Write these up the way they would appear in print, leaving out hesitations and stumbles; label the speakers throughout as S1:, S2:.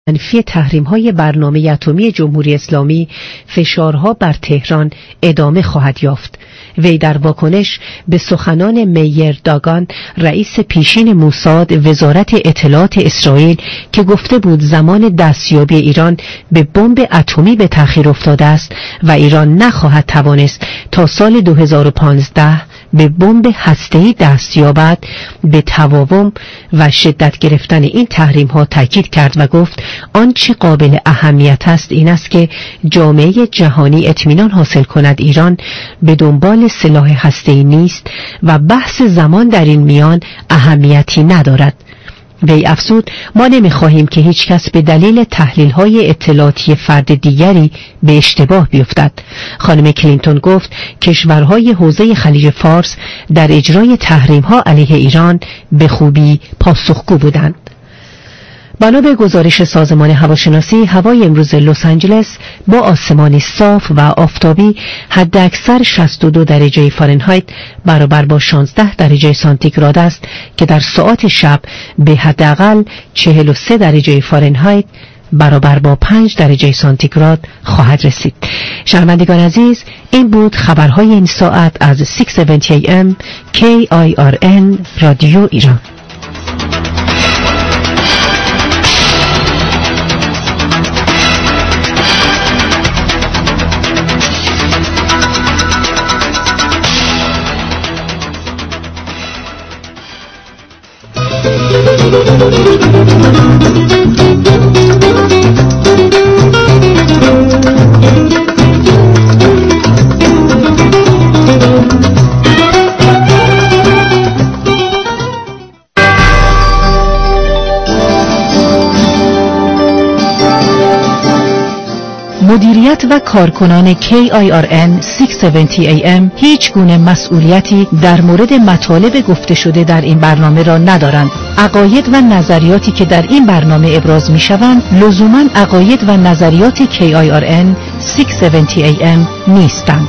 S1: منفی تحریم‌های برنامه اتمی جمهوری اسلامی فشارها بر تهران ادامه خواهد یافت. وی در واکنش به سخنان میر داگان رئیس پیشین موساد وزارت اطلاعات اسرائیل که گفته بود زمان دستیابی ایران به بمب اتمی به تأخیر افتاده است و ایران نخواهد توانست تا سال 2015 به بمب هسته‌ای دست یابد، به تداوم و شدت گرفتن این تحریم‌ها تاکید کرد و گفت آنچه قابل اهمیت است این است که جامعه جهانی اطمینان حاصل کند ایران به دنبال سلاح هسته‌ای نیست و بحث زمان در این میان اهمیتی ندارد. وی افزود ما نمی‌خواهیم که هیچ کس به دلیل تحلیل‌های اطلاعاتی فرد دیگری به اشتباه بیفتد. خانم کلینتون گفت کشورهای حوزه خلیج فارس در اجرای تحریم‌ها علیه ایران به خوبی پاسخگو بودند. بنا به گزارش سازمان هواشناسی، هوای امروز لس آنجلس با آسمان صاف و آفتابی حداکثر 62 درجه فارنهایت برابر با 16 درجه سانتیگراد است که در ساعات شب به حداقل 43 درجه فارنهایت برابر با 5 درجه سانتیگراد خواهد رسید. شنوندگان عزیز، این بود خبرهای این ساعت از 670 AM KIRN رادیو ایران. مدیریت و کارکنان KIRN 670 AM هیچ گونه مسئولیتی در مورد مطالب گفته شده در این برنامه را ندارند. عقاید و نظریاتی که در این برنامه ابراز می شوند لزوماً عقاید و نظریات KIRN 670 AM نیستند.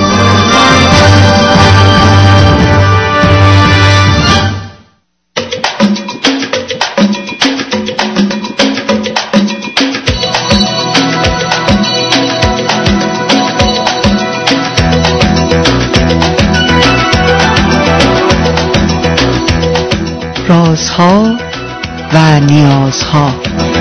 S2: رازها و نیازها.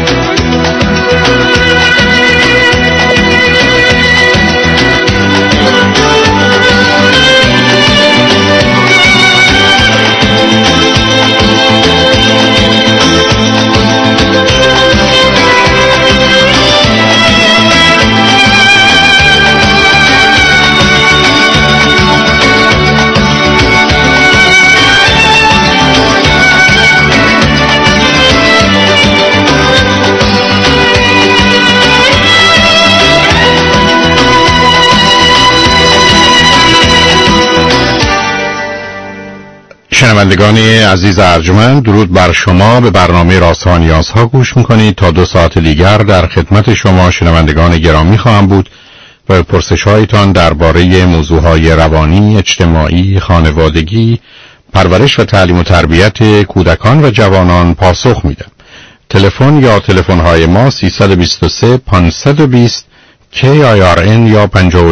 S3: شنوندگان عزیز ارجمند، درود بر شما. به برنامه رازها و نیازها گوش میکنید. تا 2 ساعت دیگر در خدمت شما شنوندگان گرامی خواهم بود و به پرسش‌هایتان درباره موضوعهای روانی، اجتماعی، خانوادگی، پرورش و تعلیم و تربیت کودکان و جوانان پاسخ میدم. تلفن یا تلفن‌های ما 323 520 KIRN یا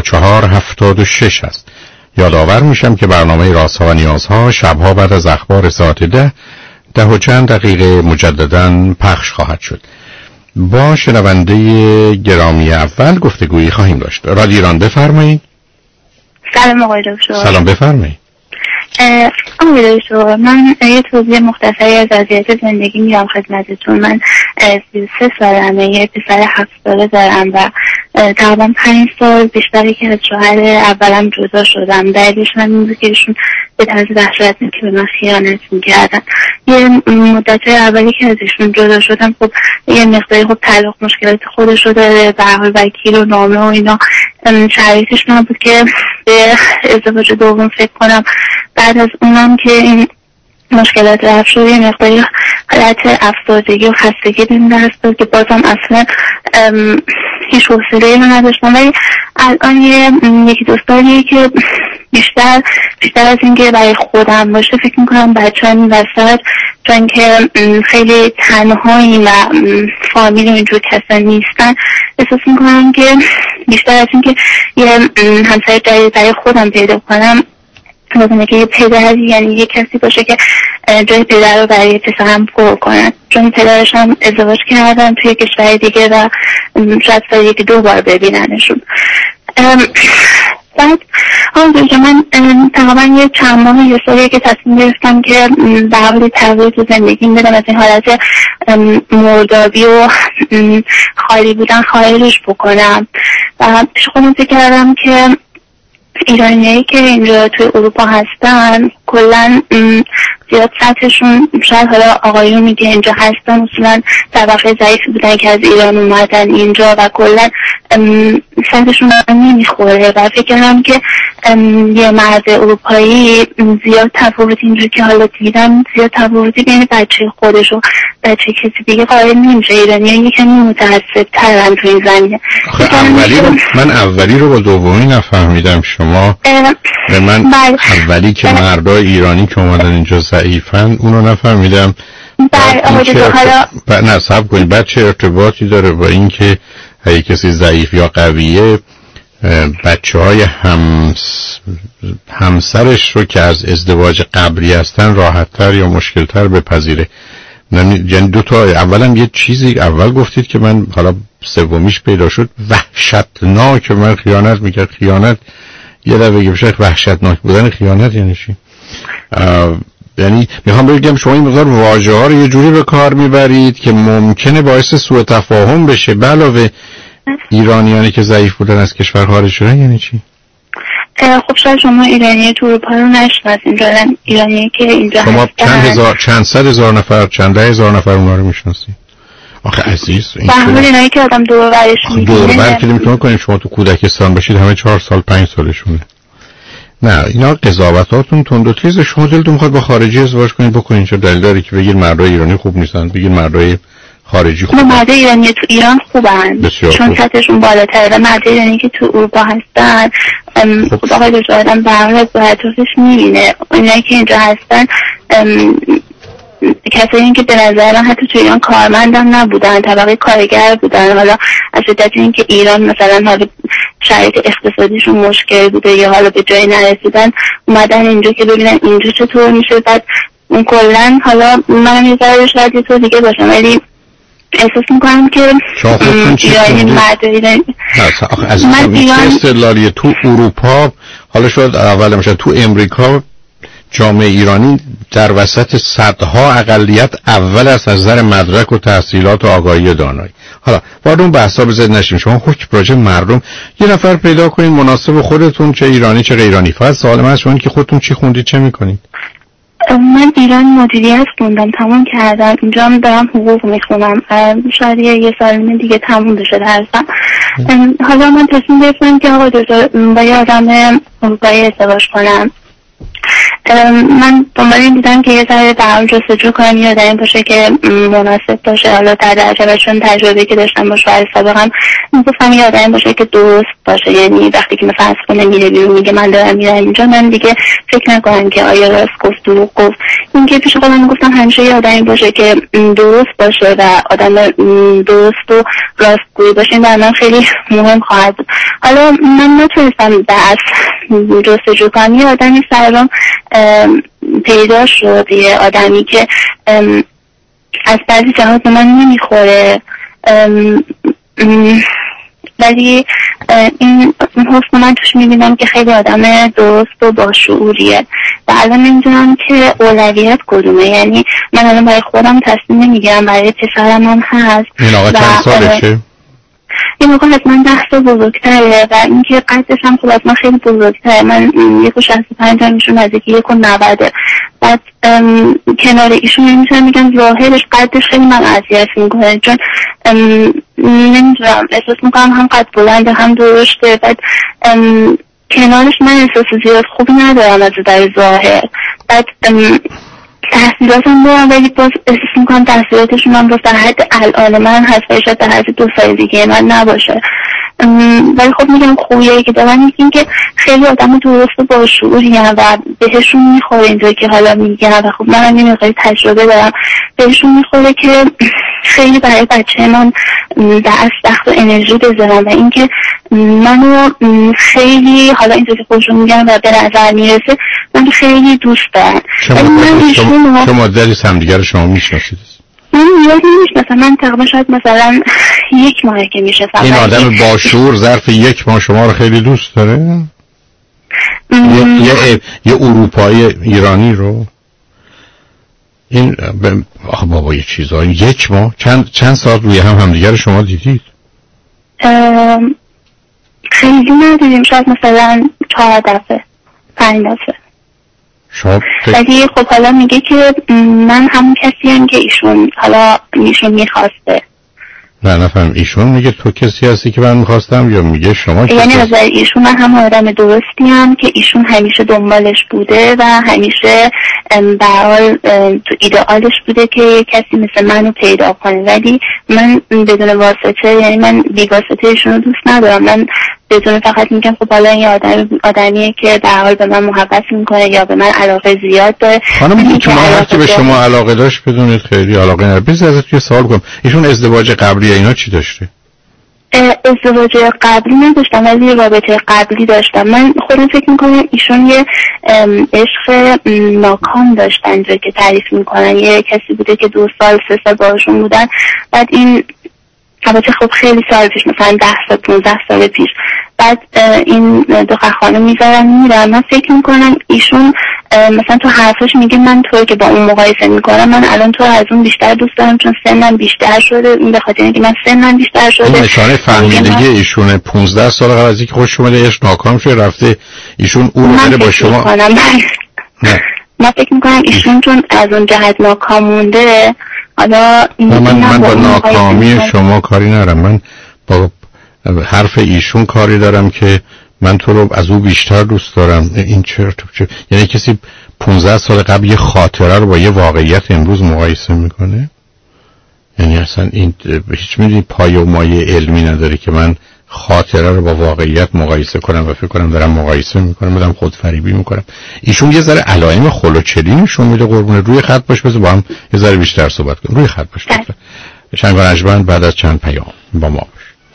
S3: 5476 است. یادآور میشم که برنامه رازها و نیازها شبها بعد از اخبار ساعت 10 و چند دقیقه مجدداً پخش خواهد شد. با شنونده گرامی اول گفتگویی خواهیم داشت. رادیو ایران، بفرمایید.
S4: سلام آقای دکتر.
S3: سلام، بفرمایید.
S4: آقای دکتر، من یه توضیح مختصری از وضعیت زندگی میدم خدمتتون. من 33 سالمه، یه پسر 7 ساله دارم و تقریبا 5 سال بیشتری که از شوهر اولم جدا شدم. دلیلش من این بود که ایشون به طرز وحشتناکی که به من خیانت میکردن. یه مدت اولی که از ایشون جدا شدم، خب یه مقداری خب طلاق مشکلات خودش رو داره، به هر حال وکیل و نامه و اینا شرایطش نبود که به ازدواج دوم فکر کنم. بعد از اونم که این مشکلات رفت شد، یه مقداری حالت افسردگی و خستگی بهم دست داد که بازم اصلا هیچ حوصله‌ای رو نداشتم. ولی الان یکی دو سالیه که بیشتر از اینکه برای خودم باشه فکر میکنم بچه هم این وسط چون که خیلی تنهایی و فامیل اینجور کسا نیستن احساس میکنم که بیشتر از اینکه یه همسر جدید برای خودم پیدا کنم لازمه که یه پدری یعنی یه کسی باشه که جای پدر رو برای پسرم پر کنن چون پدرش هم ازدواج کردن توی کشور دیگه و شاید سال 1-2 بار ببیننشون. بعد آنجا من تقریبا یه چند ماه یه سالیه که تصمیم گرفتم که به حال تغییر تو زندگیم بدم از این حالت مردابی و خالی بودن خارجش بکنم و پیش خودم فکر کردم که ایرانیایی که اینجا توی اروپا هستن کلن زیاد سطحشون شاید حالا آقایون میگه اینجا هستن اصولا طبقه ضعیفی بودن که از ایران اومدن اینجا و کلن سطحشون نمیخوره و فکر کنم که یه مرد اروپایی زیاد تفاوتی اینجا که حالا دیدم زیاد تفاوتی بین بچه خودش و بچه کسی دیگه قائل نمیشه. ایرانی‌ها یکمی متعصب‌ترن تو این زمینه.
S3: من اولی رو با دومی نفهمیدم. شما به من اولی که مردای ایرانی که اومدن اینجا ضعیفن اونو نفهمیدم. نه صبر کنید، بعد چه ارتباطی داره با این که اگه کسی ضعیف یا قویه بچه های همسرش رو که از ازدواج قبلی هستن راحت‌تر یا مشکل‌تر بپذیره؟ یعنی دو تا. اولا یه چیزی اول گفتید که من حالا سومیش پیدا شد وحشتناک، من خیانت میکرد. خیانت یه دفعه بشه وحشتناک بودن خیانت یعنی چی؟ یعنی میخوام بگم شما این مقدار واژه ها رو یه جوری به کار میبرید که ممکنه باعث سوء تفاهم بشه. به علاوه ایرانیانی که ضعیف بودن از کشور خارج شدن یعنی چی؟
S4: خب شاید شما ایرانی تو اروپا رو نشناسید. ایرانی که اینجا
S3: شما چند صد هزار نفر چند ده هزار نفر اونا رو میشناسید. آخه عزیز این
S4: اینایی که آدم دور برش میبینه
S3: دور بر که نمیتونه کنید. شما تو کودکستان باشید همه 4 سال 5 سالشونه. نه اینا قضاوتاتون تند و تیز. شما دلتون میخواد با خارجی ازدواج کنید بکنید، چه دلیل داره که بگید مردای ایرانی خوب نیستن، بگید مردای خارجی خوبن؟
S4: مردای ایرانی تو ایران خوبن چون سطحشون بالاتره. مردای ایرانی که تو اروپا هستن خب آقای دکتر آدم برنامه با اطرافش میبینه. اینایی که اینجا هستن کسایی که به نظر من حتی تو ایران کارمندم نبودن، طبقه کارگر بودن. حالا از شدت اینکه ایران مثلا حالا شرایط اقتصادیشون مشکل بوده یا حالا به جایی نرسیدن اومدن اینجا که ببینن اینجا چطور میشه. بعد اون کلن حالا منم یه ذره شاید یه طور دیگه باشم ولی احساس میکنم که ایرانی مردایی
S3: من چه استدلالیه تو اروپا حالا شاید اول میشه تو امریکا جامعه ایرانی در وسط صدها اقلیت اول است از نظر مدرک و تحصیلات و آگاهی و دانایی. حالا وارد اون بحثا بزنید نشیم. شما حکم راجع مردم یه نفر پیدا کنید مناسب خودتون، چه ایرانی چه غیر ایرانی. فقط سوال من شما که خودتون چی خوندید چه میکنید؟
S4: من ایران مدیریت خوندم، تمام کردم. اینجا هم دارم حقوق میخونم. شاید یه سال دیگه تموم بشه درسم. حالا من تصمیم گرفتم که آقا دکتر با یه آدم اروپایی ازدواج کنم. من دنبال این دیدم که یه ذره برام جستجو کنم یه آدمی باشه که مناسب باشه، حالا در درجه و چون تجربه که داشتم با شوهر سابقم میگفتم یه آدمی باشه که درست باشه. یعنی وقتی که مثلا از خونه میره بیرون میگه من دارم میرم اینجا، من دیگه فکر نکنم که آیا راست گفت دروغ گفت. این که پیش خودم میگفتم همیشه یه آدمی باشه که درست باشه و آدم درست و راستگوی باشه. این برای من خیلی مهم خواهد بود. حالا من نتونستم بس جستجو کنم. یه آدمی سرم پیدا شد، یه آدمی که از بعضی جهات به من نمیخوره ولی این حسن من توش میبینم که خیلی آدم درست و با شعوریه و الان نمیدونم که اولویت کدومه. یعنی من الان برای خودم تصمیم نمیگیرم، برای پسرم هم هست.
S3: این آقا چند سالشه؟
S4: این موقع از من 10 سال بزرگتره و اینکه قدش هم خب از من خیلی بزرگتره. من 1.65 ایشون نزدیکی 1.90. بعد کنار ایشون نمیتونم میگم ظاهرش قدش خیلی من اذیت میکنه چون نمیدونم احساس میکنم هم قد بلنده هم درشته. بعد کنارش من احساس زیاد خوبی ندارم از در ظاهر. بعد تحصیلاتم دارم ولی باز احساس میکنم تحصیلاتشون هم باز در حد الان من هست و شاید در حد 2 سال دیگه من نباشه. ولی خب میگم خوبیایی که دارن این که خیلی آدم درست و با شعوری و بهشون میخوره اینطور که حالا میگم و خب منم یه مقداری تجربه دارم، بهشون میخوره که خیلی برای بچه من در وقت و انرژی بذارم و اینکه منو خیلی حالا اینطور که خودشون میگن و به نظر میرسه من خیلی دوست دارم.
S3: چه مدتی همدیگر شما میشناسید؟
S4: من یاد نمیشناسم، من تقریبا شاید مثلا 1 ماه که میشناسم.
S3: این آدم با شعور ظرف 1 ماه شما رو خیلی دوست داره؟ یه اروپایی ایرانی رو؟ این بابا یه چیزایی 1 ماه چند ساعت روی همدیگر شما دیدید؟
S4: خیلی ندیدیم، شاید مثلا 4 دفعه 5 دفعه. ولی خب حالا میگه که من همون کسی هم که ایشون میخواسته.
S3: نه نفهم، ایشون میگه تو کسی هستی که من میخواستم یا میگه شما؟
S4: یعنی نظر ایشون من هم آدم درستی هم که ایشون همیشه دنبالش بوده و همیشه به حال تو ایدئالش بوده که کسی مثل منو پیدا کنه، ولی من بدون واسطه، یعنی من بی واسطه ایشون رو دوست ندارم. من بدون فقط میگم خب حالا این آدمیه که به حال به من محبت میکنه یا به من علاقه زیاد داره.
S3: خانم شما هرکی به شما علاقه داشت بدونید خیلی علاقه نداره. بذار ازت یه سوال کنم، ایشون ازدواج قبلی اینا چی داشته؟
S4: ازدواج قبلی نداشتم ولی رابطه قبلی داشتم. من خودم فکر میکنم ایشون یه عشق ناکام داشتن که تعریف میکنن، یه کسی بوده که 2 سال 3 سال باهاشون بودن، بعد این البته خب خیلی سال پیش، مثلا 10 سال 15 سال پیش، بعد این 2 خانم میذارن میرن. من فکر میکنم ایشون مثلا تو حرفش میگه من تو که با اون مقایسه میکنم، من الان تو از اون بیشتر دوست دارم چون سنم بیشتر شده، این به خاطر اینکه من سنم بیشتر شده.
S3: این نشانه فهمیدگی ایشونه. 15 سال قبل از اینکه خوش اومده عشق ناکام شده رفته ایشون اون رو با شما.
S4: من فکر میکنم ایشون چون از اون جهت ناکام مونده. حالا
S3: من با ناکامی شما کاری ندارم، من با حرف ایشون کاری دارم که من تو رو از او بیشتر دوست دارم. این چرت یعنی کسی 15 سال قبل یه خاطره رو با یه واقعیت امروز مقایسه میکنه؟ یعنی اصلا این هیچ میدونی پایه و مایه علمی نداره که من خاطره رو با واقعیت مقایسه کنم و فکر کنم دارم مقایسه میکنم، دارم خودفریبی میکنم. ایشون یه ذره علائم خلوچلی نشون میده. قربونه روی خط باش، بذار با هم یه ذره بیشتر صحبت کنیم. روی خط باش لطفا. چند گنجمند بعد از چند پیام با ما باش.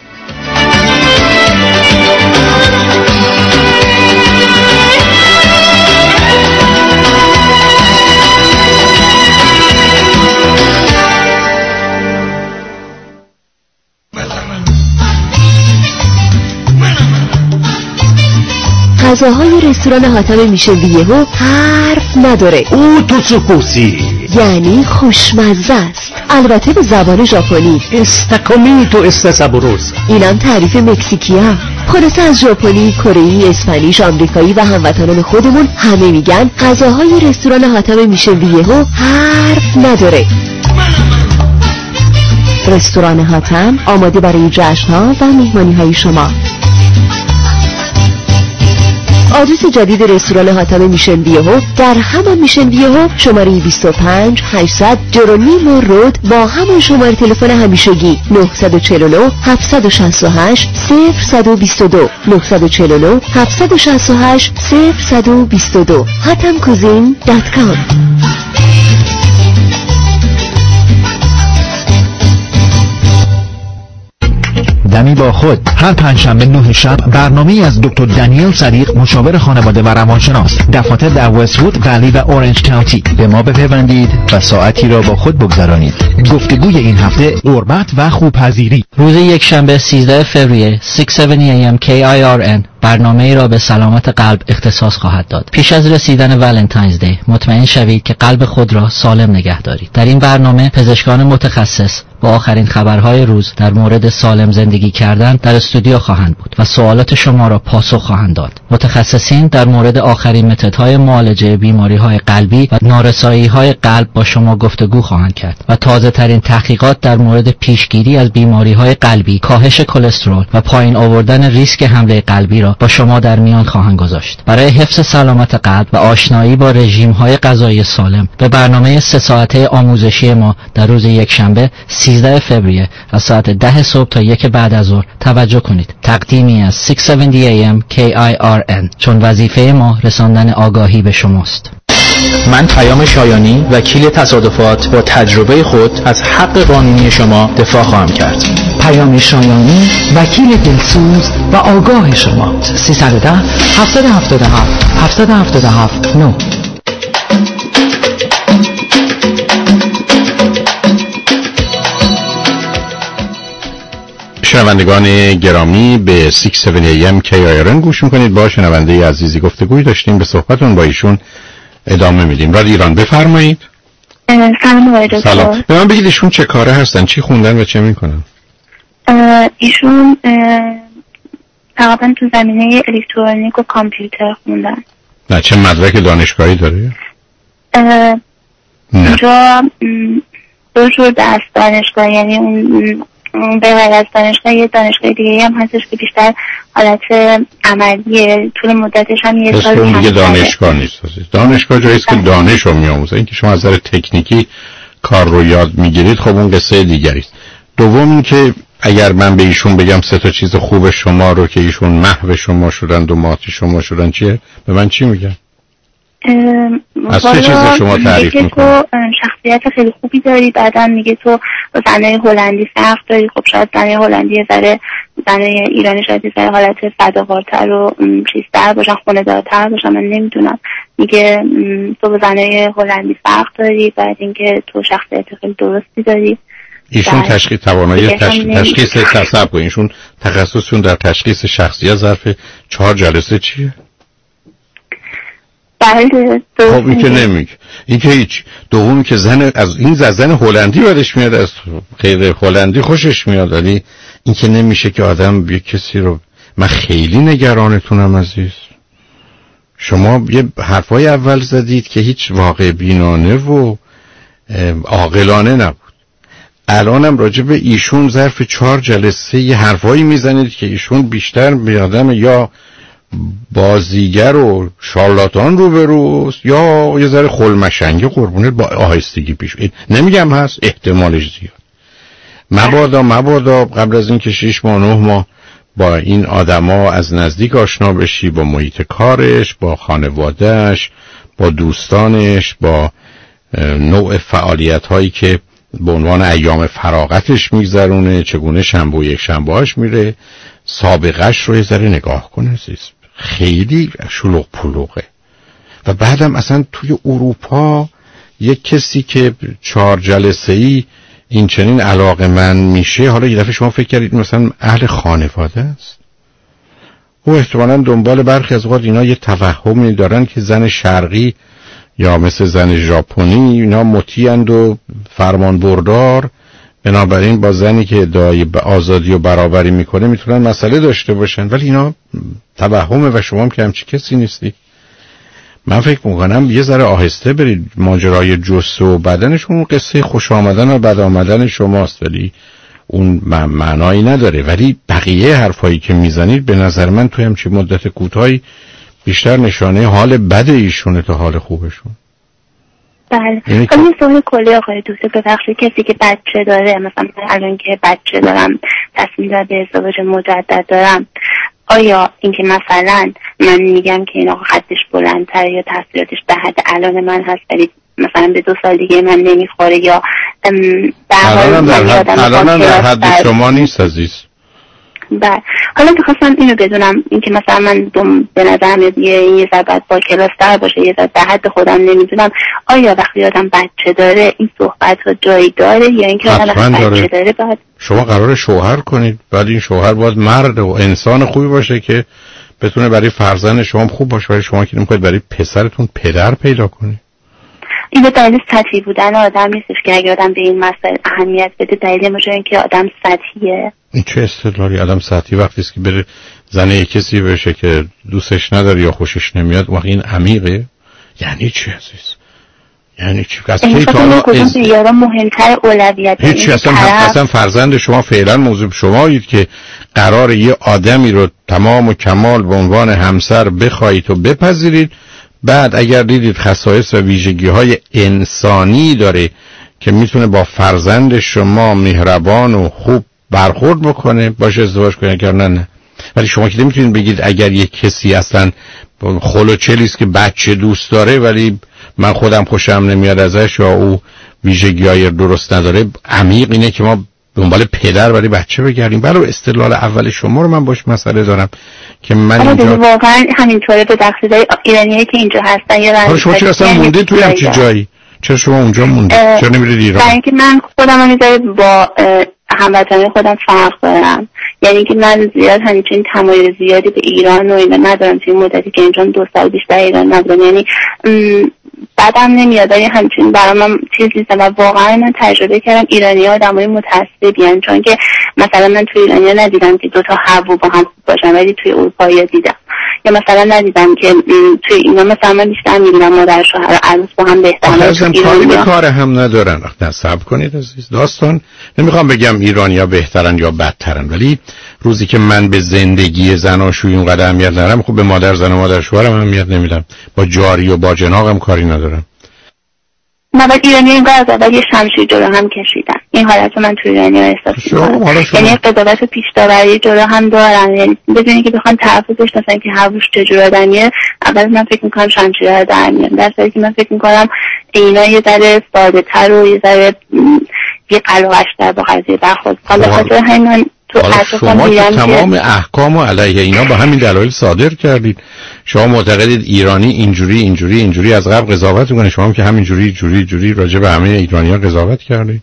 S1: غذاهای رستوران حاتم میشه یهو حرف نداره.
S5: او توتسوکوسی
S1: یعنی خوشمزه است، البته به زبان ژاپنی.
S5: استاکومیتو استاسابوروس.
S1: اینم تعریف مکزیکیه. خلاصه از ژاپنی، کره‌ای، اسپانیش، آمریکایی و هموطنان خودمون همه میگن غذاهای رستوران حاتم میشه یهو حرف نداره. رستوران حاتم آماده برای جشن‌ها و مهمانی‌های شما. آدرس جدید رستوران حاتم میشن بیهو در همان میشن بیهو، شماره 25 800 جرونیمو رود با همان شماره تلفن همیشگی 949 768 0122 949 768 0122 hatamcuisine.com.
S5: دمی با خود هر پنجشنبه 9 شب برنامه‌ای از دکتر دانیل صدیق، مشاور خانواده و روانشناس، دفاتر در وست‌وود، ولی و اورنج کانتی. به ما بپیوندید و ساعتی را با خود بگذرانید. گفتگوی این هفته قربت و خوبپذیری.
S6: روز یک شنبه 13 فوریه 6:70 AM KIRN برنامه‌ای را به سلامت قلب اختصاص خواهد داد. پیش از رسیدن ولنتاینز دی مطمئن شوید که قلب خود را سالم نگه دارید. در این برنامه پزشکان متخصص با آخرین خبرهای روز در مورد سالم زندگی کردن در استودیو خواهند بود و سوالات شما را پاسخ خواهند داد. متخصصین در مورد آخرین متدهای معالجه بیماری‌های قلبی و نارسایی‌های قلب با شما گفتگو خواهند کرد و تازه‌ترین تحقیقات در مورد پیشگیری از بیماری‌های قلبی، کاهش کلسترول و پایین آوردن ریسک حمله قلبی را را با شما در میان خواهند گذاشت. برای حفظ سلامت قلب و آشنایی با رژیم‌های غذایی سالم به برنامه 3 ساعته آموزشی ما در روز یکشنبه 13 فوریه از ساعت 10 صبح تا 1 بعد از ظهر توجه کنید. تقدیمی از 670 AM KIRN، چون وظیفه ما رساندن آگاهی به شماست.
S5: من پیام شایانی، وکیل تصادفات، با تجربه خود از حق قانونی شما دفاع خواهم کرد.
S2: پیام شایانی، وکیل دلسوز و آگاه شما. 310 777 777 9.
S3: شنوندگان گرامی، به 670 AM KIRN گوش میکنید. با شنونده عزیزی گفتگوی داشتیم، به صحبتون با ایشون ادامه میدیم. رادیو ایران، بفرمایید.
S4: سلام.
S3: به من بگید ایشون چه کاره هستن، چی خوندن و چه میکنن؟
S4: ایشون تقریبا تو زمینه الکترونیک و کامپیوتر خوندن.
S3: نه، چه مدرک دانشگاهی داره؟
S4: اینجا دو جور درس دانشگاه، یعنی اون به غیر از دانشگاه یه دانشگاه دیگه هم هستش که بیشتر حالت عملیه، طول مدتش هم یه سال
S3: اون دیگه دانشگاه نیست. دانشگاه جاییست که دانش رو میآموزه. اینکه شما از نظر تکنیکی کار رو یاد میگیرید خب اون قصه دیگری است. دوم این که اگر من به ایشون بگم 3 تا چیز خوب شما رو که ایشون محو شما شدن و ماتی شما شدن چیه، به من چی میگن؟
S4: از چه چیز شما تعریف میکنه؟ تو شخصیت خیلی خوبی داری، بعدا میگه تو زنای هلندی سخت داری. خب شاید زنای هلندی زنای ایرانی شاید یه ذره حالت فداکارتر و چیزتر باشن، خونه دارتر باشن، من نمیدونم. میگه تو با زنای هلندی سخت داری، بعد اینکه تو شخصیت خیلی درستی داری.
S3: ایشون توانایی تشخیص تصب کنید. ایشون تخصصشون در تشخیص شخصیت ظرف 4 جلسه چیه؟
S4: بله.
S3: خب این که نمیگه، این که هیچ. دومی که زن هلندی بدش میاد، از غیر هلندی خوشش میاد، ولی این که نمیشه که آدم یه کسی رو. من خیلی نگرانتونم عزیز. شما یه حرفای اول زدید که هیچ واقع بینانه و عاقلانه نبود. الانم راجع به ایشون ظرف 4 جلسه یه حرفایی میزنید که ایشون بیشتر به آدم یا بازیگر و شارلاتان روبروست یا یه ذره خلمشنگه قربونه با آهستگی پیش. نمیگم هست، احتمالش زیاد. مبادا قبل از این که 6 ماه 9 ماه با این آدما از نزدیک آشنا بشی، با محیط کارش، با خانوادهش، با دوستانش، با نوع فعالیت هایی که به عنوان ایام فراغتش میگذرونه، چگونه شنبه و یک شنبهاش میره، سابقهش رو یه ذره نگاه کنه. خیلی شلوغ پلوغه. و بعدم اصلا توی اروپا یک کسی که 4 جلسه‌ای این چنین علاقه من میشه، حالا یه دفعه شما فکر کردید مثلا اهل خانواده است. او احتمالاً دنبال برخی از اوقات اینا یه توهمی دارن که زن شرقی یا مثل زن ژاپنی اینا مطیعند و فرمان بردار، بنابراین با زنی که ادعای آزادی و برابری میکنه میتونن مسئله داشته باشن، ولی اینا توهمه و شما هم که همچی کسی نیستی. من فکر میکنم یه ذره آهسته برید. ماجرای جثه و بدنشون اون قصه خوش آمدن و بد آمدن شماست، ولی اون معنایی نداره. ولی بقیه حرفایی که میزنید به نظر من توی همچی مدت کوتاهی بیشتر نشانه حال بد ایشونه تا حال خوبشون.
S4: بله. یه سوال کلی آقای دکتر، ببخشید کسی که بچه داره، مثلا الان که بچه دارم، تصمیم به ازدواج مجدد دارم، آیا اینکه مثلا من میگم که این آقا خطش بلندتر یا تحصیلاتش به حد الان من هست ولی مثلا به 2 سال دیگه من نمیخوره، یا
S3: الان در حد شما نیست عزیز؟
S4: بله. حالا میخواستم اینو بدونم، اینکه مثلا من به نظرم یه ذره با کلاس تر باشه، یه ذره به حد خودم نمیدونم، آیا وقتی آدم بچه داره این صحبت ها جایی داره یا اینکه آدم بچه داره بعد
S3: شما قراره شوهر کنید، ولی این شوهر باید مرد و انسان خوبی باشه که بتونه برای فرزند شما خوب باشه، ولی شما که نمیخواید برای پسرتون پدر پیدا کنید.
S4: این به دلیل سطحی بودن آدم نیستش که اگه آدم به این مسئله اهمیت بده، دلیل ماجرا این که آدم سطحیه. این
S3: چه استدلالی؟ آدم سطحی وقتی است که بره زنه یک کسی بشه که دوستش نداره یا خوشش نمیاد، واقعا این عمیقه. یعنی چی عزیز؟ یعنی چی؟ از کی تا
S4: حالا مهمتر اولویت
S3: هیچ اصلا فرزند شما فعلا موضوع شمایید که قرار یه آدمی رو تمام و کمال به عنوان همسر بخواید و بپذیرید، بعد اگر دیدید خصایص و ویژگی‌های انسانی داره که میتونه با فرزند شما مهربان و خوب برخورد بکنه باشه ازدواج کنید، اگر نه. ولی شما که نمیتونید بگید اگر یک کسی اصلا خلوچلیست که بچه دوست داره ولی من خودم خوشم نمیاد ازش یا او ویژگی‌های درست نداره، عمیق اینه که ما دنبال پدر برای بچه بگردیم. برای استدلال اول شما رو من باش مسئله دارم که من اینجا
S4: واقعا همینطوره به تقصیرای ایرانیایی که اینجا هستن. یا
S3: شما چرا اصلا موندید توی همچین جایی؟ چرا شما اونجا موندید؟ چرا نمیرید ایران؟
S4: برای اینکه من خودم میذاره با هموطنان خودم فرق دارم، یعنی که من زیاد همچین تمایل زیادی به ایران و اینا ندارم توی مدتی که اینجا 2 سال بیشتر ایران نبودم، یعنی بعدم نمیاد همچین برای من چیز نیستم. و واقعا من تجربه کردم ایرانی‌ها آدمای متعصبی ان، چون که مثلا من توی ایرانیا ندیدم که 2 تا هوا با هم باشن، ولی توی اروپایی دیدم. یا مثلا ندیدم که توی اینا مثلا من بیشتر می‌بینم مادر شوهر عروس با هم بهترن.
S3: اصلا کاری به کار هم ندارن. وقت صبر کنید عزیز داستان، نمیخوام بگم ایرانی‌ها بهترن یا بدترن، ولی روزی که من به زندگی زناشویی اونقدر اهمیت ندارم، خب به مادر زن و مادر شوهرم اهمیت نمیدم، با جاری و با جناقم کاری ندارم.
S4: من بعد ایرانی اینقدر از اول یه شمشیر جلو هم کشیدن. این حالت من توی ایرانی ها احساس میکنم، یعنی قضاوت پیش داوری جلو هم دارن، یعنی بدونی که بخوان طرف بشناسن که هووش چجور آدمیه، اول من فکر میکنم شمشیر رو در میان، در صورتی که من فکر میکنم اینا یه ذره ساده تر و یه ذره یه قلقش‌تر با قضیه برخورد. حالا خاطر همین
S3: شما که تمام احکام و علیه اینا با همین دلایل صادر کردید. شما معتقدید ایرانی اینجوری از قبل قضاوت میکنه، شما هم که همینجوری راجع به همه ایرانی‌ها قضاوت کردید.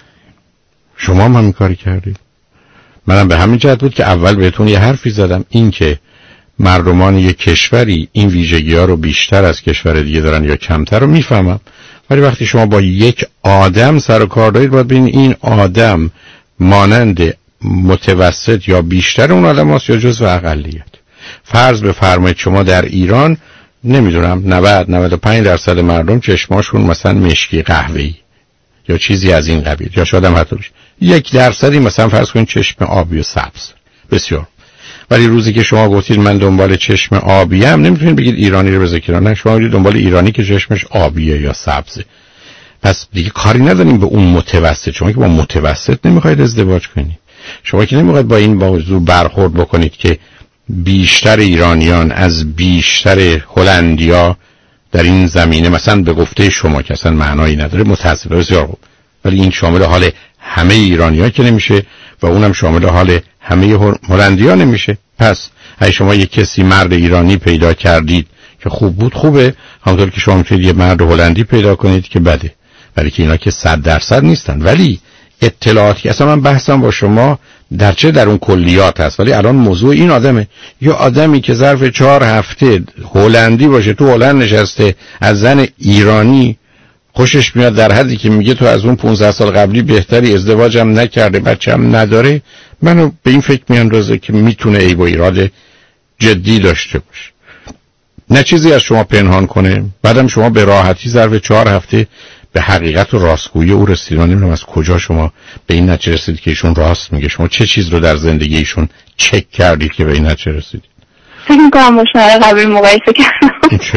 S3: شما هم همین کاری کردید. منم به همین جهت بود که اول بهتون یه حرفی زدم، این که مردمان یک کشوری این ویژگی‌ها رو بیشتر از کشور دیگه دارن یا کمتر رو میفهمم، ولی وقتی شما با یک آدم سر و کار دارید باید ببینید این آدم مانند متوسط یا بیشتر اون آدم هست یا جزو اقلیت. فرض بفرمایید شما در ایران نمیدونم 90-95% مردم چشماشون مثلا مشکی قهوه‌ای یا چیزی از این قبیل، یا شاید هم حتی 1% مثلا فرض کنید چشم آبی و سبز. بسیار. ولی روزی که شما گفتید من دنبال چشم آبی ام، نمیتونید بگید ایرانی رو بذارید، نه شما میگید دنبال ایرانی که چشمش آبیه یا سبزه. پس دیگه کاری نداریم به اون متوسط. شما که با متوسط نمیخواید ازدواج کنید، شما که نمیخواید با این موضوع برخورد بکنید که بیشتر ایرانیان از بیشتر هلندیا در این زمینه، مثلا به گفته شما که اصلا معنایی نداره، متاسفم بسیار خوب، ولی این شامل حال همه ایرانی‌ها که نمیشه و اونم شامل حال همه هلندیا نمیشه. پس اگه شما یک کسی مرد ایرانی پیدا کردید که خوب بود خوبه، همونطور که شما میتونید یه مرد هلندی پیدا کنید که بده، ولی که اینا که 100% نیستن. ولی اطلاعاتی که اصلا من بحثم با شما در اون کلیات هست، ولی الان موضوع این آدمه، یا آدمی که ظرف 4 هفته هلندی باشه تو هلند نشسته از زن ایرانی خوشش میاد، در حدی که میگه تو از اون 15 سال قبلی بهتری، ازدواجم نکرده، بچه‌م نداره، منو به این فکر میاندازه که میتونه عیب و ایراد جدی داشته باشه، نه چیزی از شما پنهان کنه. بعدم شما به راحتی ظرف 4 هفته به حقیقت و راستگویی او رسیدید. من نمیدونم از کجا شما به این نتیجه رسیدید که ایشون راست میگه. شما چه چیز رو در زندگی ایشون چک کردید که به این نتیجه رسیدید؟
S4: فکر می‌کنم با شوهر قبلی مقایسه کردم.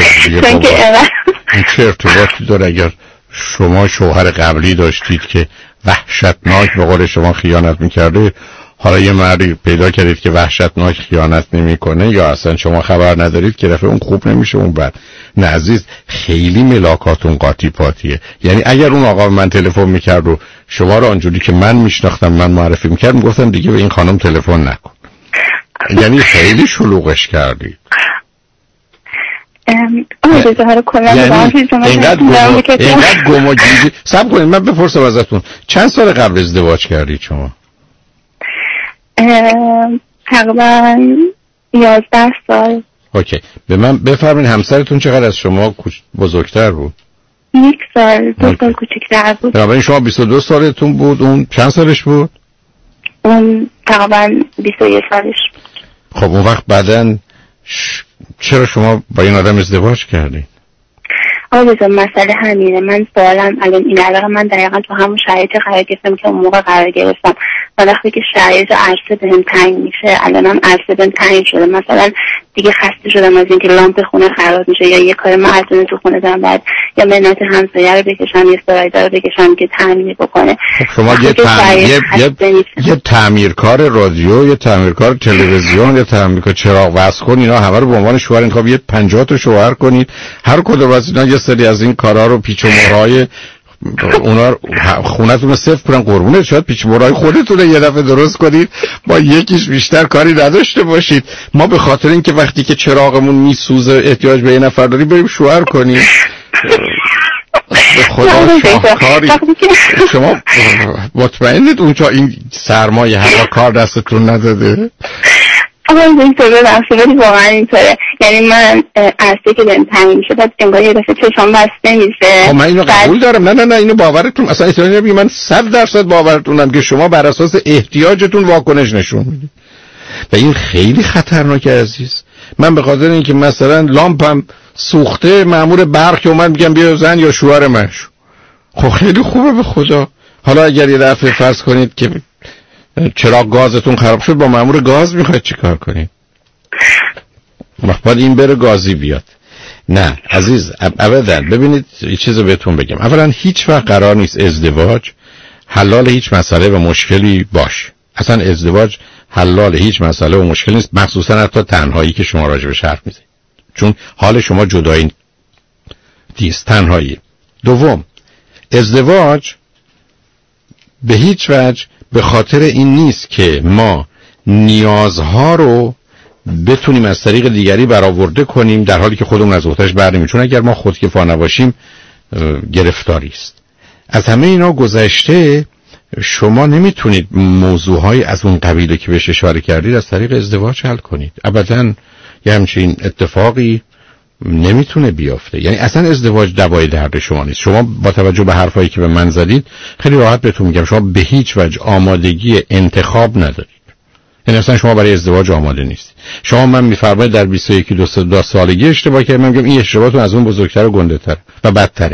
S3: این چه ارتباطی داره؟ اگر شما شوهر قبلی داشتید که وحشتناک به قول شما خیانت میکرده، حالا یه مردی پیدا کردید که وحشتناک خیانت نمیکنه، یا اصلا شما خبر ندارید که رفته اون خوب نمیشه اون بد. نه عزیز، خیلی ملاکاتون قاطی پاتیه. یعنی اگر اون آقا من تلفن میکرد و شما رو آنجوری که من میشناختم من معرفی میکرد، میگفتم دیگه به این خانم تلفن نکن. یعنی خیلی شلوغش کردید. اینقدر گم و گیجی. صبر کنید من بپرسم ازتون، چند سال قبل ازدواج کردید شما؟
S4: تقریبا 11 سال.
S3: اوکی. به من بفرمایید همسرتون چقدر از شما بزرگتر بود؟
S4: 1 سال، 2 سال کوچکتر بود.
S3: بنابراین شما 22 سالتون بود، اون چند سالش بود؟
S4: اون تقریبا 21 سالش بود.
S3: خب اون وقت بعدن چرا شما با این آدم ازدواج کردید؟
S4: آره مسئله همینه. من سوالم الان این علاقه من دقیقا تو همون شرایط قرار گرفتم که اون موقع قرار گرفتم و وقتی که شرایط عرصه بهم تنگ میشه، الانم عرصه بهم تنگ شده، مثلا دیگه خسته شدم از اینکه لامپ خونه خراب میشه یا یه کار معجزه تو خونه دارم بعد یا منات همسایه رو بکشم یا سرایدار رو بکشم که تعمیر بکنه.
S3: شما یه تعمیرکار رادیو، یه تعمیرکار تلویزیون، یه تعمیرکار چراغ وصل کن، اینا همه رو به عنوان شوهر انتخاب یه 50 تا شوهر کنید، هر کدوم از اینا یه سری از این کارا رو پیچ و مهرهای اونا خونتون رو صفر کنن. قربونه شاید پیچ و مهرهای خودتون یه دفعه درست کنید با یکیش بیشتر کاری نداشته باشید. ما به خاطر اینکه وقتی که چراغمون میسوزه احتیاج به یه نفر داریم بریم شوهر کنیم. به خدا شاهکاری. شما مطمئنید اونجا این سرمایه هوا کار دستتون نداده؟
S4: اینطوره ولی واقعا اینطوره. یعنی من عرصه که بهم تنگ میشه بعد انگار یه دفعه چشام بسته میشه.
S3: من اینو قبول دارم. نه اینو باورتون اصلا احتیاج نمیگه. من 100% باورتونم که شما بر اساس احتیاجتون واکنش نشون میدید و این خیلی خطرناکه عزیز. من به خاطر اینکه مثلا لامپم سوخته مأمور برق که اومد میگم بیا زن یا شوهر من شو. خب خیلی خوبه به خدا. حالا اگر یه دفعه فرض کنید که چراغ گازتون خراب شد با مأمور گاز میخواید چیکار کنید؟ بعد این بره گازی بیاد. نه عزیز ابدا. ببینید یه چیزو بهتون بگم. اولا هیچ وقت قرار نیست ازدواج حلال هیچ مسئله و مشکلی باشه. اصلا ازدواج حلال هیچ مسئله و مشکلی نیست، مخصوصا حتی تنهایی که شما راجبش حرف میزنید، چون حال شما جدایی نیست، تنهایی. دوم، ازدواج به هیچ وجه به خاطر این نیست که ما نیازها رو بتونیم از طریق دیگری برآورده کنیم در حالی که خودمون از وقتش برنمی‌چیم، چون اگر ما خودکفا نباشیم گرفتاری است. از همه اینا گذشته شما نمیتونید موضوعهای از اون قبیله که بهش اشاره کردید از طریق ازدواج حل کنید. ابداً یه همچین اتفاقی نمیتونه بیافته. یعنی اصلا ازدواج دوای درد شما نیست. شما با توجه به حرفایی که به من زدید خیلی راحت بهتون میگم شما به هیچ وجه آمادگی انتخاب ندارید. یعنی اصلا شما برای ازدواج آماده نیستید. شما من میفرمایید در 21 سالگی اشتباه کردم، میگم این اشتباهتون از اون بزرگتر و گنده‌تر و بدتره.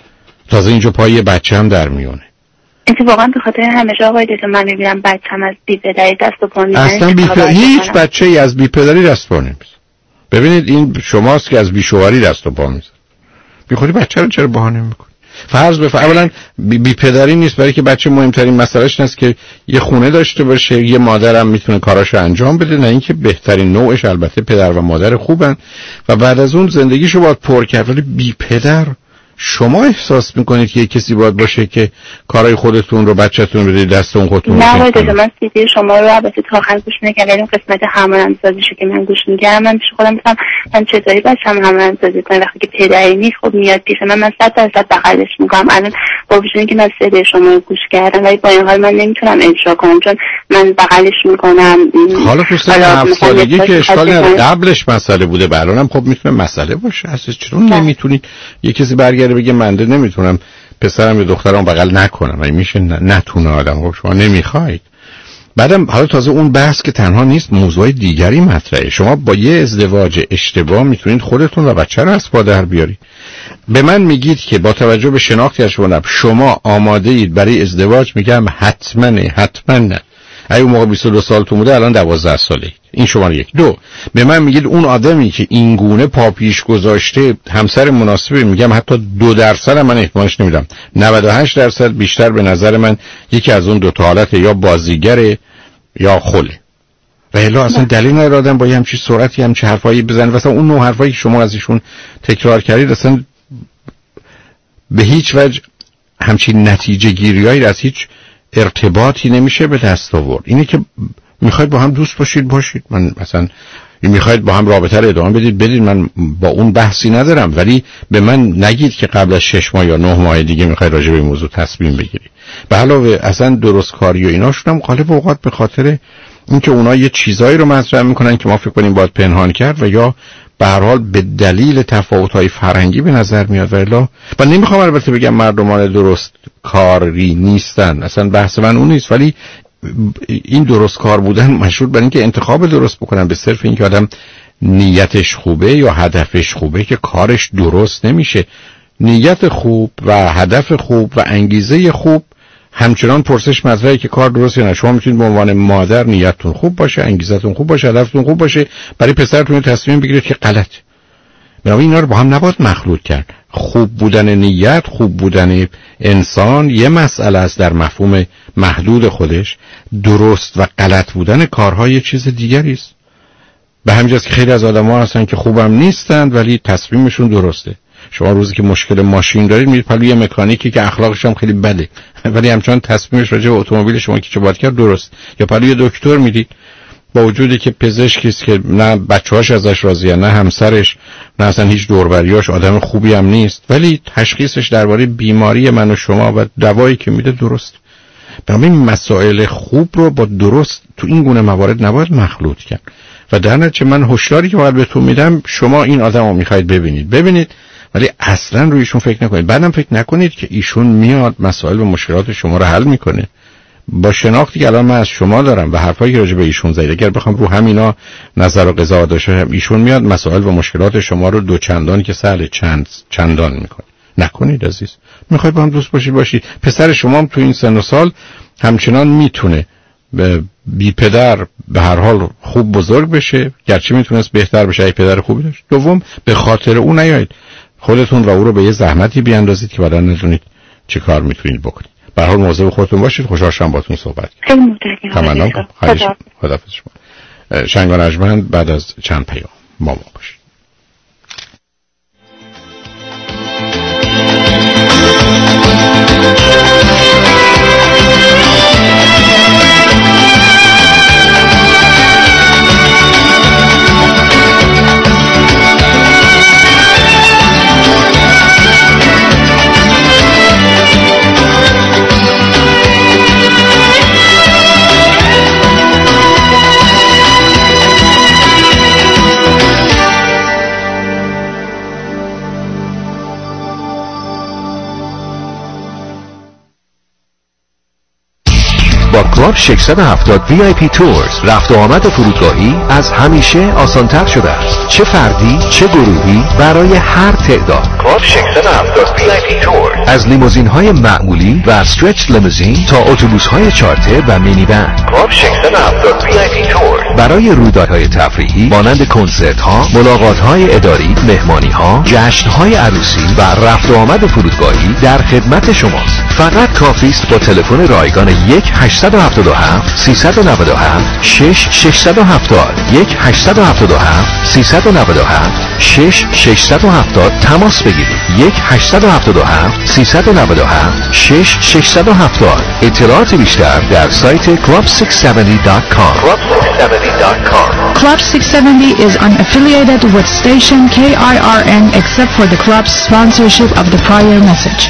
S3: تازه اینجا پای بچه هم در میونه.
S4: اتفاقا به خاطر همیشه آقای دکتر من میبینم بچه‌م از بی‌پدری دست و پا میزنه.
S3: اصلا هیچ بچه‌ای از بی‌پدری دست و پا نمیزنه. ببینید این شماست که از بیشوهری دست و پا میزنه. بیخودی بچه رو چرا بهانه میکنی؟ فرض بفرمایید اولا بی‌پدری نیست، برای که بچه مهمترین مسئلهش اینه که یه خونه داشته باشه، یه مادرم میتونه کاراشو انجام بده، نه اینکه بهترین نوعش البته پدر و مادر خوبن و بعد از اون زندگیشو باید پر کرد. ولی بی‌پدر شما احساس میکنید که کسی باید باشه که کارهای خودتون رو بچه‌تون رو بدید دست اون خودتون؟
S4: نه باید من سیدی شما رو البته تا آخر گوش نکردم. این قسمت همراه‌سازیشه که من گوش می‌کردم من پیش خودم میگم من چطوری بچه‌م همراه‌سازی کنم وقتی که پدری نیست. خب میاد پیش من 100% بغلش می‌کنم. الان با وجود اینکه من سیدی شما رو گوش کردم ولی با این حال من نمیتونم اجرا کنم چون من بغلش می‌کنم.
S3: حالا تو 7 سالگی که اشکال نداره، قبلش مسئله بوده، الانم خب میتونه مسئله باشه. اصلا چرا نمیتونید یه کسی برگرده بگه من نمیتونم پسرم یا دخترم بغل نکنم؟ این میشه نتونه آدم. خب شما نمیخواید. بعدم حالا تازه اون بحث که تنها نیست، موضوع دیگری مطرحه. شما با یه ازدواج اشتباه میتونید خودتون و بچه رو از پا در بیارید. به من میگید که با توجه به شناختی از شما آماده اید برای ازدواج، میگم حتما نه. اگه اون موقع 22 سالتون بوده الان 12 ساله. این شماره یک. دو، به من میگید اون آدمی که این گونه پا پیش گذاشته همسر مناسبی، میگم حتی 2% هم من احتمالش نمیدم، 98% بیشتر به نظر من یکی از اون دو تا حالت یا بازیگره یا خله. و الا اصلا دلیل نداره آدم با یه همچین سرعتی همچین حرفایی بزنه. مثلا اون نوع حرفایی که شما از ایشون تکرار کردید اصلا به هیچ وجه همچین نتیجه گیریایی از هیچ ارتباطی نمیشه به دست آورد. اینه که میخواید با هم دوست باشید. من مثلا میخواید با هم رابطه رو ادامه بدید، من با اون بحثی ندارم، ولی به من نگید که قبل از 6 ماه یا 9 ماه دیگه میخواید راجع به این موضوع تصمیم بگیرید. به علاوه اصلا درست کاری و ایناشون هم غالب اوقات به خاطر اینکه اونا یه چیزایی رو مطرح میکنن که ما فکر کنیم باید پنهان کرد و یا به هر حال به دلیل تفاوت‌های فرهنگی به نظر میاد. ولی من نمیخوام البته بگم مردمان درست کاری نیستن، اصلا بحث من اون نیست، ولی این درست کار بودن مشروط بر اینکه انتخاب درست بکنن. به صرف اینکه آدم نیتش خوبه یا هدفش خوبه که کارش درست نمیشه. نیت خوب و هدف خوب و انگیزه خوب همچنان پرسش مطرحه که کار درسته نه. شما میتونید به عنوان مادر نیتتون خوب باشه، انگیزتون خوب باشه، هدفتون خوب باشه، برای پسرتون تصمیم بگیرید که غلط. بنابراین اینا رو با هم نباید مخلوط کرد. خوب بودن نیت، خوب بودن انسان یه مسئله است در مفهوم محدود خودش، درست و غلط بودن کارها یه چیز دیگری است. به همین جاست که خیلی از آدم‌ها هستن که خوبم نیستند ولی تصمیمشون درسته. شما روزی که مشکل ماشین دارید میرید پلوی مکانیکی که اخلاقش هم خیلی بده ولی همچنان تصمیمش راجع به اتومبیل شما که چه باید کرد درست، یا پلوی دکتر میرید با وجودی که پزشکی است که نه بچه‌هاش ازش راضیه، نه همسرش، نه اصلا هیچ دور و بریاش آدم خوبی هم نیست، ولی تشخیصش درباره بیماری من و شما و دوایی که میده درست. بنابراین مسائل خوب رو با درست تو این گونه موارد نباید مخلوط کرد. و در نتیجه من هشداری که باید بهتون میدم، شما این آدمو میخواید ببینید ولی اصلا رویشون فکر نکنید. بعدم فکر نکنید که ایشون میاد مسائل و مشکلات شما رو حل میکنه. با شناختی که الان من از شما دارم و حرفایی که راجع به ایشون زدید، اگر بخوام رو همینا نظر و قضاوت داشته باشم، ایشون میاد مسائل و مشکلات شما رو دو چندان که سهل چندان میکنه. نکنید عزیز. میخواید با هم دوست باشید. پسر شما هم تو این سن و سال همچنان میتونه بی پدر به هر حال خوب بزرگ بشه، گرچه میتونست بهتر بشه اگه پدر خوبی داشت. دوم، به خاطر اون نیایید خودتون و او رو به یه زحمتی بیاندازید که بعدا ندونید چه کار میتونید بکنید. به هر حال مواظب خودتون باشید. خوشحال شدم باهاتون صحبت کردم.
S4: خیلی متشکرم.
S3: خداحافظ شما. شنگ و نجمند بعد از چند پیام ما باشید.
S7: با کلاب 670 VIP تورز رفت و آمد فرودگاهی از همیشه آسان‌تر شده است. چه فردی چه گروهی برای هر تعداد. کلاب 670 VIP تورز از لیموزین‌های معمولی و استرچ لیموزین تا اتوبوس‌های چارتر و مینی‌ون. کلاب 670 VIP تورز برای رویدادهای تفریحی مانند کنسرت‌ها، ملاقات‌های اداری، مهمانی‌ها، جشن‌های عروسی و رفت و آمد فرودگاهی در خدمت شماست. فقط کافی است با تلفن رایگان 877 397 6670 877 397 6670 تماس بگیرید. 877 397 6670. اطلاعات بیشتر در سایت club670.com.
S8: Club 670 is unaffiliated with station KIRN except for the club's sponsorship of the prior message.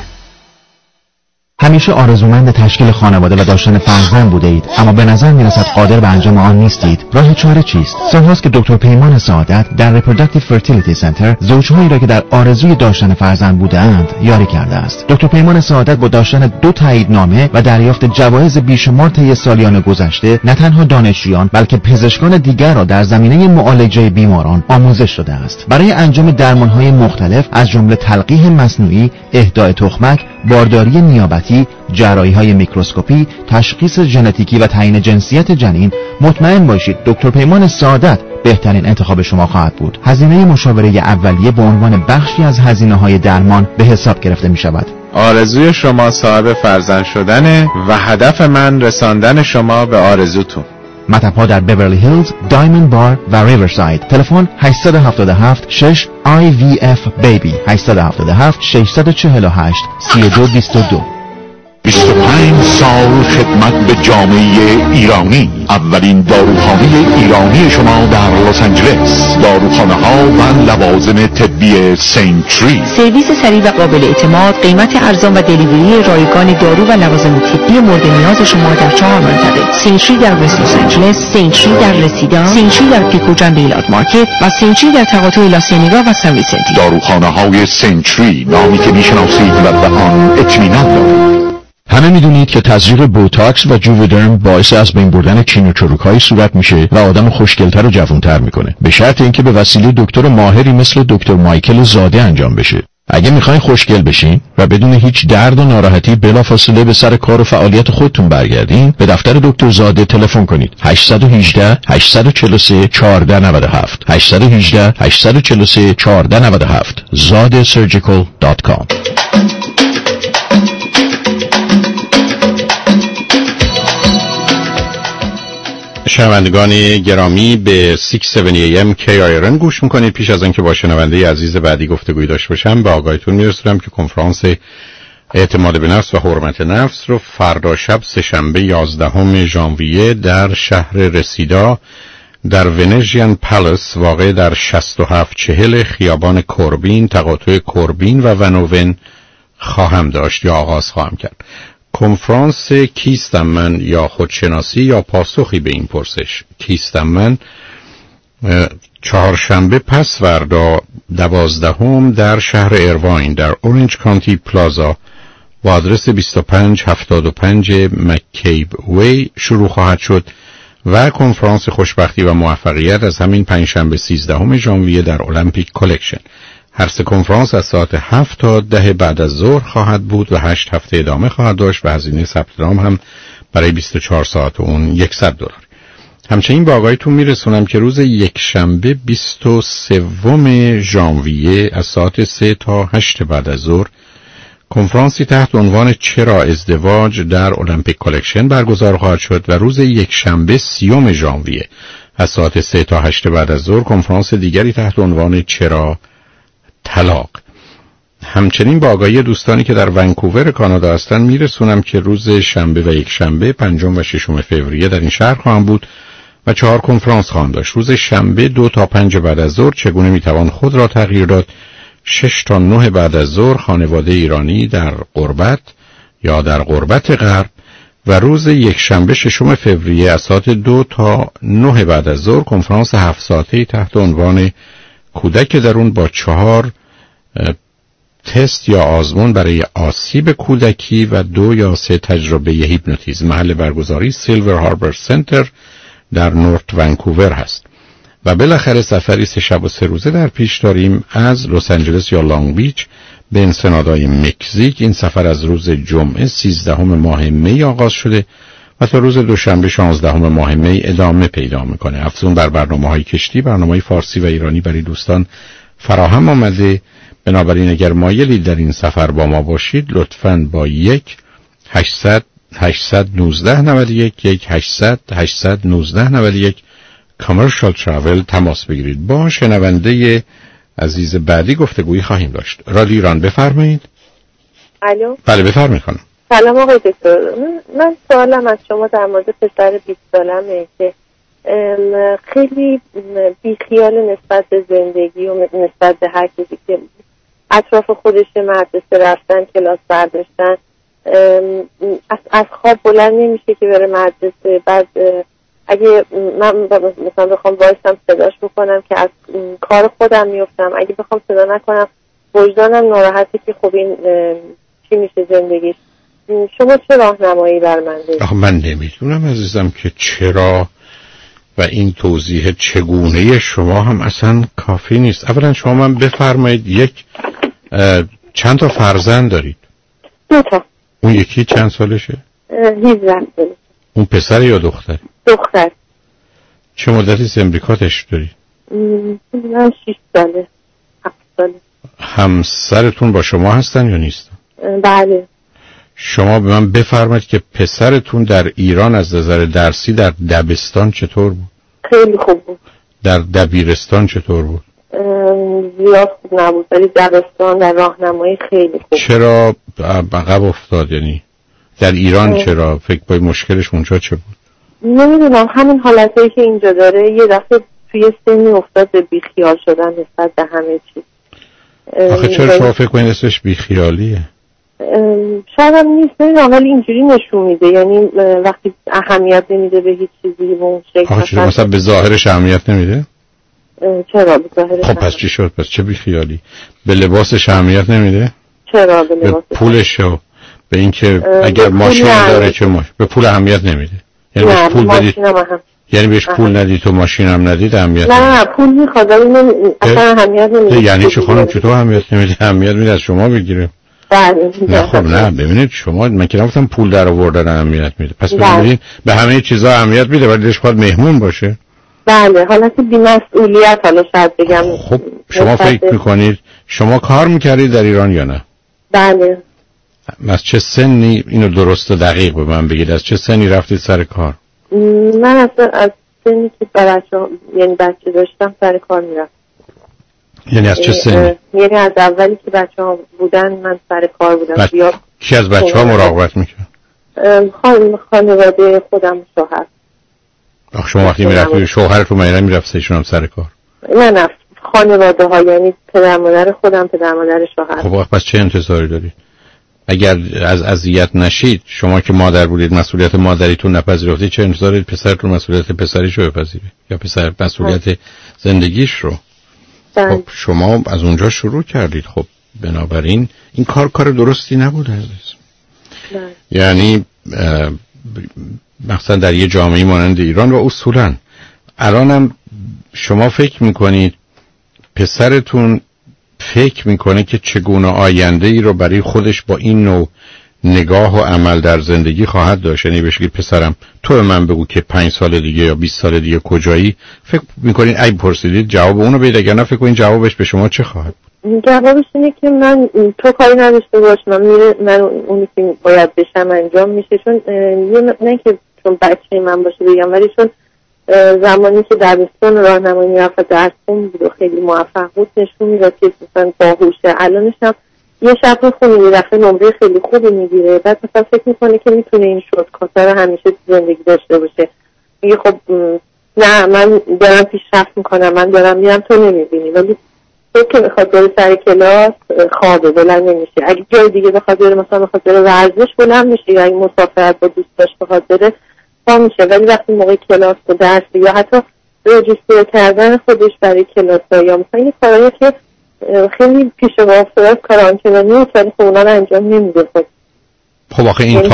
S5: همیشه آرزومند تشکیل خانواده و داشتن فرزند بوده اید، اما به نظر میرسد قادر به انجام آن نیستید. راه چاره چیست؟ سالهاست که دکتر پیمان سعادت در Reproductive Fertility Center زوجهایی را که در آرزوی داشتن فرزند بودند یاری کرده است. دکتر پیمان سعادت با داشتن 2 تاییدنامه و دریافت جوایز بیشمار طی سالیان گذشته نه تنها دانشجویان بلکه پزشکان دیگر را در زمینه معالجه بیماران آموزش داده است. برای انجام درمانهای مختلف از جمله تلقیح مصنوعی، اهدای تخمک، بارداری نیابتی، جراحی‌های میکروسکوپی، تشخیص ژنتیکی و تعیین جنسیت جنین، مطمئن باشید دکتر پیمان سعادت بهترین انتخاب شما خواهد بود. هزینه مشاوره اولیه به عنوان بخشی از هزینه‌های درمان به حساب گرفته می‌شود.
S9: آرزوی شما صاحب فرزند شدن و هدف من رساندن شما به آرزوتون.
S5: مطب‌ها در بیورلی هیلز، دایموند بار و ریورساید. تلفن 877 6 IVF BABY 877 648 3222.
S10: 25 سال خدمت به جامعه ایرانی. اولین داروخانه ایرانی شما در لس آنجلس. داروخانه ها و لوازم طبی سنچری.
S1: سرویس سریع و قابل اعتماد، قیمت ارزان و دلیوری رایگان دارو و لوازم طبی مورد نیاز شما در 4 منطقه. سنچری در وست لس آنجلس، سنچری در رسیدان، سنچری در پیکو جان بیلاد مارکت و سنچری در تقاطع لاسینیگا و سان ویسنتی.
S10: داروخانه های سنچری، نامی که میشناسید و به آن اطمینان دارید.
S7: همه میدونید که تزریق بوتاکس و جوودرم باعث از بین بردن کین و چروک‌های صورت میشه و آدم خوشگل‌تر و جوان‌تر میکنه، به شرط اینکه به وسیله دکتر ماهری مثل دکتر مایکل زاده انجام بشه.
S5: اگه میخواین خوشگل بشین و بدون هیچ درد و ناراحتی بلافاصله به سر کار و فعالیت خودتون برگردین، به دفتر دکتر زاده تلفن کنید. 818 843 1497 818 843 1497 zadesurgical.com.
S3: شنوندگان گرامی به 670 AM KIRN گوش میکنید. پیش از اینکه با شنونده عزیز بعدی گفتگوی داشته باشم به آگاهیتون میرسونم که کنفرانس اعتماد به نفس و حرمت نفس رو فردا شب سه‌شنبه 11 ژانویه در شهر رسیدا در ونژین پالاس واقع در 6740 خیابان کوربین، تقاطع کوربین و ونوون خواهم داشت یا آغاز خواهم کرد. کنفرانس کیستم من یا خودشناسی یا پاسخی به این پرسش کیستم من، چهارشنبه پس فردا 12 در شهر ایرواین در اورنج کانتی پلازا و آدرس 2575 مکیب وی شروع خواهد شد و کنفرانس خوشبختی و موفقیت از همین پنجشنبه 13 ژانویه در المپیک کلکشن. هر سه کنفرانس از ساعت 7 تا 10 بعد از ظهر خواهد بود و 8 هفته ادامه خواهد داشت و هزینه ثبت نام هم برای 24 ساعت اون $100. همچنین با آگاهیتون میرسونم که روز یکشنبه 23 ژانویه از ساعت 3 تا 8 بعد از ظهر کنفرانسی تحت عنوان چرا ازدواج در المپیک کلکشن برگزار خواهد شد و روز یکشنبه 30 ژانویه از ساعت 3 تا 8 بعد از ظهر کنفرانس دیگری تحت عنوان چرا طلاق. همچنین با آگاهی دوستانی که در ونکوور کانادا هستن میرسونم که روز شنبه و یکشنبه 5 و 6 فوریه در این شهر خواهم بود و 4 کنفرانس خواهم داشت. روز شنبه 2 تا 5 بعد از ظهر چگونه میتوان خود را تغییر داد، 6 تا 9 بعد از ظهر خانواده ایرانی در غربت یا در غربت غرب و روز یکشنبه 6 فوریه از ساعت 2 تا 9 بعد از ظهر کنفرانس 7 ساعته تحت عنوان کودک درون با 4 تست یا آزمون برای آسیب کودکی و 2 یا 3 تجربه هیپنوتیزم. محل برگزاری سیلور هاربر سنتر در نورت ونکوور هست. و بالاخره سفری 3 شب و 3 روزه در پیش داریم از لس آنجلس یا لانگ بیچ به انسنادای مکزیک. این سفر از روز جمعه 13 ماه می آغاز شده و تا روز دوشنبه 16 ماه می ادامه پیدا میکنه. افزون بر برنامه‌های کشتی، برنامه‌های فارسی و ایرانی برای دوستان فراهم آمده. بنابراین اگر مایلید در این سفر با ما باشید لطفاً با 1-800-819-91 کامرشال تراول تماس بگیرید. با شنونده عزیز بعدی گفتگویی خواهیم داشت. رادیو ایران بفرمایید.
S11: الو.
S3: بله بفرمایید خانم.
S11: سلام آقای دکتر. من سوالم از شما در مورد پسر 20 سالمه که خیلی بیخیال نسبت به زندگی و نسبت به هر کسی که اطراف خودش مدرسه رفتن، کلاس برداشتن، از خواب بلند نمیشه که بره مدرسه. بعد اگه من مثلا بخوام وایسم صداش بکنم که از کار خودم میفتم، اگه بخوام صدا نکنم وجدانم ناراحته که خب این چی میشه زندگیش. شما چه راهنمایی بر من دارید؟
S3: من نمیدونم عزیزم که چرا و این توضیح چگونه شما هم اصلا کافی نیست. اولا شما من بفرمایید چند تا فرزند دارید؟
S11: 2 تا.
S3: اون یکی چند سالشه؟
S11: 17 سالشه.
S3: اون پسر یا دختر؟
S11: دختر.
S3: چه مدتی از امریکا تشریف دارید؟
S11: من 6 ساله 7 ساله.
S3: همسرتون با شما هستن یا نیستن؟
S11: بله.
S3: شما به من بفرمایید که پسرتون در ایران از نظر درسی در دبستان چطور بود؟
S11: خیلی خوب بود.
S3: در دبیرستان چطور بود؟
S11: زیاد خوب نبود، ولی دبستان در راهنمایی خیلی خوب.
S3: چرا عقب افتاد؟ یعنی در ایران چرا؟ فکر باید مشکلش اونجا چه بود؟
S11: نمیدونم، همین حالتایی که اینجا داره یه دفعه توی سنی افتاد به بیخیال شدن نسبت به همه چیز.
S3: آخه چرا شما فکر کنید اسمش بیخیالیه؟
S11: شاید هم نیست، نمیدونم، ولی اینجوری نشون میده. یعنی وقتی اهمیت نمیده به هیچ چیزی به اون شکل.
S3: آخه چرا مثلا به ظاهرش اهمیت نمیده؟
S11: چرا به ظاهرش؟
S3: خب پس چی شد؟ پس چه بیخیالی؟ به لباسش اهمیت نمیده؟
S11: چرا به لباسش؟
S3: به پولش و به اینکه اگر ماشین داره چه به پول اهمیت نمیده؟ یعنی
S11: نه،
S3: پول بدید یعنی بهش پول ندید تو ماشین هم ندید اهمیت
S11: نه پول میخواد ولی اصلا اهمیت نمیده.
S3: یعنی چه خانم چطور اهمیت نمیده؟ اهمیت میده از شما بگیره. نه خب نه ببینید شما من که نگفتم پول در آوردن اهمیت میده، پس ببینید به همه چیزا اهمیت میده ولی دلش خواهد مهمون باشه.
S11: بله حالت بی‌مسئولیت حالا شاید بگم.
S3: خب شما فکر میکنید شما کار میکردید در ایران یا نه؟
S11: بله.
S3: از چه سنی اینو درست و دقیق به من بگید، از چه سنی رفتید سر کار؟
S11: من از سنی که یعنی بچه داشتم سر کار میرفتم.
S3: یعنی از چه سنی؟
S11: یعنی از اولی که بچه‌ها بودن من سر کار بودم.
S3: کی از بچه‌ها مراقبت میکرد؟
S11: خانواده خودم شوهر.
S3: شما وقتی میرفتید شوهرتون میرفت ایشون هم سر کار؟
S11: نه خانواده ها یعنی پدر مادر خودم پدر مادر شوهر.
S3: خب پس چه انتظاری دارید؟ اگر از اذیت نشید شما که مادر بودید مسئولیت مادریتون نپذیرفتید چه انتظار دارید پسرتون مسئولیت پسریشو بپذیره یا پسر مسئولیت زندگیش رو؟ خب شما از اونجا شروع کردید. خب بنابراین این کار درستی نبوده عزیز. یعنی مثلا در یه جامعه مانند ایران و اصولا الانم شما فکر میکنید پسرتون فکر میکنه که چگونه آینده ای رو برای خودش با این نوع نگاه و عمل در زندگی خواهد داشت؟ یعنی بهش بگید پسرم تو به من بگو که 5 سال دیگه یا 20 سال دیگه کجایی؟ فکر میکنید ای پرسیدید جواب اونو بدید، اگر نه فکر کنید جوابش به شما چه خواهد بود؟
S11: جوابش اینه که من تو کاری نداشته باش، من اونی که باید بشم انجام میشه. چون نه که چون بچه من باشه بگم، ولی چون زمانی که دبستان راهنمایی میرفت درس بود و خیلی موفق بود نشون میداد که مثلا باهوشه. الانش هم یه شب خونه میرفته نمره خیلی خوبی میگیره، بعد مثلا فکر میکنه که میتونه این شورتکات رو همیشه تو زندگی داشته باشه. میگه خب نه من دارم پیشرفت میکنم، من دارم میرم تو نمیبینی. ولی فکر که میخواد بره سر کلاس خوابه بلند نمیشه. اگه جای دیگه بخواد بره مثلا بخواد بره ورزش بلند میشه، یا اگه مسافرت با دوستاش بخواد بره پا میشه. ولی وقتی موقع کلاس و درس یا حتی رجیستر کردن خودش برای کلاس یا مثلا یه کارایی که خیلی پیش و افتاد کار آنچنانی ولی خب اونا رو انجام نمیده.
S3: خب آخه این تا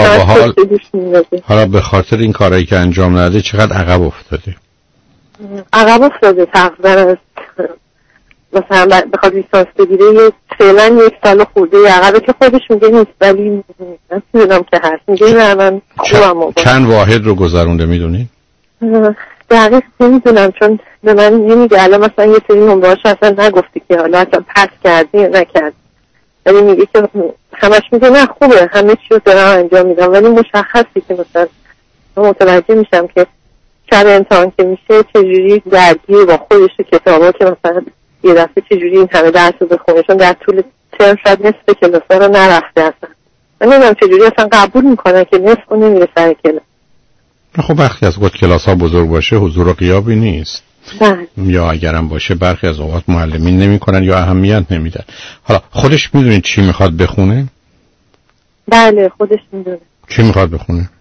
S3: به حالا به خاطر این کارهایی که انجام نده چقدر عقب افتاده؟
S11: عقب افتاده تقریبا مثلا بخواد لیسانس بگیره فعلا 1 سال خورده عقبه که خودش میگه نیست، ولی نمیدونم که هست. میگه نه من خوبم.
S3: چند واحد رو گذرونده میدونی؟
S11: دقیق نمیدونم چون به من نمیگه. الان مثلا یه سری نمرهاش اصلا نگفتی که حالا اصلا پس کردی یا نکردی، ولی میگه که همش میگه نه خوبه همه چی رو دارم انجام میدم. ولی مشخصی که مثلا متوجه میشم که شب امتحان که میشه چجوری درگیر با خودش کتابا که مثلا یه دفعه چجوری این همه درس رو بخونه، چون در طول ترم شاید نصف کلاسا رو نرفته اصلا. من نمیدونم چجوری اصلا قبول میکنن که نصف رو نمیره سر کلاس.
S3: خب وقتی از وقت کلاس ها بزرگ باشه حضور و غیابی نیست. یا اگرم باشه برخی از اوقات معلمین نمیکنن یا اهمیت نمیدن. حالا خودش میدونید چی میخواد بخونه؟
S11: بله خودش میدونه.
S3: چی میخواد بخونه؟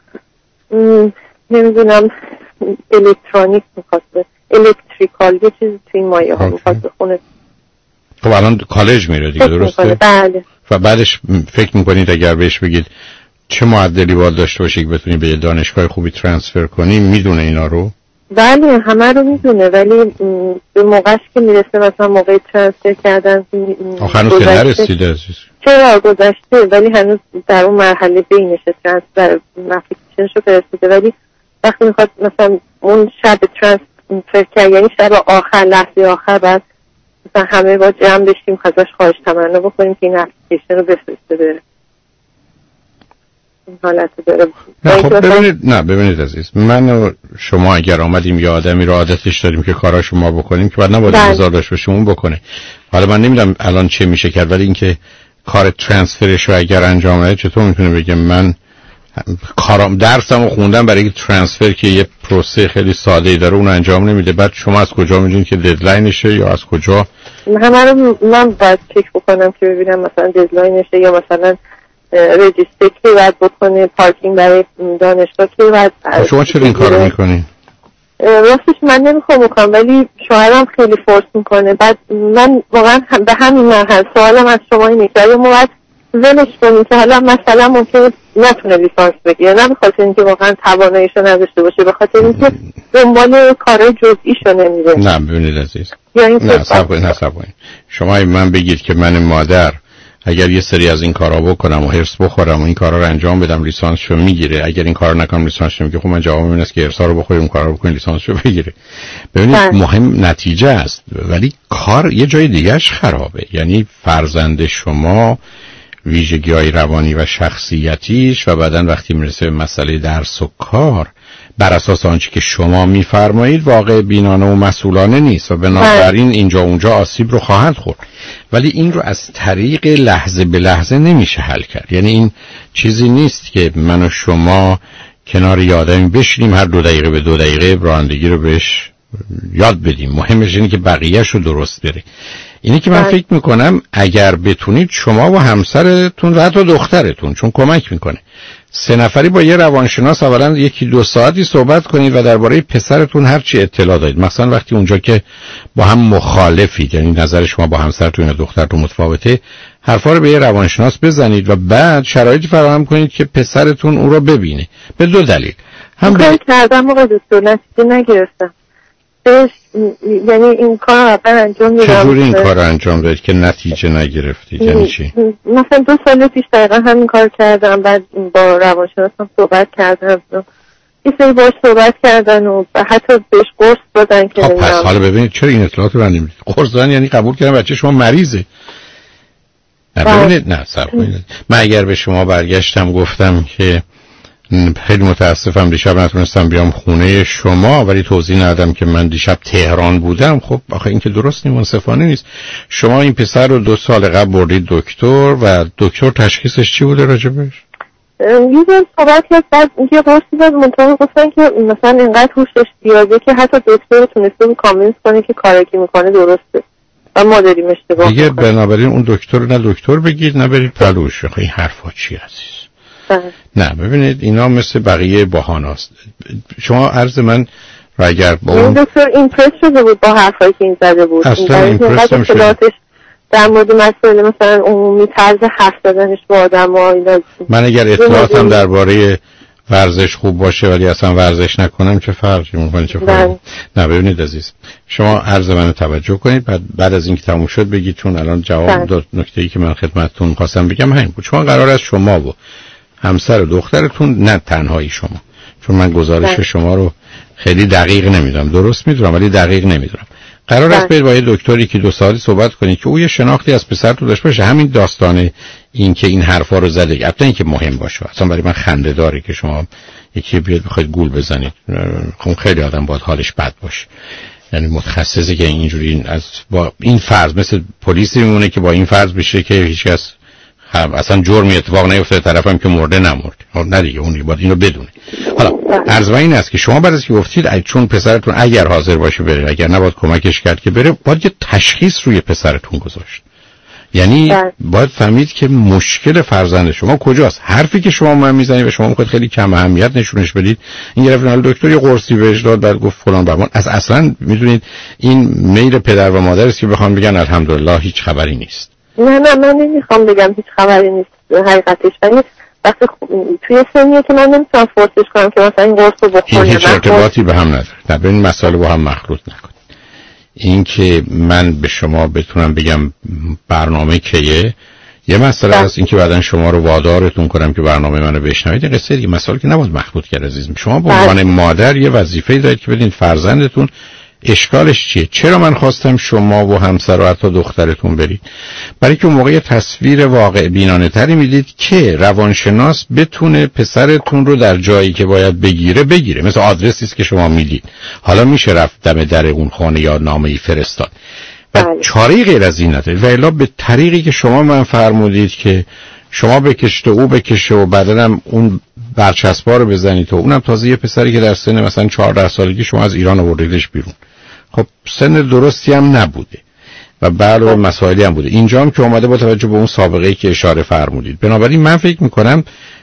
S11: نمیدونم الکترونیک میخواد، الکتریکال یه چیزی توی این مایه ها میخواد بخونه.
S3: خب الان کالج میره دیگه درسته؟
S11: بله.
S3: و بعدش فکر میکنید اگر بهش بگید چه معدلی باید داشته باشی که بتونی به یه دانشگاه خوبی ترانسفر کنی میدونه اینا رو؟
S11: بله همه رو میدونه، ولی به موقعش که میرسه مثلا موقع ترانسفر کردن
S3: هنوز که نرسیده عزیز.
S11: چرا گذشته، ولی هنوز در اون مرحله بینشه ترانسفر اپلیکیشنش رو فرستاده. ولی وقتی میخواد مثلا اون شب ترانسفر کرد یعنی شب آخر لحظه آخر بعد مثلا همه با جمع بشیم ازش خواهش تمنا بکنیم که این اپلیکیشن رو بفرسته بره. حالت داره.
S3: نه خب ببینید عزیز، من و شما اگر آمدیم یه آدمی رو عادتش داریم که کاراشو ما بکنیم که بعد نباید انتظار داشت باشیم اون بکنه. حالا من نمیدونم الان چه میشه کرد، ولی اینکه کار ترانسفرش رو اگر انجام نده چطور میتونه بگه من کارام درسمو خوندم برای ترانسفر که یه پروسه خیلی ساده‌ای داره اون انجام نمیده؟ بعد شما از کجا میدونید که ددلاینشه یا از کجا؟
S11: همه رو من باید چک بکنم که ببینم مثلا ددلاینشه یا مثلا رجیستر که باید بکنه، پارکینگ برای دانشگاه که باید.
S3: شما چرا این کارو میکنی؟
S11: راستش من نمیخوام بکنم ولی شوهرم خیلی فورس میکنه. بعد من واقعا به همین مرحله سوالم از شما اینه که ما باید ولش کنیم که حالا مثلا ممکنه نتونه لیسانس بگیره، نه به خاطر اینکه واقعا تواناییشو نداشته باشه، به خاطر اینکه دنبال کارهای جزئیشو نمیره.
S3: نه ببینید عزیز، نه صبر کنید. شما من بگید که من مادر اگر یه سری از این کارا بکنم و هرس بخورم و این کارا رو انجام بدم لیسانسشو میگیره، اگر این کارا نکنم لیسانسشو میگیره، خب من جوابم این است که هرسا رو بخوریم اون کارا رو بکنید لیسانسشو بگیره. ببینید مهم نتیجه است، ولی کار یه جای دیگهش خرابه. یعنی فرزند شما ویژگی‌های روانی و شخصیتیش و بعدن وقتی میرسه به مسئله درس و کار بر اساس آنچه که شما میفرمایید واقع بینانه و مسئولانه نیست و بنابراین اینجا اونجا آسیب رو خواهد خورد. ولی این رو از طریق لحظه به لحظه نمیشه حل کرد. یعنی این چیزی نیست که من و شما کنار یه آدمی بشینیم هر 2 دقیقه به 2 دقیقه رانندگی رو بهش یاد بدیم. مهمش اینه که بقیه‌اش رو درست بره. اینه که من فکر میکنم اگر بتونید شما و همسرتون و حتی دخترتون، چون کمک میکنه، 3 نفری با یه روانشناس اولا 1-2 ساعتی صحبت کنید و درباره پسرتون هر چی اطلاع دادید. مثلا وقتی اونجا که با هم مخالفید، یعنی نظر شما با همسرتون یا دخترتون متفاوته، حرفا رو به یه روانشناس بزنید و بعد شرایطی فراهم کنید که پسرتون اون رو ببینه. به 2 دلیل. هم
S11: کردم آقای دکتر، نتیجه نگرفتم. یعنی این کار رو انجام میدم.
S3: چجوری این کار رو انجام دادید که نتیجه نگرفتید؟ یعنی چی؟
S11: مثلا 2 سال پیش دقیقا همین کار کردم، بعد با روانشناسم صحبت کردم، یه سری باش صحبت کردن و حتی بهش قرص دادن که
S3: خب پس حالا ببینید چرا این اطلاعات رو نمیدید؟ قرص دادن یعنی قبول کردن بچه شما مریضه. نه ببینید، نه صبر کنید. من اگر به شما برگشتم گفتم که خیلی متاسفم دیشب نتونستم بیام خونه شما ولی توضیح ندادم که من دیشب تهران بودم، خب آخه این که درست منصفانه نیست. شما این پسر رو 2 سال قبل بردید دکتر و دکتر تشخیصش چی بوده راجبش؟
S11: یه بار صحبت کرد، بعد یه قرصی داد، منطقه گفتن که مثلا اینقدر هوشش زیاده که حتی دکتر تونسته بود کامنت کنه که کاری که میکنه درسته و ما داریم اشتباه
S3: دیگه. بنابراین اون دکتر نه دکتر بگید نه برید پلوش. این حرفا چی عزیز؟ نه ببینید اینا مثل بقیه بهاناست. شما عرض من و اگر با اون
S11: دکتر ایمپرس شده بود با حرفایی که این زده بود،
S3: اصلا ایمپرس هم شده
S11: در مورد مسئله مثلا عمومی طرز حرف زدنش با آدم ها اینا.
S3: من اگر اطلاعاتم درباره ورزش خوب باشه ولی اصلا ورزش نکنم چه فرقی میکنه؟ چه فرقی؟ نه ببینید عزیز، شما عرض منو توجه کنید، بعد از اینکه تموم شد بگید، چون الان جواب داد نکته‌ای که من خدمتتون خواستم بگم همین بود. شما قرار است شما و همسر و دخترتون، نه تنهایی شما، چون من گزارش شما رو خیلی دقیق نمیدونم، درست میدونم ولی دقیق نمیدونم، قرار است برید با یه دکتری که 2 ساعتی صحبت کنید که او یه شناختی از پسرتون داشته باشه. همین داستان این که این حرفا رو زده، البته این که مهم باشه، اصلا برای من خنده داره که شما یکی بیاد بخواید گول بزنید. خب خیلی آدم باید حالش بد باشه، یعنی متخصصه که اینجوری از با این فرض مثل پلیسی میمونه که با این فرض بشه که هیچکس اصلا جرمی اتفاق نیفتاده، طرفم که مرده نمرد. نه دیگه، اون باید اینو بدونه. حالا عرض این است که شما بعد از که گفتید چون پسرتون اگر حاضر باشه بره، اگر نباید کمکش کرد که بره، باید یه تشخیص روی پسرتون گذاشت. یعنی باید فهمید که مشکل فرزند شما کجاست. حرفی که شما من میزنید و شما میخواید خیلی کم اهمیت نشونش بدید، این گرفتن دکتر یه قرصی بهش داد بعد گفت فلان بهمان، از اصلا میدونید این میل پدر و مادر است که بخوام بگن الحمدلله هیچ خبری نیست.
S11: نه من نمیخوام بگم هیچ خبری نیست حقیقتش، ولی وقتی توی سنیه که من نمیتونم فورسش کنم که مثلا این قرص رو بخوره.
S3: این هیچ ارتباطی به هم نداره. نه این مسائل با هم مخلوط نکنید. این که من به شما بتونم بگم برنامه کیه یه مسئله است، این که بعدن شما رو وادارتون کنم که برنامه منو بشنوید این قصه دیگه. مسائلی که نباید مخلوط کرد عزیزم. شما به عنوان مادر یه وظیفه‌ای دارید که بدین فرزندتون اشکالش چیه. چرا من خواستم شما و همسر و حتی دخترتون برید؟ برای که اون موقع تصویر واقع بینانه تری میدید که روانشناس بتونه پسرتون رو در جایی که باید بگیره. مثل آدرسی است که شما میدید، حالا میشه رفت دم در اون خانه یا نامه‌ای فرستاد و چاره غیر از این نداره. و الا به طریقی که شما من فرمودید که شما بکشید و او بکشه و بعداً هم اون برچسبا رو بزنید و اونم تازه یه پسری که در سن مثلا 14 سالگی شما از ایران آوردیدش بیرون، خب سن درستی هم نبوده و بله مسائلی هم بوده. اینجا هم که اومده با توجه به اون سابقه‌ای که اشاره فرمودید. بنابراین من فکر میکنم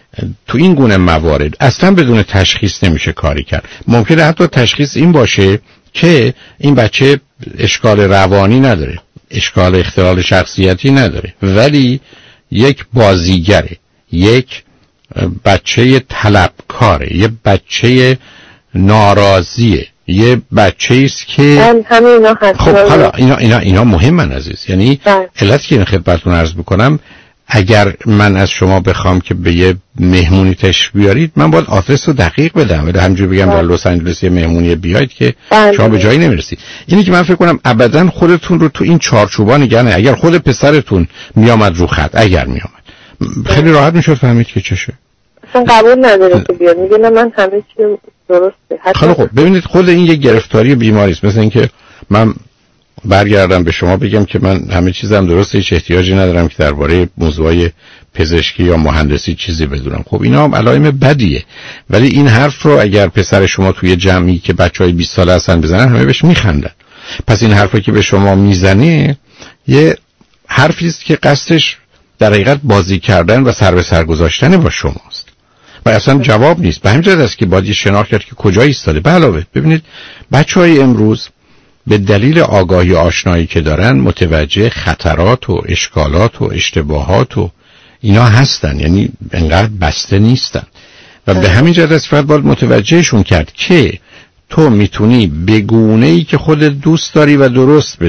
S3: تو این گونه موارد اصلا بدون تشخیص نمیشه کاری کرد. ممکنه حتی تشخیص این باشه که این بچه اشکال روانی نداره، اشکال اختلال شخصیتی نداره، ولی یک بازیگره، یک بچه طلبکاره، یه بچه ناراضیه، یه بچه است که خب حالا اینا مهمن عزیز. یعنی علتی که این خدمتتون عرض بکنم، اگر من از شما بخوام که به یه مهمونی تشریف بیارید، من باید آدرس رو دقیق بدم، ولی همینجوری بگم در لس آنجلس یه مهمونی بیاید که شما به جایی نمیرسید. اینی که من فکر کنم ابداً خودتون رو تو این چارچوبا نگه نه. اگر خود پسرتون میامد رو خط، اگر میامد، خیلی راحت میشد فهمید که چشه.
S11: اصلا قبول نداره که بیاد، میگه نه من همه چی درسته.
S3: خیلی خب ببینید، خود این یه گرفتاری بیماری است. مثل اینکه من برگردم به شما بگم که من همه چیزم درسته، هیچ احتیاجی ندارم که درباره موضوعای پزشکی یا مهندسی چیزی بدونم. خب اینا هم علائم بدیه، ولی این حرف رو اگر پسر شما توی جمعی که بچهای 20 ساله هستن بزنن، همه بهش میخندن. پس این حرفی که به شما میزنه یه حرفی است که قصدش در حقیقت بازی کردن و سر به سر گذاشتن با شماست و اصلا جواب نیست. به همین جهت است که باید شناخت کرد که کجا ایستاده. به علاوه ببینید، بچهای امروز به دلیل آگاهی آشنایی که دارن متوجه خطرات و اشکالات و اشتباهات و اینا هستن، یعنی انقدر بسته نیستن و به همین جهت است باید متوجهشون کرد که تو میتونی به گونه‌ای که خودت دوست داری و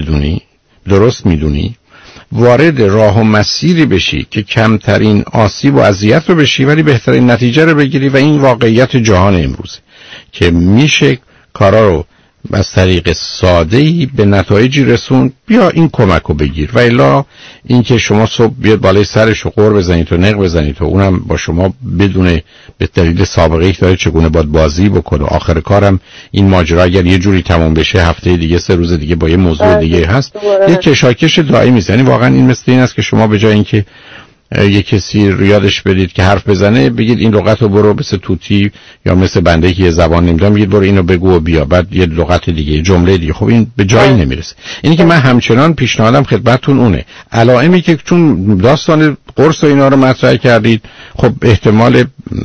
S3: درست میدونی وارد راه و مسیری بشی که کمترین آسیب و اذیت رو بشی ولی بهترین نتیجه رو بگیری. و این واقعیت جهان امروزه که میشه کارا رو از طریق ساده‌ای به نتایجی رسون. بیا این کمک رو بگیر، و الا این که شما صبح بیاد بالای سرش و قور بزنید و نق بزنید و اونم با شما بدون به دلیل سابقه‌ای داره چگونه باید بازی بکنه. آخر کارم این ماجرا اگر یه جوری تمام بشه، هفته دیگه 3 روز دیگه با یه موضوع دیگه هست، یه کشاکش دائمی است. یعنی واقعا این مثل این است که شما به جای اینکه یه کسی یادش بدید که حرف بزنه، بگید این لغت رو برو مثل توتی یا مثل بنده که یه زبان نمیدونم، بگید برو اینو بگو و بیا، بعد یه لغت دیگه، جمله دیگه. خب این به جایی نمیرسه. اینی که من همچنان پیشنهادم خدمتتون اونه، علائمی که چون داستان قرص و اینا رو مطرح کردید، خب احتمال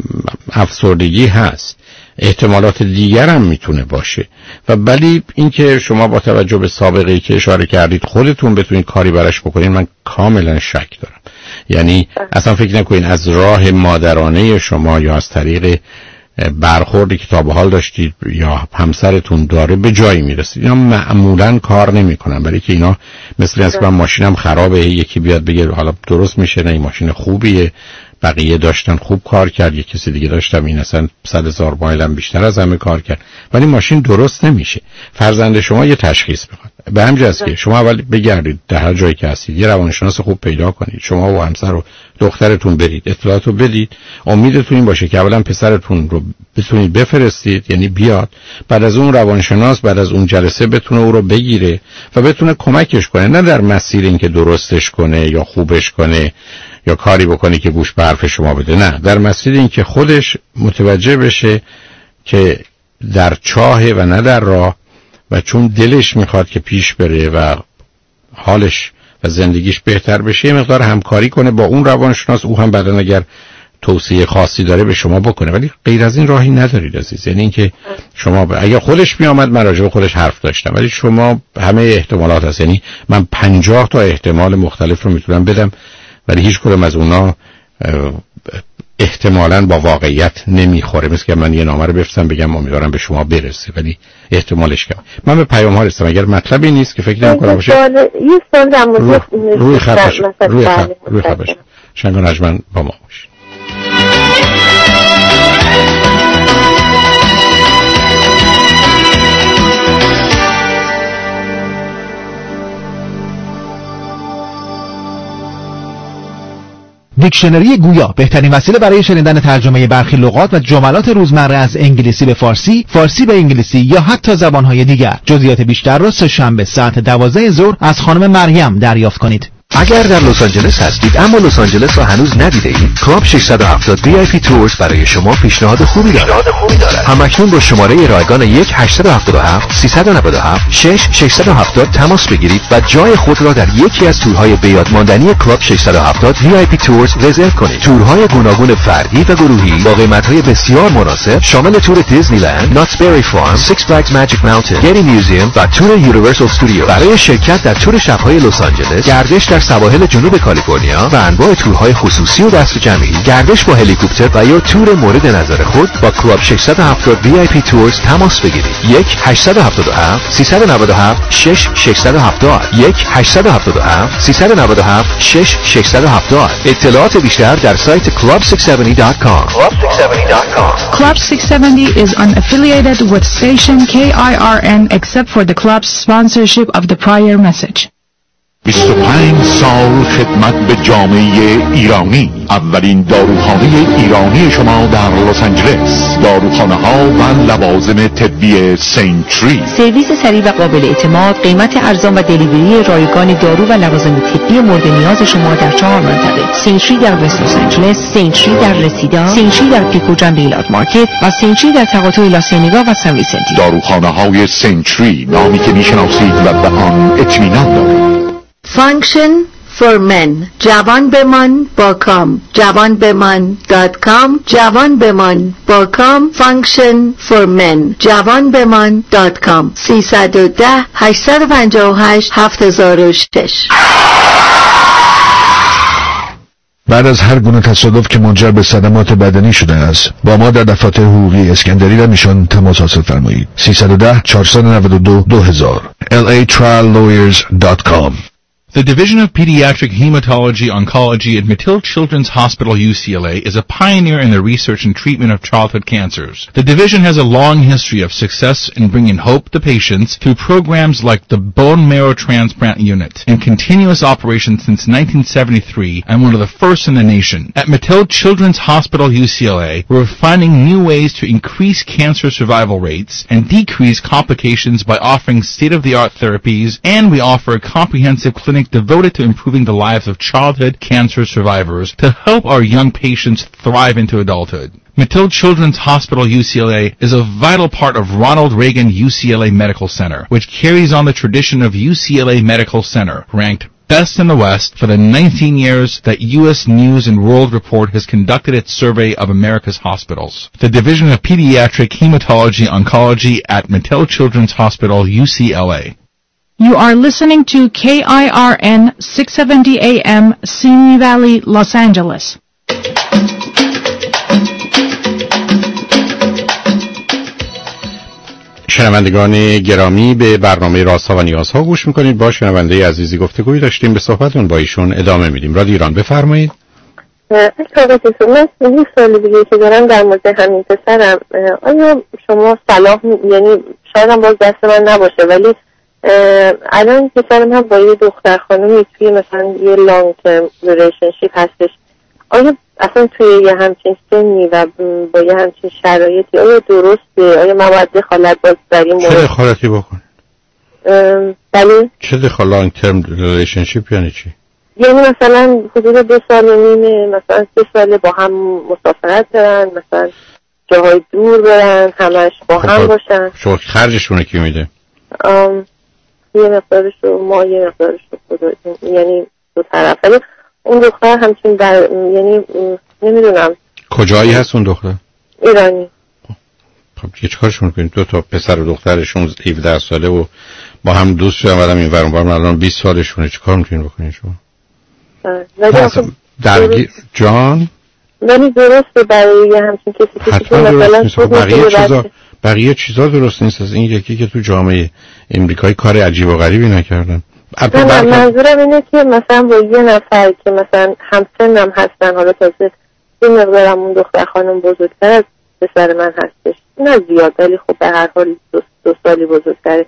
S3: افسردگی هست، احتمالات دیگر هم میتونه باشه، و ولی اینکه شما با توجه به سابقه‌ای که اشاره کردید خودتون بتونید کاری براش بکنید، من کاملا شک دارم. یعنی اصلا فکر نکنین از راه مادرانه شما یا از طریق برخوردی که تا به حال داشتید یا همسرتون داره به جایی میرسید. اینا معمولا کار نمیکنن، برای که اینا مثل از من ماشینم خرابه، یکی بیاد بگه حالا درست میشه، نه این ماشین خوبیه، بقیه داشتن خوب کار کرد، یک کسی دیگه داشتم این اصلا 100,000 مایل هم بیشتر از همه کار کرد، ولی ماشین درست نمیشه. فرزند شما یه تشخیص بخواد، به همین جاست که شما اول بگردید در هر جایی که هستید یه روانشناس خوب پیدا کنید، شما و همسر و دخترتون برید اطلاعات رو بدید. امیدتون این باشه که اولا پسرتون رو بتونید بفرستید، یعنی بیاد، بعد از اون روانشناس بعد از اون جلسه بتونه او رو بگیره و بتونه کمکش کنه، نه در مسیر اینکه درستش کنه یا خوبش کنه یا کاری بکنی که گوش به حرف شما بده، نه، در مسیر این که خودش متوجه بشه که در چاهه و نه در راه، و چون دلش میخواد که پیش بره و حالش و زندگیش بهتر بشه، یه مقدار همکاری کنه با اون روانشناس، او هم بعدن اگر توصیه خاصی داره به شما بکنه، ولی غیر از این راهی ندارید عزیز. یعنی اینکه شما اگر خودش میآمد من راجع به خودش حرف داشتم، ولی شما همه احتمالات هست، یعنی من 50 تا احتمال مختلف رو میتونم بدم، ولی هیچ کدوم از اونا احتمالاً با واقعیت نمیخوره. مثل که من یه نامه رو بفرستم بگم امیدوارم به شما برسه، ولی احتمالش کم. من به پیام ها رسیدم، اگر مطلبی نیست که فکر نمی‌کنم باشه
S11: یه سوال در مورد
S3: روی خط باشه. شنگ و نجمن با ما باشه.
S5: دیکشنری گویا، بهترین وسیله برای شنیدن ترجمه برخی لغات و جملات روزمره از انگلیسی به فارسی، فارسی به انگلیسی یا حتی زبانهای دیگر. جزئیات بیشتر را سه‌شنبه ساعت 12 ظهر از خانم مریم دریافت کنید.
S7: اگر در لس آنجلس هستید اما لس آنجلس را هنوز ندیده اید، کلاب 670 VIP تورز برای شما پیشنهاد خوبی دارد. همکنون با شماره رایگان 1-877-397-6670 تماس بگیرید و جای خود را در یکی از تورهای بیاد ماندنی کلاب 670 VIP تورز رزرو کنید. تورهای گوناگون فردی و گروهی با قیمت‌های بسیار مناسب شامل تور دیزنیلند، ناتسبری فارم، سیکس فلگز ماجیک ماونتین، گتی میوزیوم و تور یونیورسال استودیو. برای شرکت در تور شب‌های لس آنجلس، گردش در سواحل جنوب کالیفرنیا و انواع تورهای خصوصی و دست جمعی، گردش با هلیکوپتر و یا تور مورد نظر خود با کلاب 670 VIP تورز تماس بگیرید. 1-877-397-6670 اطلاعات بیشتر در سایت club670.com.
S8: Club 670 is unaffiliated with station KIRN except for the club's sponsorship of the prior message.
S10: 25 سال خدمت به جامعه ایرانی. اولین داروخانه ایرانی شما در لس آنجلس. داروخانه ها و لوازم طبی سینتری.
S1: سرویس سریع و قابل اعتماد، قیمت ارزان و دلیوری رایگان دارو و لوازم طبی مورد نیاز شما در 4 منطقه: سینتری در وست لس آنجلس، سینتری در رسیدا، سینتری در پیکو جنب ایلات مارکت و سینتری در تقاطع لاسینیگا و سن ویسنتی.
S10: داروخانه های سینتری، نامی که میشناسید و به آن اطمینان دارید.
S12: Function for Men. javanbeman.com javanbeman.com javanbeman.com Function for Men. javanbeman.com 310-858-7006.
S5: بعد از هر گونه تصادف که منجر به صدمات بدنی شده است، با ما در دفاتر حقوقی اسکندری و میشن تماس حاصل فرمایید. 310-492-2000 latriallawyers.com.
S13: The Division of Pediatric Hematology Oncology at Matilda Children's Hospital UCLA is a pioneer in the research and treatment of childhood cancers. The division has a long history of success in bringing hope to patients through programs like the Bone Marrow Transplant Unit, in continuous operation since 1973 and one of the first in the nation. At Matilda Children's Hospital UCLA, we're finding new ways to increase cancer survival rates and decrease complications by offering state-of-the-art therapies, and we offer a comprehensive clinic devoted to improving the lives of childhood cancer survivors to help our young patients thrive into adulthood. Matilda Children's Hospital UCLA is a vital part of Ronald Reagan UCLA Medical Center, which carries on the tradition of UCLA Medical Center, ranked best in the West for the 19 years that U.S. News and World Report has conducted its survey of America's hospitals. The Division of Pediatric Hematology Oncology at Matilda Children's Hospital UCLA.
S8: You are listening to KIRN 670 AM, Simi Valley, Los Angeles.
S3: شنوندگان گرامی، به برنامه رازها و نیازها گوش میکنید. با شنونده عزیزی گفتگویی داشتیم، به صحبتون با ایشون ادامه میدیم. رادیو ایران، بفرمایید.
S11: من یه سوال دیگه که دارم در مورد همین پسرم، آیا شما صلاح، یعنی شاید هم باز دست من نباشه، ولی الان پسرم هم با یه دختر خانومی توی مثلا یه لانگ ترم ریلیشنشیپ هستش، آیا اصلا توی یه همچین سنی و با یه همچین شرایطی آیا درسته؟ آیا من باید دخالت باز در این مورد؟
S3: چه دخالتی بکن؟
S11: بله؟
S3: چه لانگ ترم ریلیشنشیپ یعنی چی؟
S11: یعنی مثلا حدود 2 سال و نیمه، مثلا 3 ساله با هم مسافرت برن، مثلا جاهای دور برن، همش با هم باشن.
S3: شما خرجشونه کی میده؟
S11: یه مقدارش رو ما، یه مقدارش رو خدا، یعنی دو طرف. ولی اون دختر همچین یعنی نمیدونم
S3: کجایی هست اون دختر؟
S11: ایرانی.
S3: خب یه چیکارشون کنید؟ 2 تا پسر و دخترشون 17 ساله و با هم دوست شدن، بعدم این ور اون ور، الان 20 سالشونه، چیکار میتونین بکنین شما؟ درگیر جان؟
S11: ولی درسته برای یه همچین کسی که مثلا
S3: بقیه چیزا درست نیست. از این یکی که تو جامعه امریکایی کار عجیب و غریبی نکردن.
S11: نه منظورم اینه که مثلا با یه نفر که مثلا همسنم هستن، حالا تازه یه مقدارم اون دختر خانم بزرگتر از پسر من هستش، نه زیاد ولی خب به هر حال 2 سالی بزرگتره،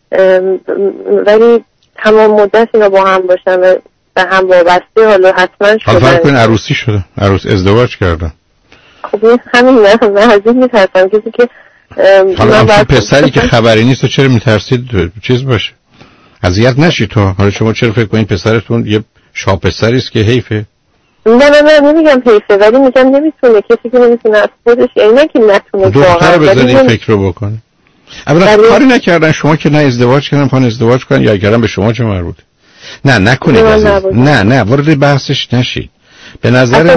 S11: ولی تمام مدت اینا با هم باشن و به هم وابسته، حالا حتما شدن.
S3: فرق کن عروسی شده، ازدواج کردن.
S11: خب همین، من از این میترسم کسی که
S3: حالا پسری که خبری نیست، چرا میترسید چیز باشه؟ اذیت نشید تو. حالا شما چرا فکر کنید پسرتون یه شاپسری است که حیفه؟
S11: نه نمیگم حیفه، ولی میگم نمیتونه، کسی که نمیتونه از خودش، یعنی نه که نتونه
S3: دختر بذاری این فکر رو بکنه. اولا کاری نکردن، شما که نه ازدواج کردن، پان ازدواج کنن، یا کردن به شما چه مربوط؟ نه نکنید. نه وارد بحثش نشید. به نظر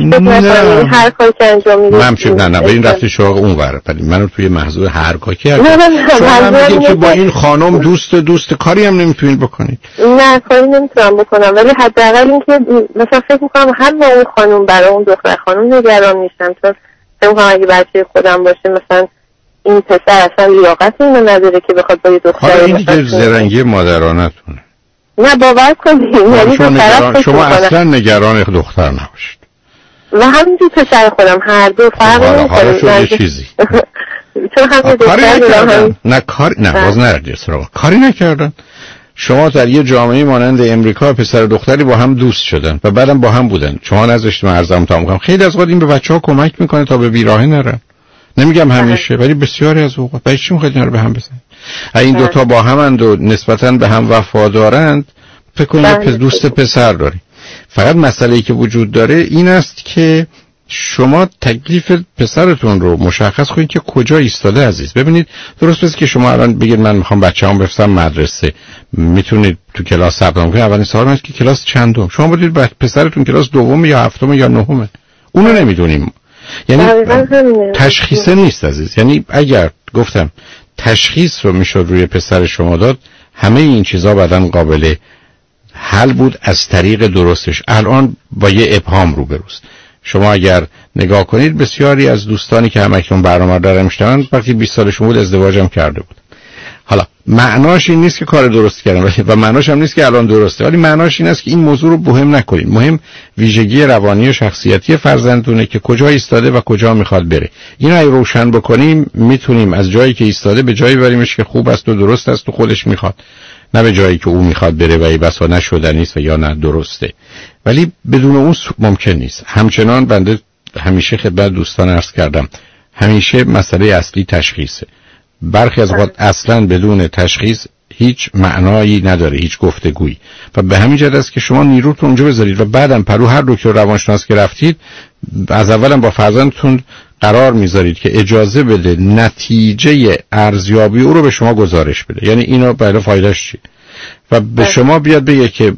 S3: من
S11: هر کاری که انجام میدید
S3: نه به این رفتی سراغ اون ور، ولی منو توی محضور هر کاری کردم.
S11: نه
S3: که با این خانم دوست کاری هم نمیتونید بکنید.
S11: نه کاری نمیتونم بکنم، ولی حداقل اینکه مثلا فکر میکنم هم با اون خانم برای اون دختر خانم نگران میشم، چون فکر میکنم اگه بچه خودم باشه مثلا این پسر اصلا لیاقت اینو نداره که بخواد با یه دختر.
S3: این دیگه زرنگی مادرانتونه.
S11: نه باور کنید یعنی
S3: شما اصلا نگران دختر نباشید
S11: و همینجور پسر خودم هر دو فرق
S3: نمی‌کنه. یه چیزی
S11: چون هم
S3: کاری نکردن. نه باز نردی سراغ کاری نکردن. شما در یه جامعه مانند امریکا پسر و دختری با هم دوست شدن و بعدم با هم بودن، شما نذاشتید من عرضم تمام کنم. خیلی از وقت این به بچه‌ها کمک میکنه تا به بیراهه نرن. نمیگم همیشه ولی بسیاری از اوقات. برای چی میخواید اینا رو به هم بزنید؟ این دو تا با همند و نسبتاً به هم وفادارند، فکر کنید دوست پسر داری. فقط مسئله‌ای که وجود داره این است که شما تکلیف پسرتون رو مشخص کنید که کجا ایستاده. عزیز ببینید درست است که شما الان بگید من میخوام بچه‌ام بفرستم مدرسه، میتونید تو کلاس ثبت نام کنید. اولین سوال است که کلاس چندم؟ شما بودید پسرتون کلاس دوم یا هفتم یا نهم؟ اونو نمیدونیم. یعنی تشخیص نیست عزیز. یعنی اگر گفتم تشخیص رو میشد روی پسر شما داد، همه این چیزا بعداً قابل حل بود از طریق درستش. الان با یه ابهام روبروست. شما اگر نگاه کنید بسیاری از دوستانی که همکنون برنامه دارن میشنون وقتی 20 سالشون بود ازدواجم کرده بود. حالا معناش این نیست که کار درست کردن و معناش هم نیست که الان درسته، ولی معناش این است که این موضوع رو مهم نکنید. مهم ویژگی روانی و شخصیتی فرزندتونه که کجا ایستاده و کجا میخواد بره. اینو اگه روشن بکنیم میتونیم از جایی که ایستاده به جایی بریمش که خوب است و درست است و خودش میخواد، نه به جایی که او میخواد بره و ای بسا نشدنی است و یا نه درسته. ولی بدون اون ممکن نیست. همچنان بنده همیشه خدمت دوستان عرض کردم همیشه مسئله اصلی تشخیصه. برخی از اوقات اصلا بدون تشخیص هیچ معنایی نداره، هیچ گفتگویی، و به همین جهت است که شما نیروتون اونجا بذارید و بعدم پرو هر دکتر روانشناس که رفتید از اولم با فرزندتون قرار میذارید که اجازه بده نتیجه ارزیابی او رو به شما گزارش بده. یعنی اینو برای فایدهش چی؟ و به شما بیاد بگه که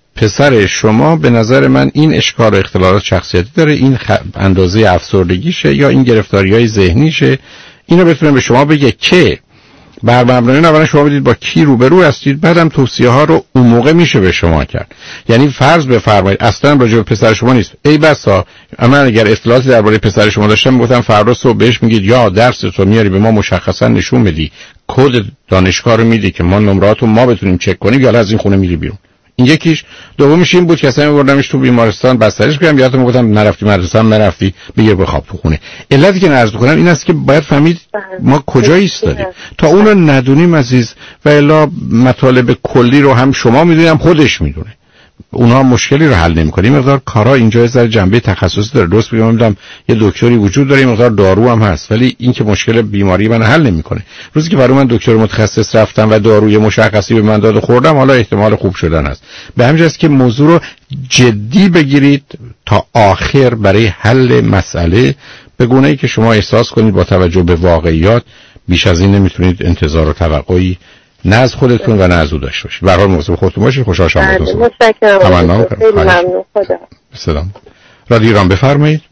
S3: پسر شما به نظر من این اشکال و اختلالات شخصیتی داره، این اندازه افسردگیشه یا این گرفتاری‌های ذهنیشه. اینو بتونه به شما بگه که بر مبنای اولا شما بدید با کی روبرو هستید، بعدم توصیه ها رو اون موقع میشه به شما کرد. یعنی فرض بفرمایید اصلا راجع به پسر شما نیست. ای بسا من اگر اطلاعاتی درباره پسر شما داشتم میگفتم فردا صبح بهش میگید یا درس تو میاری به ما مشخصا نشون بدی، کد دانشگاه رو میدی که ما نمراتو ما بتونیم چک کنیم، یا از این خونه میری بیرون. این یکیش. دومیش این بود که اصلا میبردمش تو بیمارستان بستریش کنم، یادم میگفتم نرفتی مدرسه هم نرفتی بگیر بخواب تو خونه. علتی که نرز کنم این است که باید فهمید ما کجا ایستادیم. تا اونو ندونیم عزیز و الا مطالب کلی رو هم شما میدونید هم خودش میدونه، اونها مشکلی رو حل نمی‌کنه. مقدار کارا اینجا از جنبه تخصصی داره. درست بگم میدونم یه دکتری وجود داره، مقدار دارو هم هست، ولی این که مشکل بیماری من حل نمی‌کنه. روزی که برای من دکتر متخصص رفتم و داروی مشخصی به من داد خوردم، حالا احتمال خوب شدن هست. به همین جاست که موضوع رو جدی بگیرید تا آخر برای حل مسئله، به گونه‌ای که شما احساس کنید با توجه به واقعیات بیش از این نمیتونید انتظار و توقعی نه از خودتون و نه از او داشته باشید. به هر حال مواظب خودتون باشید. خوشحال شدم باهاتون صحبت کردم. خیلی ممنون. خدا. سلام. رادیو ایران بفرمایید.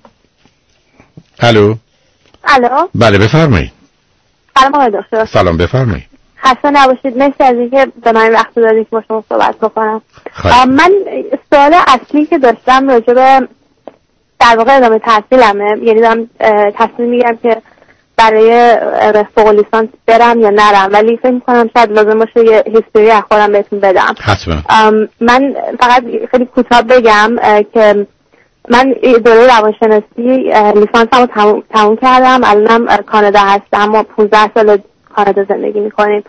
S3: الو. بله بفرمایید.
S14: سلام آقای دکتر.
S3: سلام بفرمایید.
S14: خسته نباشید. مرسی از اینکه به من وقت دادید که با شما صحبت بکنم. من سوال اصلی که داشتم راجع به در واقع ادامه تحصیلمه. یعنی دارم تصمیم میگیرم که برای فوق لیسانس برم یا نرم، ولی فکر می‌کنم شاید لازم باشه یه هیستوری از خودم بهتون بدم.
S3: حتما.
S14: من فقط خیلی کوتاه بگم که من دوره روانشناسی لیسانسمو تموم کردم. الانم کانادا هستم و 15 سال کانادا زندگی می‌کنیم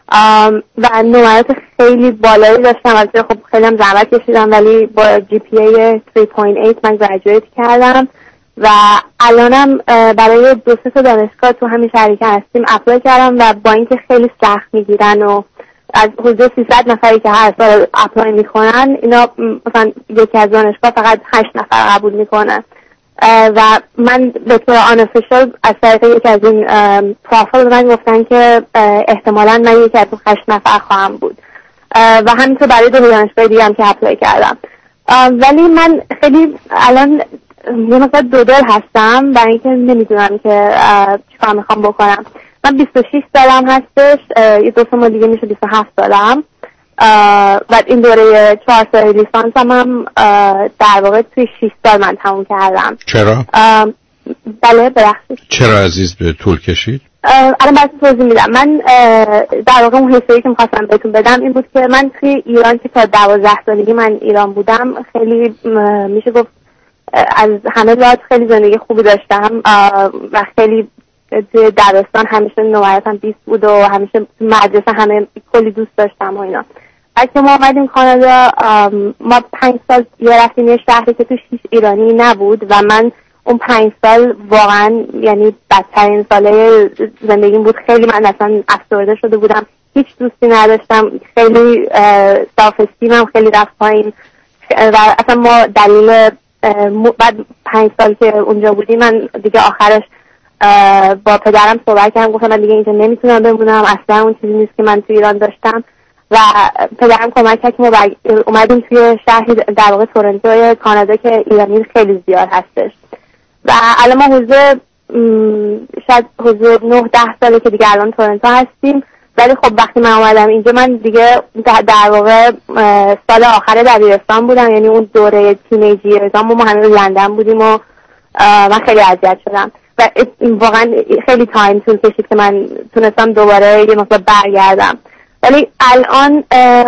S14: و نمرات خیلی بالایی داشتم. البته خب خیلی هم زحمت کشیدم، ولی با جی پی ای 3.8 من گریجویت کردم و الانم برای 2-3 تا دانشگاه تو همین شهری که هستیم اپلای کردم و با اینکه خیلی سخت میگیرن و از حدود 300 نفری که هر سال اپلای میکنن، اینا مثلا یکی از دانشگاه فقط 8 نفر قبول میکنن و من به طور آنوفیشال از طریق یکی از این پروفایل من گفتن که احتمالاً من یکی از 8 نفر خواهم بود و همینطور برای 2 دانشگاه دیگه هم که اپلای کردم. ولی من خیلی الان یه مقدار دودل هستم برای اینکه نمیدونم که چیکار میخوام بکنم. من 26 سالم هستش، یه 2 ماه دیگه میشه 27 سالم و این دوره 4 سال لیسانسم هم در واقع توی 6 سال من تموم کردم.
S3: چرا؟
S14: بله ببخشید.
S3: چرا عزیز به طول کشید؟
S14: الان باید توضیح میدم. من در واقع اون حسایی که میخواستم بهتون بدم این بود که من توی ایران که تا 12 سالگی من ایران بودم خیلی میشه گفت از همه لحاظ خیلی زندگی خوبی داشتم و خیلی توی دبستان همیشه نمراتم 20 بود و همیشه مدرسه همه کلی دوست داشتم و اینا. وقتی ما اومدیم کانادا ما 5 سال رفتیم یه شهری که توش هیچ ایرانی نبود و من اون 5 سال واقعا یعنی بدترین ساله زندگیم بود. خیلی من اصلا افسرده شده بودم، هیچ دوستی نداشتم، خیلی سلف استیمم خیلی رفت پایین و اصلا ما دلیل بعد 5 سال که اونجا بودیم من دیگه آخرش با پدرم صحبت کردم، گفتم من دیگه اینجا نمیتونم بمونم، اصلا اون چیزی نیست که من توی ایران داشتم و پدرم کمک کرد که ما اومدیم توی شهری در واقع تورنتو کانادا که ایرانی خیلی زیاد هستش و الان ما شاید حدود 9-10 ساله که دیگه الان تورنتو هستیم. ولی خب وقتی من اومدم اینجا من دیگه در واقع سال آخر دبیرستان بودم، یعنی اون دوره تینیج ایرزام ما همه لندن بودیم و من خیلی اذیت شدم و واقعا خیلی تایم طول کشید که من تونستم دوباره یه مقدار برگردم. ولی الان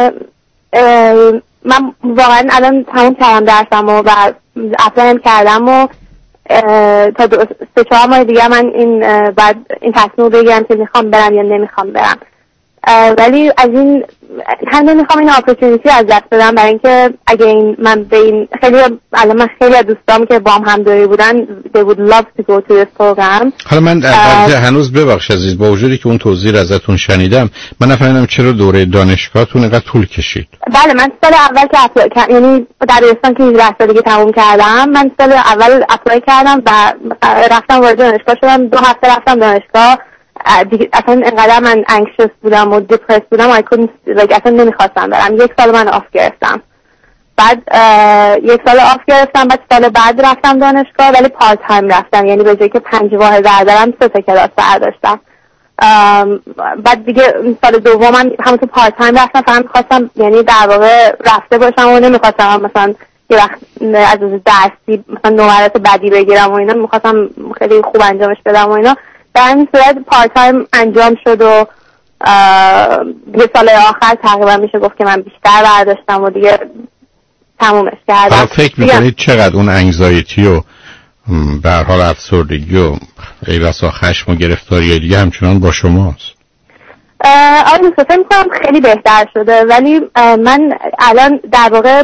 S14: من واقعا الان تموم کردم درسم و اپلایم کردم و تا 3-4 ماه دیگه من بعد این تصمیم بگیرم که میخوام برم یا نمیخوام برم. ولی از این هم نمیخوام این اپورتونیتی از دست بدم برای اینکه اگه من به این الان من خیلی از دوستام که با هم دوری بودن they would love to go to this program.
S3: حالا من هنوز ببخش عزیز با وجودی که اون توضیح رو ازتون شنیدم من نفهمیدم چرا دوره دانشگاهتون اینقدر طول کشید.
S14: بله من سال اول که اپلای کردم یعنی دبیرستان که 18 سالگی تموم کردم من سال اول اپلای کردم و رفتم وارد دانشگاه شدم. 2 هفته رفتم دانشگاه اصلا انقدر من انکشس بودم و دیپرس بودم اصلا نمیخواستم برم. 1 سال من آف گرفتم، بعد 1 سال آف گرفتم، بعد سال بعد رفتم دانشگاه ولی پارت تایم رفتم، یعنی به جایی که 5 واحد بردارم 3 تا کلاس برداشتم. بعد دیگه سال دومم همونطور پارت تایم رفتم، فقط میخواستم یعنی در واقع رفته باشم و نمیخواستم مثلا یه وقت از درسی مثلا نمرات بدی بگیرم و اینا، میخواستم خیلی خوب انجامش بدم و اینا. در این صورت پارت تایم انجام شد و یه سال آخر تقریبا میشه گفت که من بیشتر برداشتم و دیگه تمومش کردم.
S3: فکر میکنید چقدر اون انگزایتی و به هر حال افسردگی و ای بسا خشم و گرفتاری دیگه همچنان با شماست؟
S14: آره فکر میکنم خیلی بهتر شده ولی من الان در واقع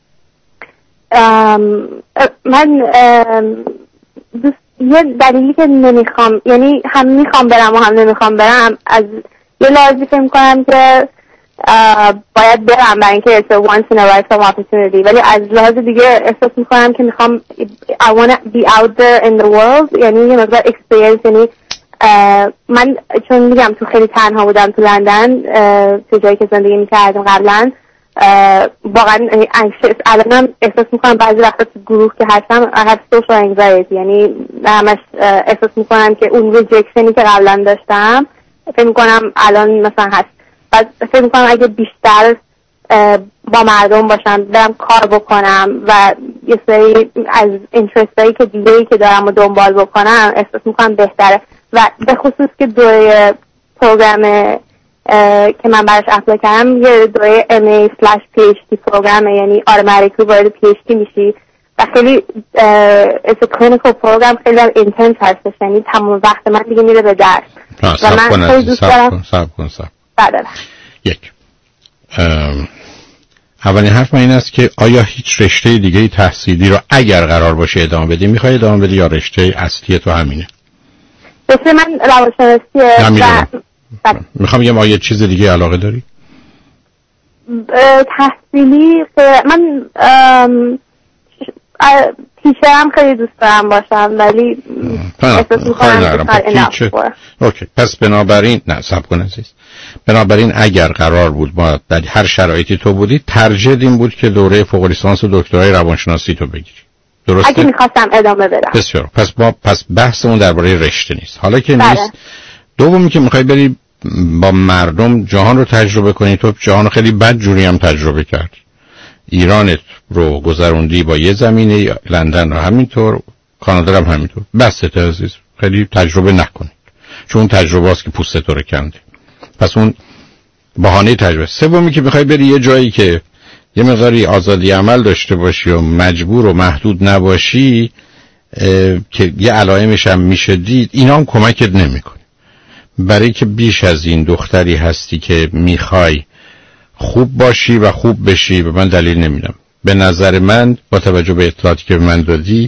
S14: من یه دلیلی که نمیخوام یعنی هم میخوام برم و هم نمیخوام برم از یه لحاظی فکر میکنم که باید برم برای اینکه it's a once in a lifetime opportunity ولی از لحاظ دیگه احساس میکنم که میخوام I want to be out there in the world یعنی یه مقدار experience. یعنی من چون میگم تو خیلی تنها بودم تو لندن تو جایی که زندگی میکردم قبلا واقعا الانم احساس میکنم بعضی وقتا تو گروه که هستم I have social anxiety یعنی همش احساس میکنم که اون ریجکشنی که قبلا داشتم فکر میکنم الان مثلا هست. بعد فکر میکنم اگه بیشتر با مردم باشم برم کار بکنم و یه سری از اینترستایی که دیگه‌ای که دارم و دنبال بکنم احساس میکنم بهتره و به خصوص که دوره پروگرام که من براش اپلای کردم یه دوره MA/PhD پروگرامه یعنی automatically وارد PhD میشی و خیلی it's a clinical program خیلی intense هستش یعنی تمام وقت من دیگه میره به درس و من خیلی دوست دارم.
S3: یک اولین حرف من این است که آیا هیچ رشته دیگه تحصیلی رو اگر قرار باشه ادامه بدی میخوای ادامه بدی یا رشته اصلی تو همینه؟
S14: رشته من روانشناسیه و
S3: میخوام بگم آیا چیز دیگه علاقه داری؟
S14: تحصیلی من تیچر هم خیلی دوست دارم باشم ولی احساس میکنم
S3: اوکی. پس بنابراین نه صبر کن عزیز، بنابراین اگر قرار بود ما در هر شرایطی تو بودی ترجیح این بود که دوره فوق لیسانس و دکترای روانشناسی تو بگیری، درسته؟
S14: اگه میخواستم ادامه بدم.
S3: بسیار. پس بحثمون درباره رشته نیست. حالا که نیست، دومی که میخوای بری با مردم جهان رو تجربه کنی، تو جهان رو خیلی بد جوری هم تجربه کردی. ایرانت رو گذروندی با یه زمینه، لندن رو همینطور، کانادا رو همینطور. بسته عزیز، خیلی تجربه نکنید چون تجربه است که پوست تو رو کنده. پس اون بهانه تجربه. سومی که میخوای بری یه جایی که یه مقداری آزادی عمل داشته باشی و مجبور و محدود نباشی که یه علائمش هم میشه دید، اینا هم کمکت نمیکنه. برای که بیش از این دختری هستی که میخوای خوب باشی و خوب بشی به من دلیل نمیدم. به نظر من با توجه به اطلاعاتی که به من دادی،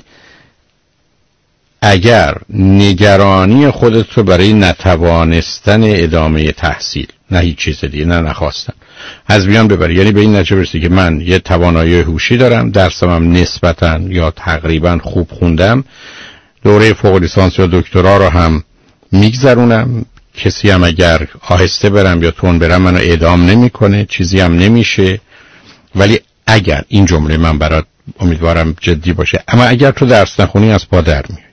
S3: اگر نگرانی خودت رو برای نتوانستن ادامه تحصیل، نه هیچ چیز دیگه، نه نخواستن، از میان ببری، یعنی به این نتیجه برسی که من یه توانایی هوشی دارم، درسم هم نسبتاً یا تقریباً خوب خوندم، دوره فوق لیسانس یا دکترا رو هم میگذرونم، کسی هم اگر آهسته برم یا تون برم منو اعدام نمیکنه، چیزی هم نمیشه. ولی اگر این جمله من برات امیدوارم جدی باشه، اما اگر تو درس نخونی از پا در میای،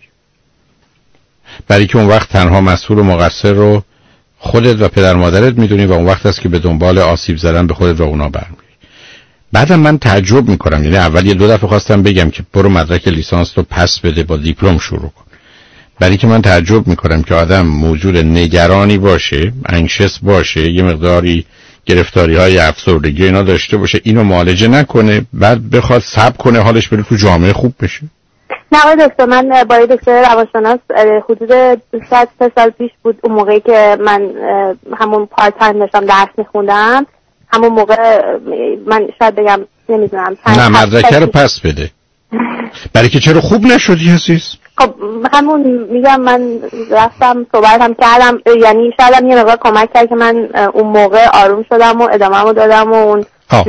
S3: برای که اون وقت تنها مسئول و مقصر رو خودت و پدر مادرت میدونی و اون وقت است که به دنبال آسیب زدن به خودت و اونا برمیای. بعدم من تعجب میکنم، یعنی اول یه دو دفعه خواستم بگم که برو مدرک لیسانس رو پس بده با دیپلم شروع کن، برای که من تعجب میکنم که آدم موجود نگرانی باشه، انکشس باشه، یه مقداری گرفتاری های افسردگی اینا داشته باشه، اینو معالجه نکنه، بعد بخواد صبر کنه حالش بره تو جامعه خوب بشه.
S14: نه آقای دکتر، من با دکتر روانشناس حدود 3 سال پیش بود، اون موقعی که من همون پارت تایم داشتم درس میخوندم، همون موقع من شاید بگم نمیدونم
S3: نه مدرکه رو پس بده. برای که چرا خوب نشدی عزیز؟
S14: خب همون میگم، من رفتم صحبتم کردم، یعنی شاید یه مقدار کمک کرد که من اون موقع آروم شدم و ادامه‌مو دادم و اون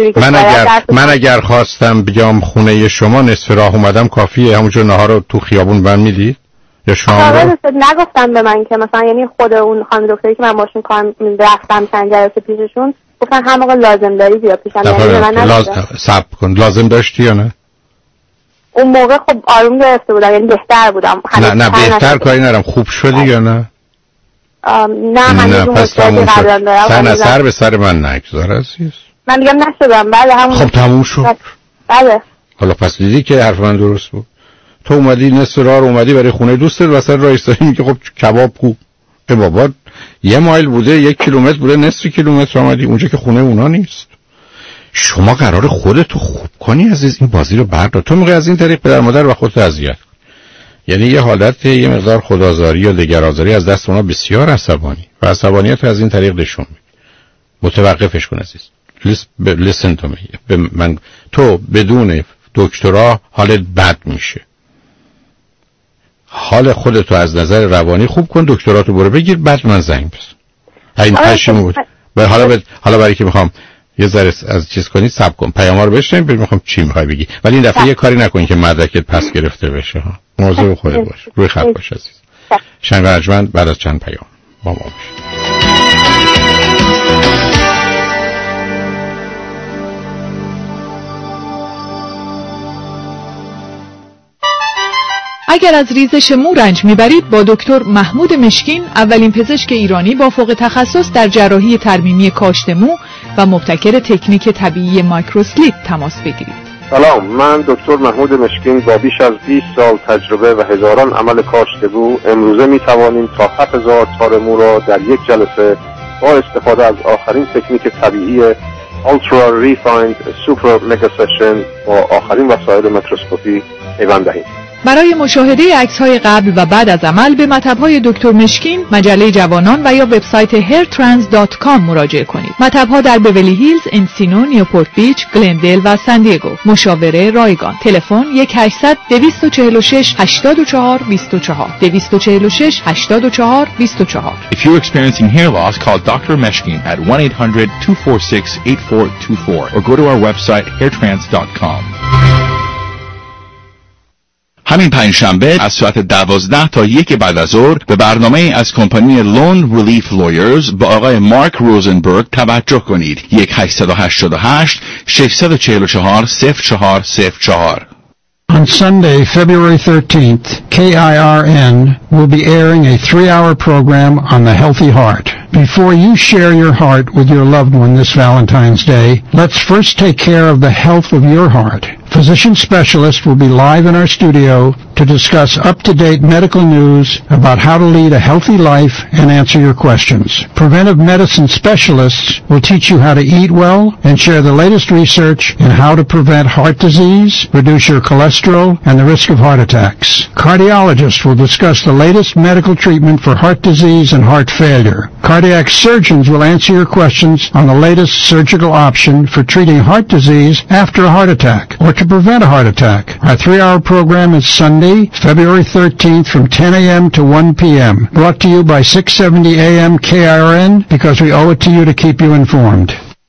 S3: من اگر خواستم بیام خونه شما نصف راه اومدم کافیه، همونجور نهار رو تو خیابون من میدید یا شام رو؟
S14: نگفتم به من که مثلا، یعنی خود اون خانم دکتری که من باشون کار رفتم چند جلسه پیششون گفتن هر موقع لازم داری بیا پیشم، یعنی من
S3: صبر کن. لازم داشتی یا نه؟
S14: اون موقع خب آروم گرفته بودم، یعنی بهتر بودم.
S3: نه بهتر کاری نرم. خوب شدی یا نه؟
S14: نه هنوز مشکلی قبلا دارم.
S3: سر به سر من نگذار عزیز.
S14: من میگم نشدم. بله همون.
S3: خب تموم شد.
S14: بله.
S3: حالا پس دیدی که حرف من درست بود. تو اومدی نصف راه رو اومدی برای خونه دوستت، وسط راه ایستادی میگه خب کباب خوب. بابا 1 مایل بوده، 1 کیلومتر بوده، نصف کیلومتر اومدی اونجا که خونه اونا نیست. شما قراره خودتو خوب کنی عزیز، این بازی رو بردار. تو میگه از این طریق پدر مادر و خودت اذیت کن. یعنی یه حالت یه مقدار خودآزاری یا دگرآزاری از دست اونا بسیار عصبانی و عصبانیت از این طریق نشون میده. متوقفش کن عزیز. listen to me. من تو بدون دکترا حالت بد میشه. حال خودتو از نظر روانی خوب کن، دکتراتو برو بگیر، بعد من زنگ بزن. این پشیمون بود. حالا برای که میخوام یه ذره از چیز کنی صبر کن، پیام‌ها رو بشنویم ببین میخوام چی میخوای بگی، ولی این دفعه یه کاری نکن که مدرکت پس گرفته بشه ها. موضوع خودت باش، روی خط باش عزیز. شنگ ارجمند بعد از چند پیام با ما باش.
S8: اگر از ریزش مو رنج میبرید، با دکتر محمود مشکین، اولین پزشک ایرانی با فوق تخصص در جراحی ترمیمی کاشت مو و مبتکر تکنیک طبیعی مایکروسلیپ تماس بگیرید.
S15: سلام، من دکتر محمود مشکین با بیش از 20 سال تجربه و هزاران عمل کاشت مو امروزه میتوانیم تا 7000 تار مو را در یک جلسه با استفاده از آخرین تکنیک طبیعی Ultra Refined Super Mega Session با آخرین وسایل میکروسکوپی پیوند دهیم.
S8: برای مشاهده عکس‌های قبل و بعد از عمل به مطب‌های دکتر مشکین، مجله جوانان و یا وبسایت hairtrans.com مراجعه کنید. مطب‌ها در بیولی هیلز، انسینو، نیوپورت بیچ، گلندل و سان دیگو. مشاوره رایگان. تلفن 1-800-246-84-24 246-84-24.
S13: If you're experiencing hair loss, call Dr. Meshkin at 1-800-246-8424 or go to our website hairtrans.com.
S10: همین پنجشنبه از ساعت 12 تا 1 بعد از ظهر به برنامه از کمپانی لون ریلیف لویرز با آقای مارک روزنبرگ توجه کنید. 1-888-644-0404.
S16: On Sunday, February 13th, KIRN will be airing a 3-hour program on the healthy heart. Before you share your heart with your loved one this Valentine's Day, let's first take care of the health of your heart. Physician specialists will be live in our studio to discuss up-to-date medical news about how to lead a healthy life and answer your questions. Preventive medicine specialists will teach you how to eat well and share the latest research in how to prevent heart disease, reduce your cholesterol, and the risk of heart attacks. Cardiologists will discuss the latest medical treatment for heart disease and heart failure. Cardiac surgeons will answer your questions on the latest surgical option for treating heart disease after a heart attack or to prevent a heart attack. Our 3-hour program is Sunday, February 13th from 10 a.m. to 1 p.m. Brought to you by 670 AM KIRN because we owe it to you to keep you informed.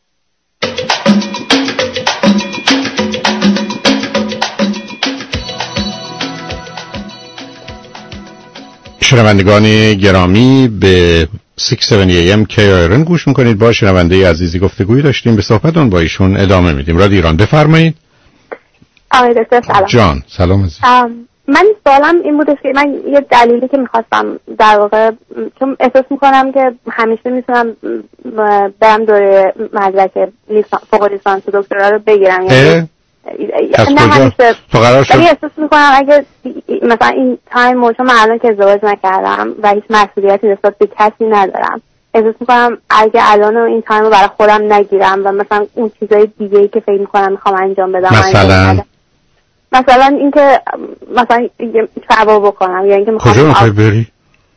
S3: شنوندگان گرامی به 670 AM KIRN گوش میکنید. با شنونده عزیزی گفتگویی داشتیم، به صحبتون با ایشون ادامه میدیم. رادیو ایران، بفرمایید.
S14: آقای دکتر سلام.
S3: جان سلام عزیز.
S14: من سوالم این بودش که من یه دلیلی که میخواستم در واقع، چون احساس میکنم که همیشه میتونم برم دوره مدرک فوق لیسانس و دکترا رو بگیرم، یعنی نه همیشه، ولی احساس میکنم اگه مثلا این تایم، چون من الان که ازدواج نکردم و هیچ مسئولیتی نسبت به کسی ندارم، احساس میکنم اگه الان این تایم رو برای خودم نگیرم و مثلا اون چیزای دیگه‌ای که فکر میکنم میخوام انجام بدم، مثلا اینکه مثلا ترابل بکنم، یا اینکه میخوام
S3: کجا میخوای بری؟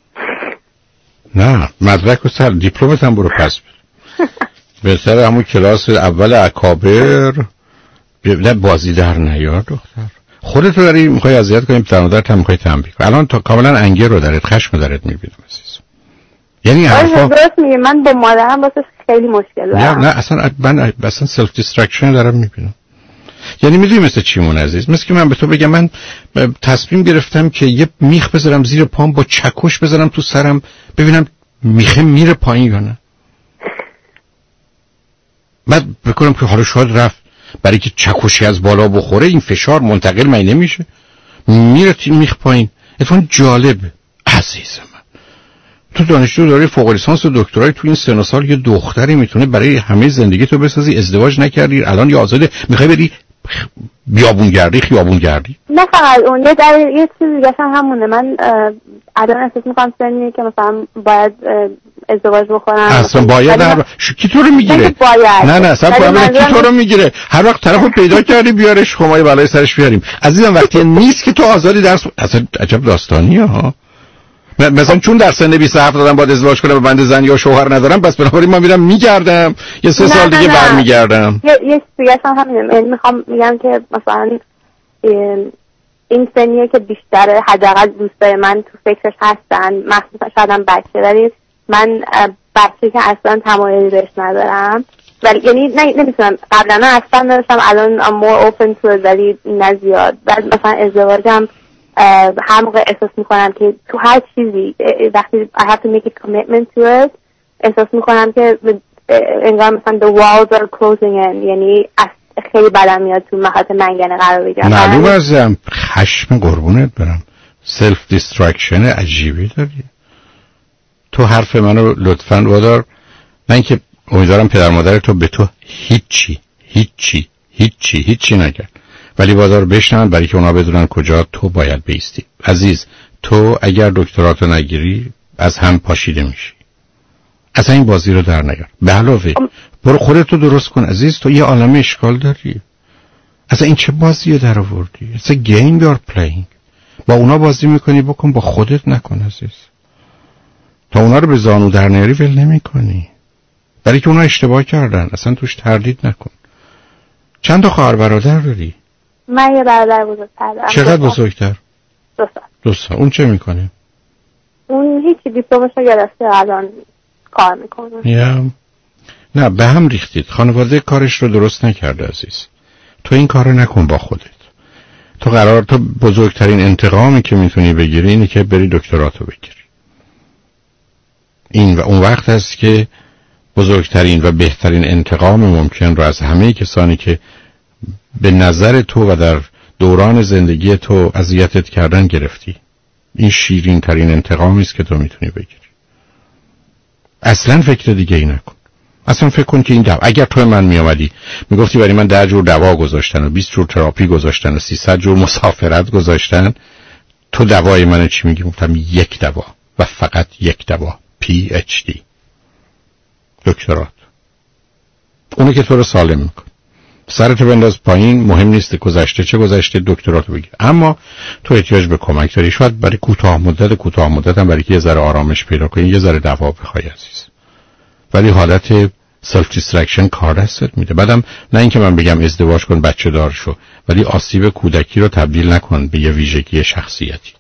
S3: نه مدرک و سر دیپلمت هم برو پس بهتره همون کلاس اول اکابر. نه بازی در نیار دختر، خودت رو داری میخوای اذیت کنی، پدر مادرت هم میخوای تنبیه کنی. الان تا کاملا انگر رو درت، خشم رو درت میبینم عزیز. یعنی حرفا
S14: درست میگه، من با مادرم واسه خیلی مشکل دارم.
S3: نه اصلا من اصلا سلف دیسترکشن دارم میبینم. یعنی میدونی مثل چیمون عزیز، مثل که من به تو بگم من تصمیم گرفتم که یه میخ بذارم زیر پام، با چکش بذارم تو سرم ببینم میخه میره پایین یا نه. بعد بکنم که حالا شاید رفت، برای که چکشی از بالا بخوره این فشار منتقل من نمیشه، میره میخ پایین. اتفاقا جالبه عزیز من، تو دانشجو داری فوق لیسانس و دکترای تو این سن و سال، یه دختری میتونه برای همه زندگی تو بسازی. ازدواج نکردی، الان یه آزاده، میخوای بری خیابونگردی. نه
S14: فقط اون، یه چیز دیگه همونه. من الان احساس میکنم سنیه که مثلا باید ازدواج بکنم.
S3: اصلا باید کی تو رو میگیره؟ نه اصلا کی تو رو میگیره؟ هر وقت طرفو پیدا کردی بیارش، خمای بالای سرش بیاریم. عزیزم وقتی نیست که تو آزادی درس. اصلا عجب داستانیه ها. مثلا چون در سن 27 دادم باید ازدواج کنم، بنده زن یا شوهر ندارم، پس بنابراین من میرم میگردم یه 3 سال دیگه برمیگردم.
S14: یه چیزی هم همینه، میخوام میگم که مثلا این سنیه که بیشتر حداقل دوستای من تو فکرش هستن، مخصوصا شاید هم بچه، ولی من بچه که اصلا تمایلی بهش ندارم، ولی یعنی نمیتونم، قبلا اصلا نداشتم، الان I'm more open to it، ولی نه زیاد. بعد مثلا ازدواجم هر موقع احساس میکنم که تو هر چیزی وقتی I have to make a commitment to it، احساس میکنم که انگار مثلا the walls are closing in، یعنی خیلی بدم میاد تو محط منگنه قرار بگیرم.
S3: معلوم ازم خشم قربونت برم، سلف دیسترکشن عجیبی داری. تو حرف منو لطفاً وادار، نه اینکه امیدوارم پدر مادر تو به تو هیچی نگرد، ولی وادار بشنن برای که اونا بدونن کجا تو باید بیستی. عزیز تو اگر دکتراتو نگیری از هم پاشیده میشی. اصلا این بازی رو در نیار. به علاوه برو خودتو درست کن عزیز، تو یه عالم اشکال داری. اصلا این چه بازیه در آوردی؟ اصلا گیم یور پلیینگ. با اونا بازی میکنی، بکن با خودت نکن عزیز. تا اونا رو به زانو در نیاری ول نمیکنی، برای که اونا اشتباه کردن. اصلا توش تردید نکن. چند تا خواهر برادر داری؟
S14: من یه برادر بزرگتر دارم.
S3: چقدر بزرگتر؟
S14: 2 سال.
S3: اون چه میکنه؟
S14: اون هیچی، دیپلمش رو گرفته، الان کار میکنه.
S3: نه به هم ریختید. خانواده کارش رو درست نکرده عزیز. تو این کارو نکن با خودت. تو بزرگترین انتقامی که میتونی بگیری اینه که بری دکتراتو بگیری. این و اون وقت هست که بزرگترین و بهترین انتقام ممکن رو از همه کسانی که به نظر تو و در دوران زندگی تو اذیتت کردن گرفتی. این شیرین ترین انتقامی است که تو میتونی بگیری. اصلا فکر دیگه ای نکن. اصلا فکر کن که این اگر تو من میامدی میگفتی برای من 10 جور دوا گذاشتن و 20 جور تراپی گذاشتن و 300 جور مسافرت گذاشتن، تو دوای من چی میگی؟ گفتم یک دوا و فقط یک دوا، PhD، دکترات. اونه که تو رو سالم میکن. سرتو بنداز پایین، مهم نیست گذشته چه گذشته، دکتراتو بگیر. اما تو احتیاج به کمک داری، شاید برای کوتاه مدت هم برای که یه ذره آرامش پیدا کنی یه ذره دوا بخوای عزیز، ولی حالت سلف دیسترکشن کار دستت میده. بعدم نه اینکه من بگم ازدواج کن بچه دار شو، ولی آسیب کودکی رو تبدیل نکن به یه ویژگی شخصیتی.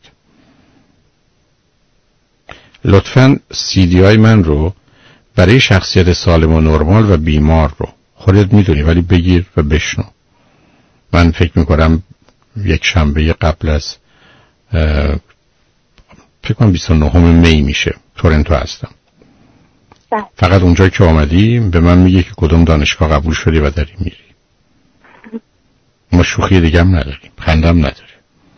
S3: لطفاً CD های من رو برای شخصیت سالم و نرمال و بیمار رو خودت میدونی ولی بگیر و بشنو. من فکر میکنم یک شنبه قبل از فکر کنم 29 می میشه تورنتو هستم. فقط اونجا که آمدی به من میگه که کدوم دانشگاه قبول شدی و داری میری. ما شوخی دیگه هم نداریم، خندم نداره.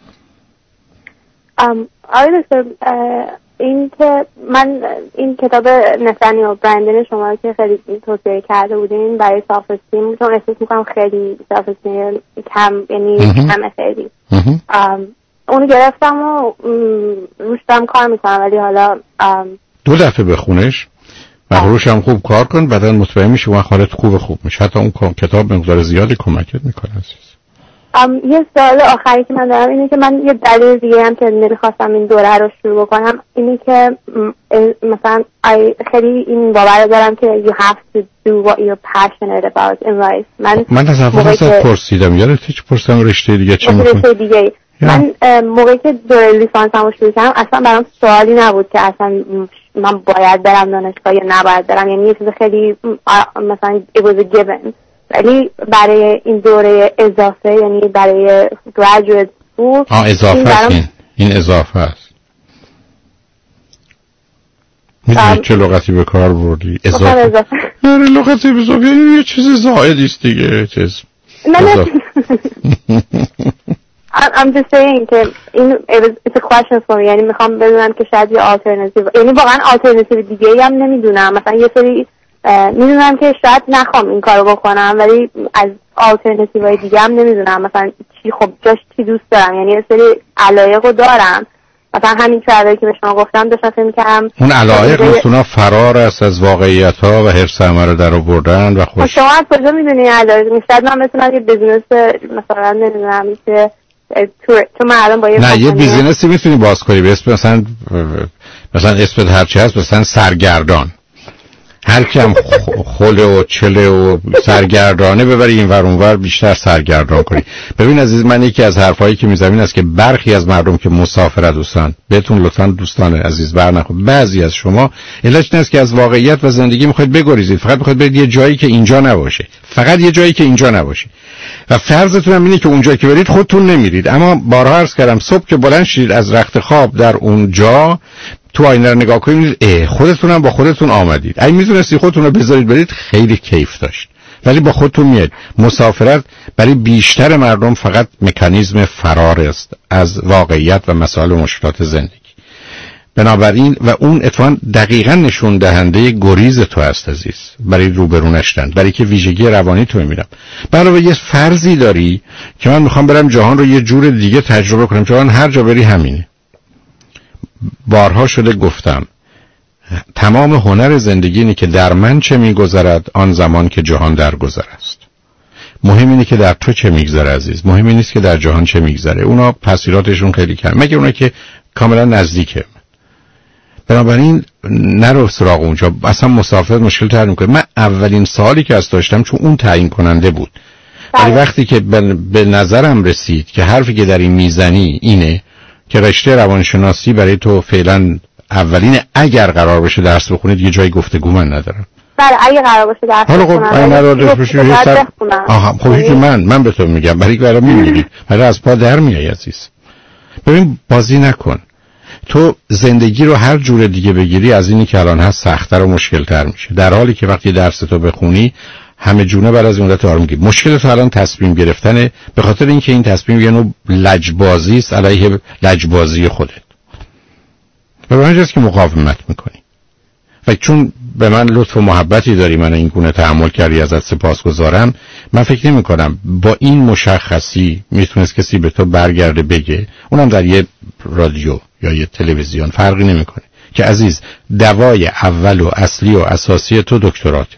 S14: آقای دکتر، این که من این کتاب نثانیل برندن شما که خیلی توصیه کرده بودین برای سلف استیم، چون احساس میکنم خیلی سلف استیم کم، یعنی کمه خیلی. اونو گرفتم و روش دارم کار میکنم، ولی حالا
S3: 2 دفعه بخونش و روش هم خوب کار کن، بعدا مطمئن میشه و حالت خوب میشه. حتی اون کتاب مقدار زیادی کمکت میکنه عزیز.
S14: یه سوال آخری که من دارم اینه که من یه دلیل دیگه هم که نمیخواستم این دوره رو شروع بکنم اینه که مثلا خیلی این باور دارم که you have to do what you're passionate about in life.
S3: من از اول پرسیدم یادت هیچ پرسیدم رشته دیگه چی میخونی؟ رشته دیگه
S14: من موقعی که دوره لیسانسمو شروع کردم اصلا برام سوالی نبود که اصلا من باید برم دانشگاه یا نباید برم، یعنی یه چیز خیلی مثلا it was a given. ولی برای این دوره اضافه، یعنی برای graduate school
S3: اضافه است. این اضافه است. میدونی چه لغتی به کار بردی؟ اضافه. نه لغتی اضافه یعنی یه چیز زائدی است دیگه. چیز
S14: I'm just saying که این it's a question for me، یعنی میخوام بدونم که شاید یه alternative، یعنی واقعا alternative دیگه هم نمیدونم. مثلا یه سری میدونم که شاید نخوام این کارو بکنم، ولی از آلترناتیو های دیگه هم نمیدونم مثلا چی خب جاش چی دوست دارم. یعنی یه سری علایقو دارم، مثلا همین چیزایی که به شما گفتم داشتم فکر می‌کردم
S3: اون علایق مثلا فرار است از واقعیت‌ها و حرص همه رو در آوردن و خوش.
S14: شما از کجا میدونی علایق؟ شاید من بتونم یه بیزینس مثلا نمیدونم که تو مردم با
S3: نه یه بیزینسی میتونی باز کنی به اسم مثلا اسم هر چی هست، مثلا سرگردان. هر کم خله و چله و سرگردانه ببری این ور اون ور بیشتر سرگردان کنی. ببین عزیز من یکی از حرفایی که میزنم این است که برخی از مردم که مسافرت دوستان، بهتون لطفاً دوستان عزیز برنخورید، بعضی از شما علت این است که از واقعیت و زندگی میخواید بگریزید، فقط میخواید برید یه جایی که اینجا نباشه، فقط یه جایی که اینجا نباشه و فرضتون هم اینه که اونجا که برید خودتون نمیرید. اما بارها عرض کردم صبح که بلند شید از رخت خواب در اونجا تو آینه رو نگاه کنید خودتون هم با خودتون آمدید. اگه میتونستی خودتون رو بذارید برید خیلی کیف داشت، ولی با خودتون میاد. مسافرت برای بیشتر مردم فقط مکانیزم فرار است از واقعیت و مسائل و مشکلات زندگی. بنابراین و اون اتفاقا دقیقاً نشون دهنده گریز تو هست عزیز، برای روبرو نشدن، برای که ویژگی روانی تو میرم. علاوه یه فرضی داری که من میخوام برم جهان رو یه جور دیگه تجربه کنم، چون هر جا بری همینه. بارها شده گفتم تمام هنر زندگی اینه که در من چه میگذرد آن زمان که جهان درگذر است. مهم اینه که در تو چه میگذره عزیز، مهم این نیست که در جهان چه میگذره. اونا تاثیراتشون خیلی کم، مگه اونا که کاملا نزدیکه. بنابراین نرو سراغ اونجا، اصلا مسافرت مشکل تر میکنه. من اولین سوالی که از داشتم چون اون تعیین کننده بود، ولی وقتی که به نظرم رسید که حرفی که در این میزنی اینه که رشته روانشناسی برای تو فعلا اولین اگر قرار بشه درس بخونید یه جای گفتگو من ندارم.
S14: بله اگه قرار باشه درس
S3: حالا خب اگه قرار باشه خب هیچ من به تو میگم برای که برای میمیری برای از پا در میای عزیز. ببین بازی نکن. تو زندگی رو هر جور دیگه بگیری از اینی که الان هست سخت‌تر و مشکل‌تر میشه، در حالی که وقتی درس تو بخونی همه جونه بعد از اون تو آروم میگیری. مشکل تو الان تصمیم گرفتنه، به خاطر اینکه این تصمیم یه نوع لجبازی است علیه لجبازی خودت و به همینجاست که مقاومت میکنی. و چون به من لطف و محبتی داری، من این گونه تحمل کردی، ازت سپاسگزارم. من فکر نمی کنم با این مشخصی میتونست کسی به تو برگرده بگه، اونم در یه رادیو یا یه تلویزیون، فرقی نمیکنه، که عزیز دوای اول و اصلی و اساسی تو دکتراته.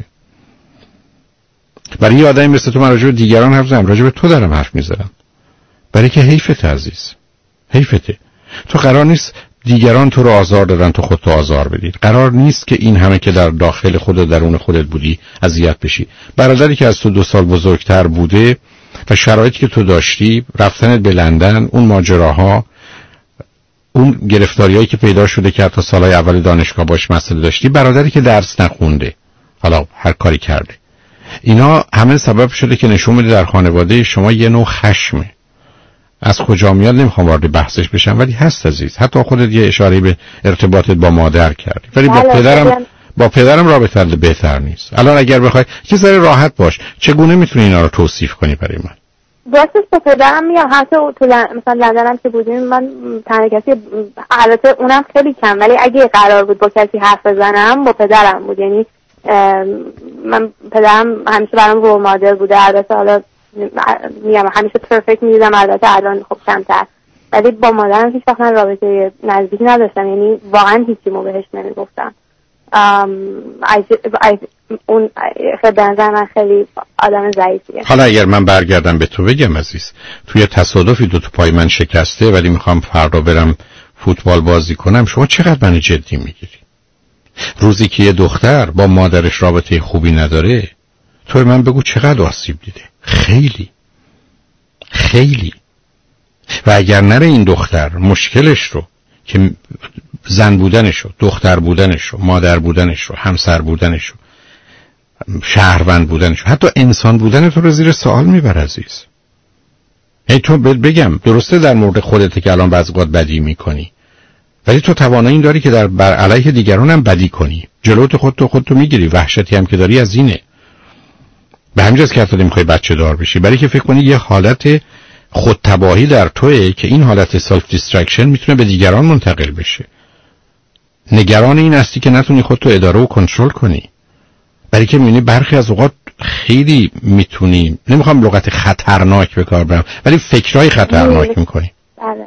S3: برای یه آدمی مثل تو من راجع به دیگران حرف زدم، راجع به تو دارم حرف میزنم، برای که حیفته عزیز، حیفته. تو قرار نیست دیگران تو رو آزار دادن تو خودتو آزار بدید. قرار نیست که این همه که در داخل خود و درون خودت بودی اذیت بشی. برادری که از تو 2 سال بزرگتر بوده و شرایطی که تو داشتی، رفتنت به لندن، اون ماجراها، اون گرفتاریایی که پیدا شده که حتی سالهای اول دانشگاه باش مسئله داشتی، برادری که درس نخونده، حالا هر کاری کرده، اینا همه سبب شده که نشون میده در خانواده شما یه نوع خشمه. از کجا میاد نمیخوام وارد بحثش بشم، ولی هست عزیز. حتی خودت یه اشاره به ارتباطت با مادر کردی، ولی با پدرم رابطه بهتر نیست. الان اگر بخوای یه ذره راحت باش، چگونه میتونی اینا رو توصیف کنی برای من؟
S14: راستش با پدرم میام، حتی تو مثلا لندنم که بودیم، من تنها کسی، البته اونم خیلی کم، ولی اگه قرار بود با کسی حرف بزنم با پدرم بود. یعنی من پدرم همیشه برام رول مادر بوده. البته حالا میگم همیشه پرفکت میدیدم، البته الان خب کمتر، ولی با مادرم هیچ وقت من رابطه نزدیکی نداشتم. یعنی واقعا هیچی مو بهش نمیگفتم. اون خیلی به نظر من خیلی آدم ضعیفیه.
S3: حالا اگر من برگردم به تو بگم عزیز، توی تصادفی 2 تا پای من شکسته ولی میخوام فردا برم فوتبال بازی کنم، شما چقدر من جدی میگیری؟ روزی که یه دختر با مادرش رابطه خوبی نداره، تو من بگو چقدر آسیب دیده. خیلی خیلی. و اگر نره این دختر مشکلش رو که زن بودنش رو، دختر بودنش رو، مادر بودنش رو، همسر بودنش رو، شهروند بودنش رو، حتی انسان بودن تو رو زیر سوال میبر عزیز. تو بگم درسته در مورد خودت که الان بعضی وقت بدی میکنی، ولی تو توانایی داری که در بر علیه دیگران هم بدی کنی. جلوت خودتو میگیری. وحشتی هم که داری از اینه. به همینجاست که حتی نمیخوای بچه دار بشی، برای که فکر کنی یه حالت خودتباهی در توئه که این حالت سلف دیسترکشن میتونه به دیگران منتقل بشه. نگران این هستی که نتونی خودتو اداره و کنترل کنی، برای که میبینی برخی از اوقات خیلی میتونی، نمیخوام لغت خطرناک به کار برم، ولی فکرهای خطرناک میکنی.
S14: بله.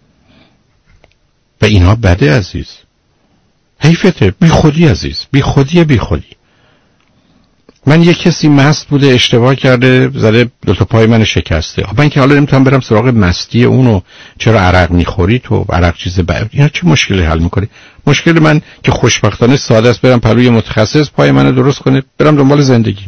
S3: و اینا بده عزیز. حیفته. بی خودی عزیز. بی خودی. من یک کسی مست بوده، اشتباه کرده، زده 2 تا پای من شکسته. من که حالا نمیتونم برم سراغ مستی اونو، چرا عرق میخوری تو؟ عرق چیز اینا چه مشکلی حل میکنی؟ مشکل من که خوشبختانه ساده است، برم پروی متخصص پای منو درست کنه، برم دنبال زندگی.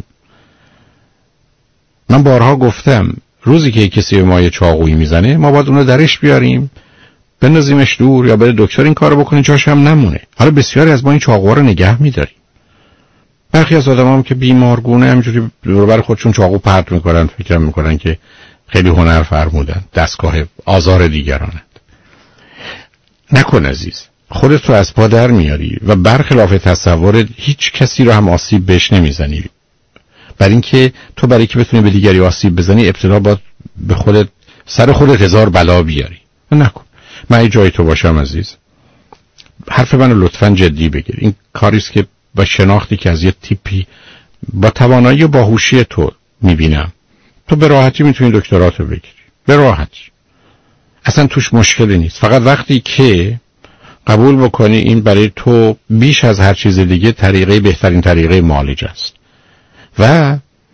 S3: من بارها گفتم روزی که کسی به ما یه چاقویی میزنه، ما باید اونو درش بیاریم، بندازیمش دور یا بره دکتر این کارو بکنه، جاش هم نمونه. حالا بسیاری از ما این چاقوها رو نگه می‌داریم. برخی از آدمام که بیمارگونه همینجوری دور بر خودشون چاقو پرت میکنن، فکر میکنن که خیلی هنر فرمودن، دستگاه آزار دیگرانند. نکن عزیز. خودت رو از پا در میاری و برخلاف تصورت هیچ کسی رو هم آسیب بهش نمیزنی. برای اینکه تو برای که بتونی به دیگری آسیب بزنی، ابتدا باید به خودت سر خودت 1000 بلا بیاری. نکن. من ای جای تو باشم عزیز، حرف منو لطفاً جدی بگیر. این کاریست که با شناختی که از یه تیپی با توانایی و باهوشی تو میبینم، تو به راحتی میتونی دکتراتو بگیری. به راحتی. اصلا توش مشکلی نیست. فقط وقتی که قبول بکنی این برای تو بیش از هر چیز دیگه بهترین طریقه معالجه است و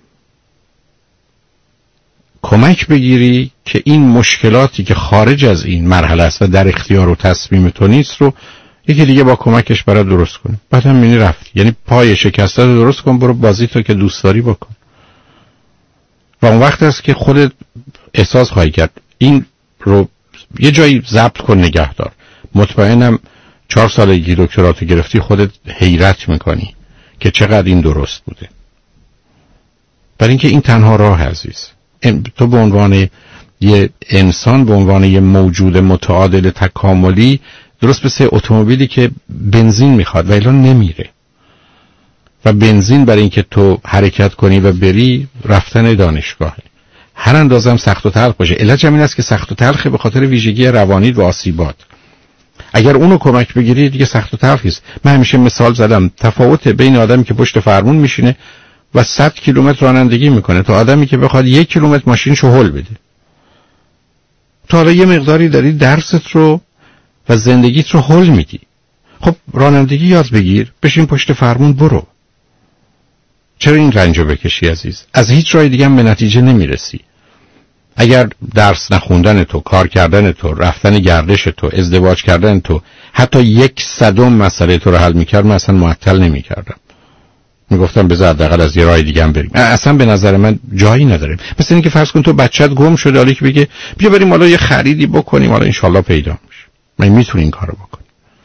S3: کمک بگیری که این مشکلاتی که خارج از این مرحله است و در اختیار و تصمیم تو نیست رو یکی دیگه با کمکش برات درست کنه. بعد هم می‌بینی رفت. یعنی پای شکسته رو درست کن، برو بازی تو که دوست داری بکن. و اون وقت است که خودت احساس خواهی کرد. این رو یه جایی ضبط کن، نگه دار. مطمئنم 4 سالگی دکتراتو گرفتی، خودت حیرت میکنی که چقدر این درست بوده. برای اینکه این تنها راه عزیز. تو به عنوان یه انسان، به عنوان یه موجود متعادل تکاملی، درست مثل اتومبیلی که بنزین میخواد و الا نمیره. و بنزین برای اینکه تو حرکت کنی و بری رفتن دانشگاهه. هر اندازم سخت و تلخ باشه. علت این است که سخت و تلخه به خاطر ویژگی روانیت و آسیبات. اگر اونو کمک بگیری دیگه سخت و تلخ نیست. من همیشه مثال زدم تفاوت بین آدمی که پشت فرمون میشینه و 100 کیلومتر رانندگی میکنه تا آدمی که بخواد 1 کیلومتر ماشینشو هل بده. تو حالا یه مقداری داری درست رو و زندگیت رو هل میدی. خب رانندگی یاد بگیر، بشین پشت فرمون برو. چرا این رنجو بکشی عزیز؟ از هیچ راه دیگه هم به نتیجه نمیرسی. اگر درس نخوندن تو، کار کردن تو، رفتن گردش تو، ازدواج کردن تو حتی 1/100 مسئله تو رو حل میکرد، من اصلا معطل نمیکردم. میگفتم بذار حداقل از یه راه دیگه هم بریم. اصلا به نظر من جایی نداره. مثلا اینکه فرض کن تو بچت گم شده، حالا که بگه بیا بریم حالا یه خریدی بکنیم، حالا انشالله پیدا میشه. من میتونی این کارو بکنی.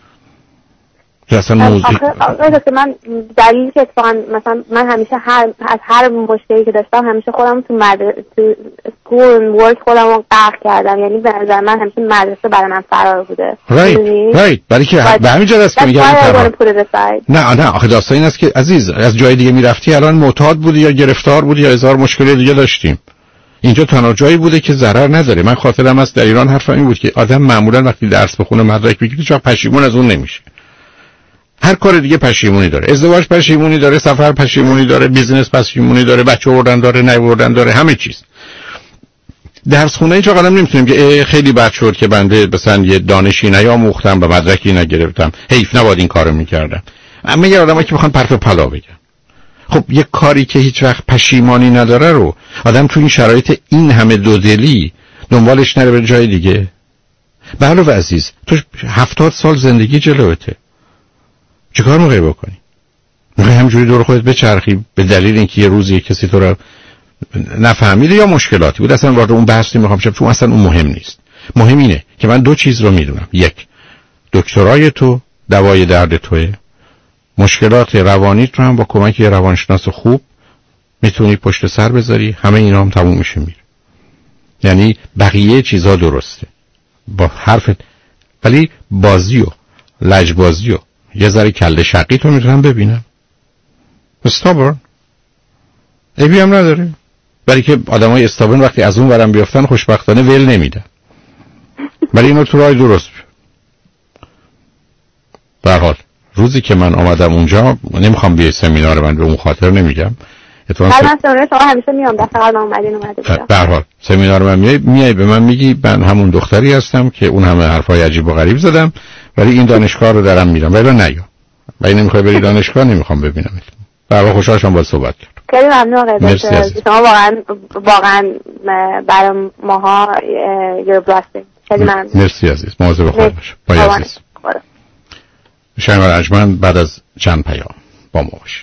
S3: اصلا موضوع
S14: من دلیلی که اتفاقا مثلا من همیشه از هر مشکلی که داشتم همیشه خودم تو اسکول ورک خودم رو غرق کردم. یعنی به نظر من همیشه مدرسه برای من فرار بوده.
S3: رایت برای که به همین جا دست که میگم نه آخه داستان این است که عزیز از جای دیگه میرفتی الان معتاد بودی یا گرفتار بودی یا هزار مشکل دیگه داشتیم. اینجا تنها جایی بوده که ضرر نداره. من خاطرم است در ایران حرفم این بود که آدم معمولا وقتی درس بخونه مدرک بگیره چرا پشیمون از اون نمیشه. هر کار دیگه پشیمونی داره. ازدواج پشیمونی داره، سفر پشیمونی داره، بیزینس پشیمونی داره، بچه آوردن داره، نیاوردن داره، همه چیز. درس خونه هیچ وقت نمیتونیم که خیلی بد شد که بنده مثلا یه دانشی نیاموختم و مدرکی نگرفتم، حیف نباید این کارو میکردم. اما یه آدمایی که میخوان پرت و پلا بگن. خب یه کاری که هیچ وقت پشیمانی نداره رو آدم تو این شرایط این همه دودلی دنبالش نره به جای دیگه. به علاوه عزیز تو 70 سال زندگی جلوته. چه کار میخوای بکنی؟ میخوای همجوری دور خودت بچرخی به دلیل اینکه یه روزی کسی تو رو نفهمیده یا مشکلاتی بود؟ اصلا وارد اون بحث نمیخوام شم، چون اصلا اون مهم نیست. مهم اینه که من 2 چیز رو میدونم. 1 دکترای تو دوای درد توئه. مشکلات روانیت رو هم با کمک یه روانشناس خوب میتونی پشت سر بذاری. همه اینا هم تموم میشه میره. یعنی بقیه چیزا درسته با حرف، ولی بازی و لجبازی و یه ذره کله شقی تو میتونم ببینم. استابر ایبی هم نداره. برای که آدمای استابن وقتی از اون ورم بیافتن خوشبختانه ول نمیدن. ولی اینو تو راه درست به هر حال روزی که من آمدم اونجا، نمیخوام بیای سمینار من به اون خاطر نمیگم.
S14: من سمینار شما همیشه میام، دفعه قبل اومدین اومده بودم.
S3: به هر حال سمینار من میای به من میگی من همون دختری هستم که اون همه حرفای عجیب و غریب زدم ولی این دانشگاه رو دارم میرم. ولی نیا. ولی نمیخوای بری دانشگاه، نمیخوام ببینم. برای خوشحال شدم باهات صحبت کردم.
S14: خیلی ممنون آقای دکتر. شما واقعا برای ماها یور بلاسینگ. خیلی ممنون.
S3: مرسی عزیز. مواظب خودت باش. بای عزیز. شنوار ارجمند بعد از چند پیام با ما باش.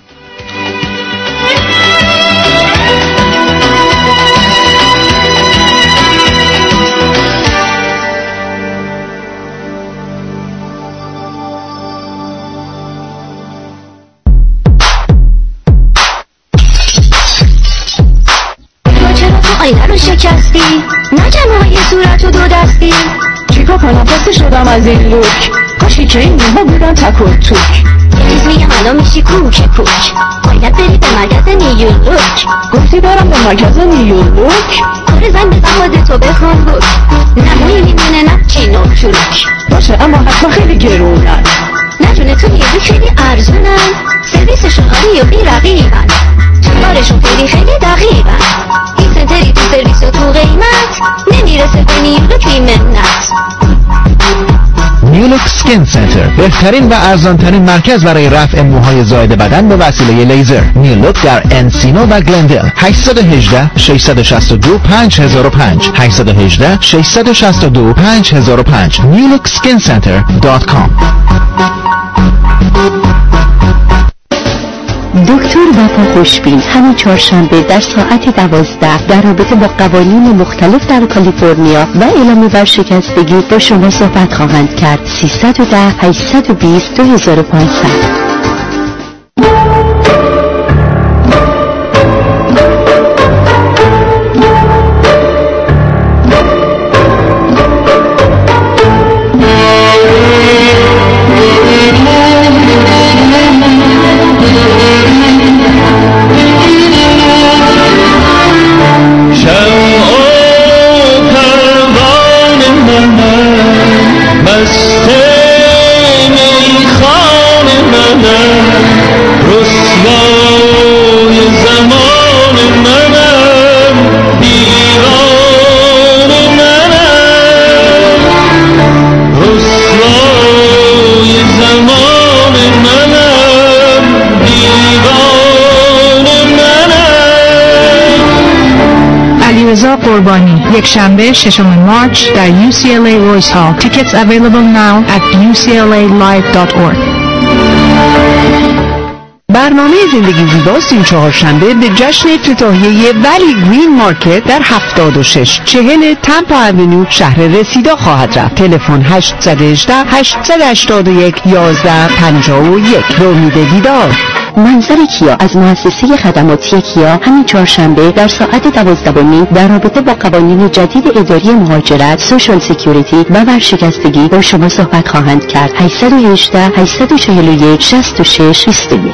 S17: آینه رو شکستی نجمعی صورت و 2 دستی
S18: چیکار کنم خسته شدم از این لوک کاشی که این نیمه بودن تک و توک
S17: یه میگم الان میشی کوک باید بری به مرکز نیولوک
S18: گفتی برم به مرکز نیولوک
S17: کار زن به فهاد تو بخوام بود نمایی میمونه نه چینو چولک
S18: باشه اما حتما خیلی گرونن
S17: نجونه تو نیولوک خیلی ارزونن سرویسشون عالی و بی رقیبن کارشون خیلی دقیقن این سنتری تو سرویس و تو قیمت نمیرسه به نیولوک بیمنت.
S5: نیولوک سکین سنتر بهترین و ارزانترین مرکز برای رفع موهای زائد بدن به وسیله لیزر. نیولوک در انسینو و گلندل. 818 662 5005 818 662 5005 newlookskincenter.com.
S19: دکتر وفا خوشبین همین چهارشنبه در ساعت 12 در رابطه با قوانین مختلف در کالیفرنیا و اعلام ورشکستگی با شما صحبت خواهند کرد. 310 820 2500.
S8: رضا قربانی، یک شنبه 6 مارچ در UCLA رویس هال. Tickets available now at uclalive.org.
S2: برنامه زندگی زیباست این چهارشنبه به جشن افتتاحیه ولی گرین مارکت در 7640 تامپا اونیو شهر رسیدا خواهد رفت. تلفن 818 881 1151. به امید دیدار.
S19: منظر کیا از مؤسسه خدماتی کیا همین چهارشنبه در ساعت 12:30 در رابطه با قوانین جدید اداری مهاجرت، سوشال سکیوریتی و ورشکستگی با شما صحبت خواهند کرد. 818 841 66 21.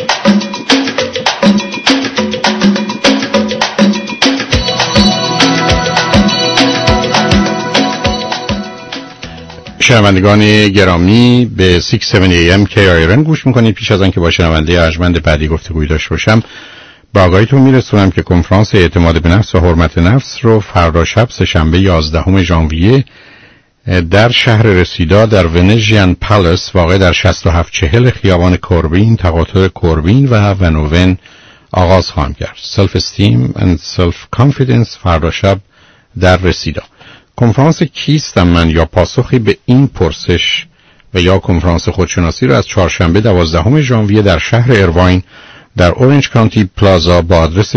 S3: شنوندگان گرامی به 670 AM KIRN گوش میکنید. پیش از آن که با شنونده ارجمند بعدی گفتگوی داشته باشم با آگاهیتون میرسونم که کنفرانس اعتماد به نفس و حرمت نفس رو فردا شب سه‌شنبه 11 ژانویه در شهر رسیدا در ونژین پالاس واقع در 6740 خیابان کوربین تقاطع کوربین و ونوون آغاز خواهم کرد. سلف استیم اند سلف کانفیدنس فردا شب در رسیدا. کنفرانس کیستم من یا پاسخی به این پرسش و یا کنفرانس خودشناسی را از چهارشنبه 12 ژانویه در شهر ایرواین در اورنج کانتی پلازا با آدرس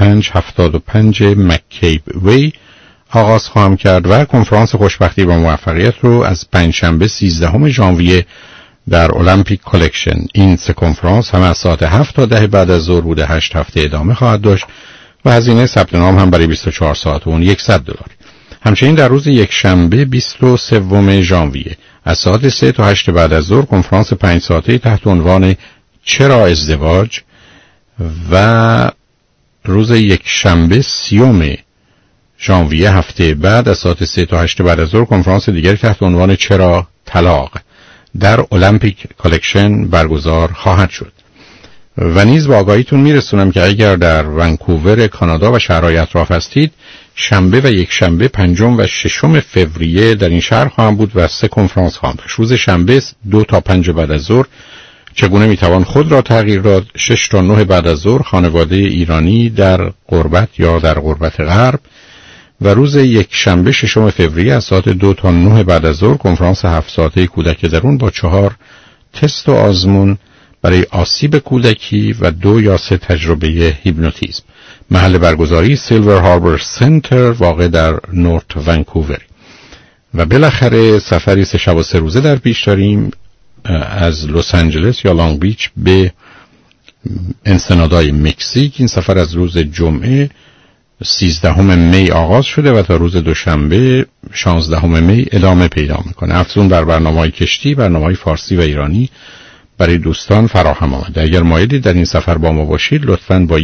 S3: 2575 مککیب وی آغاز خواهم کرد و کنفرانس خوشبختی و موفقیت رو از پنجشنبه 13 ژانویه در المپیک کلکشن. این سه کنفرانس هم از ساعت 7 تا 10 بعد از ظهر بوده 8 هفته ادامه خواهد داشت و هزینه ثبت نام هم برای 24 ساعت اون $100. همچنین در روز یک شنبه 23 ژانویه از ساعت 3 تا 8 بعد از ظهر کنفرانس 5 ساعته تحت عنوان چرا ازدواج و روز یک شنبه 30 ژانویه هفته بعد از ساعت 3 تا 8 بعد از ظهر کنفرانس دیگری تحت عنوان چرا طلاق در المپیک کلکشن برگزار خواهد شد. و نیز با آگاهیتون میرسونم که اگر در ونکوور کانادا و شهرهای اطراف هستید شنبه و یک شنبه 5 و 6 فوریه در این شهر خواهم بود و 3 کنفرانس خواهم داشت. روز شنبه 2 تا 5 بعد از ظهر چگونه میتوان خود را تغییر داد، 6 تا 9 بعد از ظهر خانواده ایرانی در غربت یا در غربت غرب و روز یک شنبه 6 فوریه از ساعت 2 تا 9 بعد از ظهر کنفرانس 7 ساعته کودک درون با 4 تست و آزمون برای آسیب کودکی و 2 یا 3 تجربه هیپنوتیزم. محل برگزاری سیلور هاربر سنتر واقع در نورت ونکوور. و بالاخره سفری 3 شب و 3 روزه در پیش داریم از لس آنجلس یا لانگ بیچ به انسنادای مکزیک. این سفر از روز جمعه 13 می آغاز شده و تا روز دوشنبه 16 می ادامه پیدا میکنه. افزون بر برنامه‌های کشتی، برنامه‌های فارسی و ایرانی برای دوستان فراهم آمده. اگر مایلید در این سفر با ما باشید لطفاً با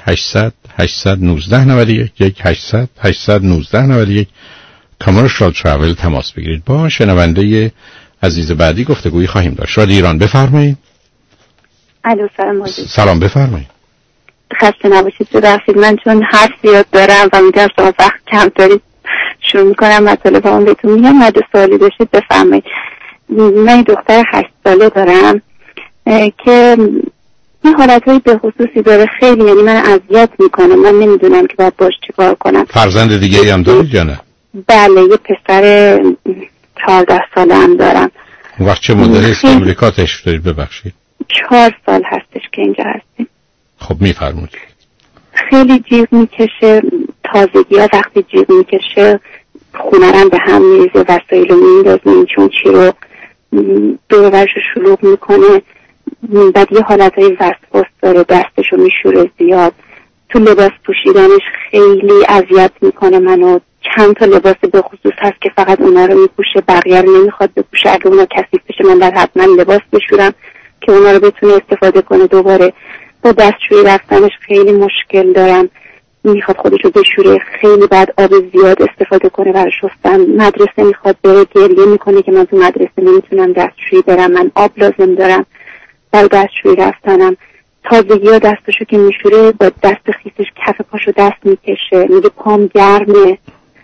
S3: 1-800-819-91 کامرشال ترافل تماس بگیرید. با شنونده عزیز بعدی گفتگویی خواهیم داشت. رادیو ایران بفرمایید.
S4: الو
S3: سلام بفرمایید.
S4: خسته نباشید. ببخشید من چون حرف زیاد دارم و میگم شما وقت کم دارید شروع میکنم مطالبمو بهتون میگم. اگه سوالی داشتید بفرمایید. من دختر 8 ساله دارم که این حالتهای به خصوصی داره خیلی، یعنی من اذیت میکنه. من نمیدونم که باید باش چیکار کنم.
S3: فرزند دیگه هم دارید یا نه؟
S4: بله یه پسر 14 ساله هم دارم.
S3: وقت چه مدتی است امریکا تشریف دارید؟ ببخشید
S4: 4 سال هستش که اینجا هستیم.
S3: خب میفرمایید. خ
S4: خیلی جیغ میکشه، تازگی ها وقتی جیغ میکشه خونه رو به هم میریزه، وسایل رو میندازه، چون چی رو دورورش رو شلوغ میکنه. بعد یه حالتهای وسواس داره، دستش رو میشوره زیاد. تو لباس پوشیدنش خیلی اذیت میکنه منو. چند تا لباس به خصوص هست که فقط اونا رو میپوشه، بقیه رو نمیخواد بپوشه. اگه اونا کثیف بشه من باید حتما لباس بشورم که اونا رو بتونه استفاده کنه دوباره. با دستشویی رفتنش خیلی مشکل دارم، میخواد خودشو بشوره، خیلی بعد آب زیاد استفاده کنه برای شستن. مدرسه میخواد بره، گریه میکنه که من تو مدرسه نمیتونم دستشویی برم، من آب لازم دارم برای دستشویی رفتنم. تازگی ها دستشو که میشوره با دست خیسش کف پاشو دست میکشه، میگه پام گرمه.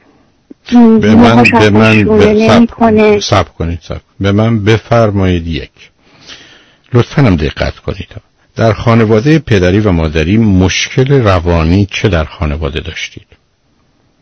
S3: صبر کنید. به من بفرمایید. یک لطفاً هم دقت کنید. در خانواده پدری و مادری مشکل روانی چه در خانواده داشتید؟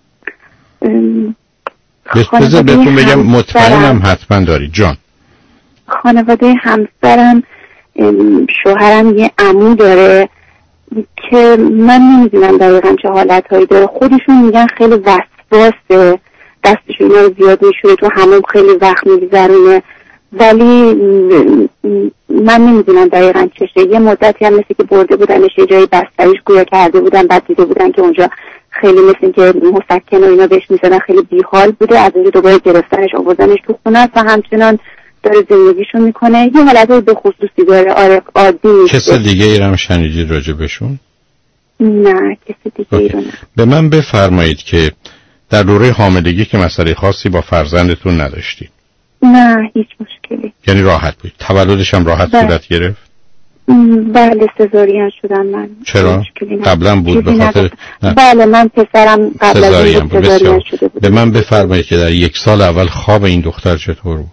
S3: بذار بهتون بگم مطمئنم حتما دارید جان.
S14: خانواده همسرم شوهرم یه عمو داره که من نمیدونم دقیقا چه حالتهایی داره. خودشون میگن خیلی وسواسه، دستشون اینا رو زیاد میشوره، تو همون خیلی وقت میگذرونه، ولی من نمیدونم دقیقا چشه. یه مدتی هم مثل که برده بودنش یه جایی بستریش گویا کرده بودن، بعد دیده بودن که اونجا خیلی مثل که مسکن و اینا بهش میزدن، خیلی بیحال بوده، از اونجا دوباره گرفتنش آوردنش تو خونه و همچنان داره زندگیشو میکنه. یه حالتهای به خصوصی داره. آره عادی نیست.
S3: کس دیگه ای رو هم شنیدید راجع بهشون؟
S14: نه کس دیگه ای رو نه.
S3: به من بفرمایید که در دوره حاملگی که مسئله خاصی با فرزندتون نداشتید؟
S14: نه هیچ مشکلی.
S3: یعنی راحت بود؟ تولدش هم راحت صورت گرفت؟
S14: بله سزارین شدم من.
S3: چرا؟ قبلا بود به خاطر
S14: بله من پسرم قبل از این سزارین شده بود.
S3: به من بفرمایید که در 1 سال اول خواب این دختر چطور بود؟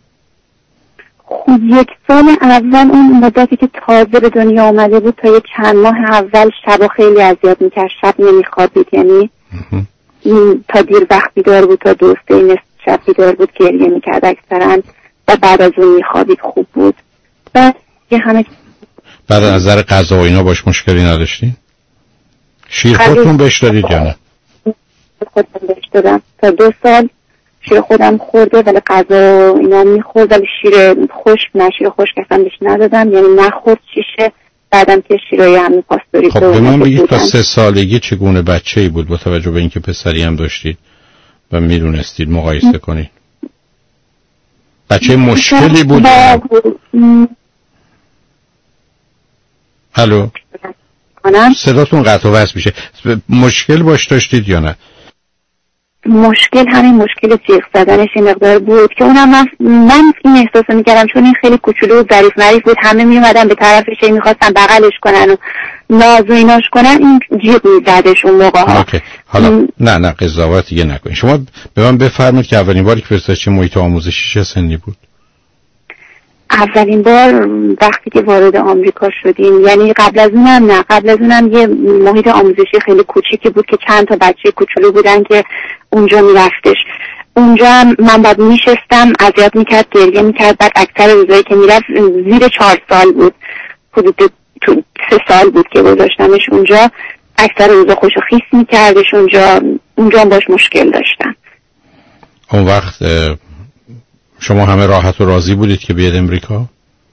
S14: خب 1 سال اول اون مدتی که تازه به دنیا آمده بود تا 1 چند ماه اول شبا خیلی اذیت میکرد، شب نمیخوابید، یعنی تا دیر وقت بیدار بود، تا 2-3 نصف شب بیدار بود، گریه میکرد اکثرا و بعد از اون میخوابید خوب بود. بعد
S3: از نظر غذا و اینا باش مشکلی نداشتین؟ شیر خودتون بهش دادید یا نه؟
S14: خودم بهش دادم تا 2 سال شیر خودم خورده، ولی غذا اینا میخورد، ولی شیر خشک نه، شیر خشک اصلا بهش ندادم، یعنی نخورد شیشه. بعدم که شیرای همین پاستوری.
S3: خب به من بگید تا 3 سالگی چگونه بچه‌ای بود با توجه به اینکه پسری هم داشتید و میدونستید مقایسه کنید؟ بچه مشکلی بود؟ الو صداتون قطع و وصل میشه. مشکل باش داشتید یا نه؟
S14: مشکل همین مشکل جیغ زدنش این مقدار بود که اونم من این احساس میکردم چون این خیلی کوچولو و ظریف مریف بود، همه میومدن به طرفش میخواستن بغلش کنن و ناز و ایناش کنن، این جیغ میزدش اون موقع ها.
S3: حالا نه قضاوت دیگه نکنید. شما به من بفرمایید که اولین باری که فرستاد چه محیط آموزشی چه سنی بود؟
S14: اولین بار وقتی که وارد آمریکا شدیم، یعنی قبل از اونم یه محیط آموزشی خیلی کوچیکی بود که چند تا بچه کوچولو بودن که اونجا میرفتش. اونجا من بعد میشستم، اذیت میکرد، گریه میکرد. بعد اکثر روزایی که میرفت زیر 4 سال بود، حدود 3 سال بود که گذاشتمش اونجا. اکثر روزا خوشو خیس میکردش اونجا باش مشکل داشتم.
S3: اون وقت شما همه راحت و راضی بودید که بیاد امریکا؟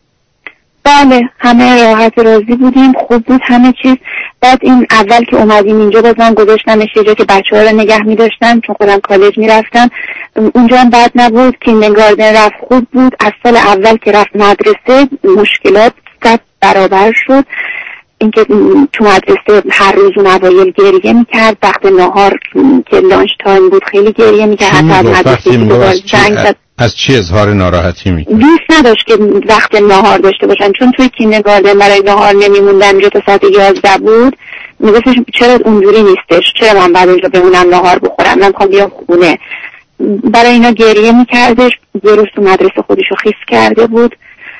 S14: بله همه راحت و راضی بودیم، خوب بود همه چیز. بعد این اول که اومدیم اینجا باز من گذاشتمش یه جا که بچه‌ها رو نگه می‌داشتم چون خودم کالج میرفتم. اونجا هم بد نبود، کیندرگاردن رفت خوب بود. از سال اول که رفت مدرسه مشکلات 100 برابر شد. اینکه تو مدرسه هر روز اون اوایل گریه میکرد، وقت نهار که لانچ تایم بود خیلی گریه میکرد، حتی از مدرسه
S3: از چی اظهار ناراحتی میکنه؟
S14: دوست نداشت که وقت نهار داشته باشن، چون توی کیندرگاردن برای نهار نمیموندن، اونجا تا ساعت 11 بود. میگفتش چرا اونجوری نیستش، چرا من بعد اونجا بمونم نهار بخورم، من میخوام بیام خونه. برای اینا گریه میکردش. یه روز تو مدرسه خودشو خیس کرده بود،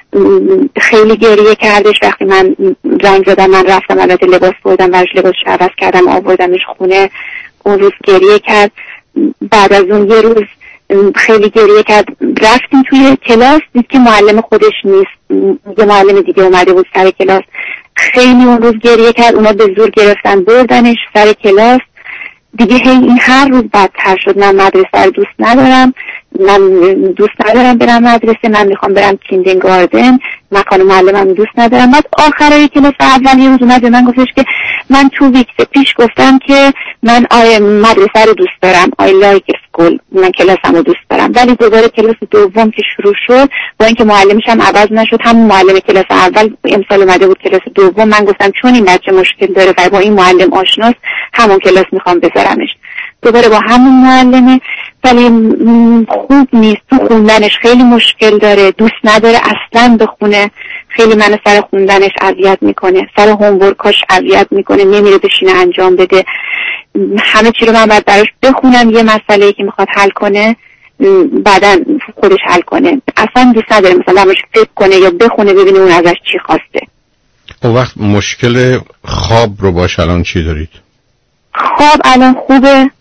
S14: خیلی گریه کردش. وقتی من زنگ زدم من رفتم، البته لباس بردم براش، لباسش عوض کردم آوردمش خونه. اون روز گریه کرد. بعد از اون یه روز خیلی گریه کرد. رفتیم توی کلاس، دید که معلم خودش نیست، یه معلم دیگه اومده بود سر کلاس. خیلی اون روز گریه کرد. اونا به زور گرفتن بردنش سر کلاس. دیگه این هر روز بدتر شد. من مدرسه رو دوست ندارم، برم مدرسه، من میخوام برم کیندرگاردن، مکان معلمم دوست ندارم. بعد آخرای کلاس اول یه روز اومد به من گفتش که من 2 ویکس پیش گفتم که من مدرسه رو دوست دارم، I like school، من کلاسم رو دوست دارم. ولی دوباره کلاس دوم که شروع شد، با اینکه معلمش هم عوض نشد، همون معلم کلاس اول امسال اومده بود کلاس دوم، من گفتم چون این بچه مشکل داره و با این معلم آشناست، همون کلاس میخوام بذارمش. دوباره با همون معلمه، ولی خوب نیست. تو خوندنش خیلی مشکل داره، دوست نداره اصلا بخونه. خیلی منو سر خوندنش اذیت میکنه، سر هومورکاش اذیت میکنه، نمیره بشینه انجام بده. همه چی رو من باید براش بخونم، یه مسئله‌ای که میخواد حل کنه بعدن خودش حل کنه. اصلا دوست نداره مثلا براش فکر کنه یا بخونه ببینه اون ازش چی خواسته.
S3: اون وقت مشکل خواب رو باش الان چی دارید؟
S14: خواب الان خوبه،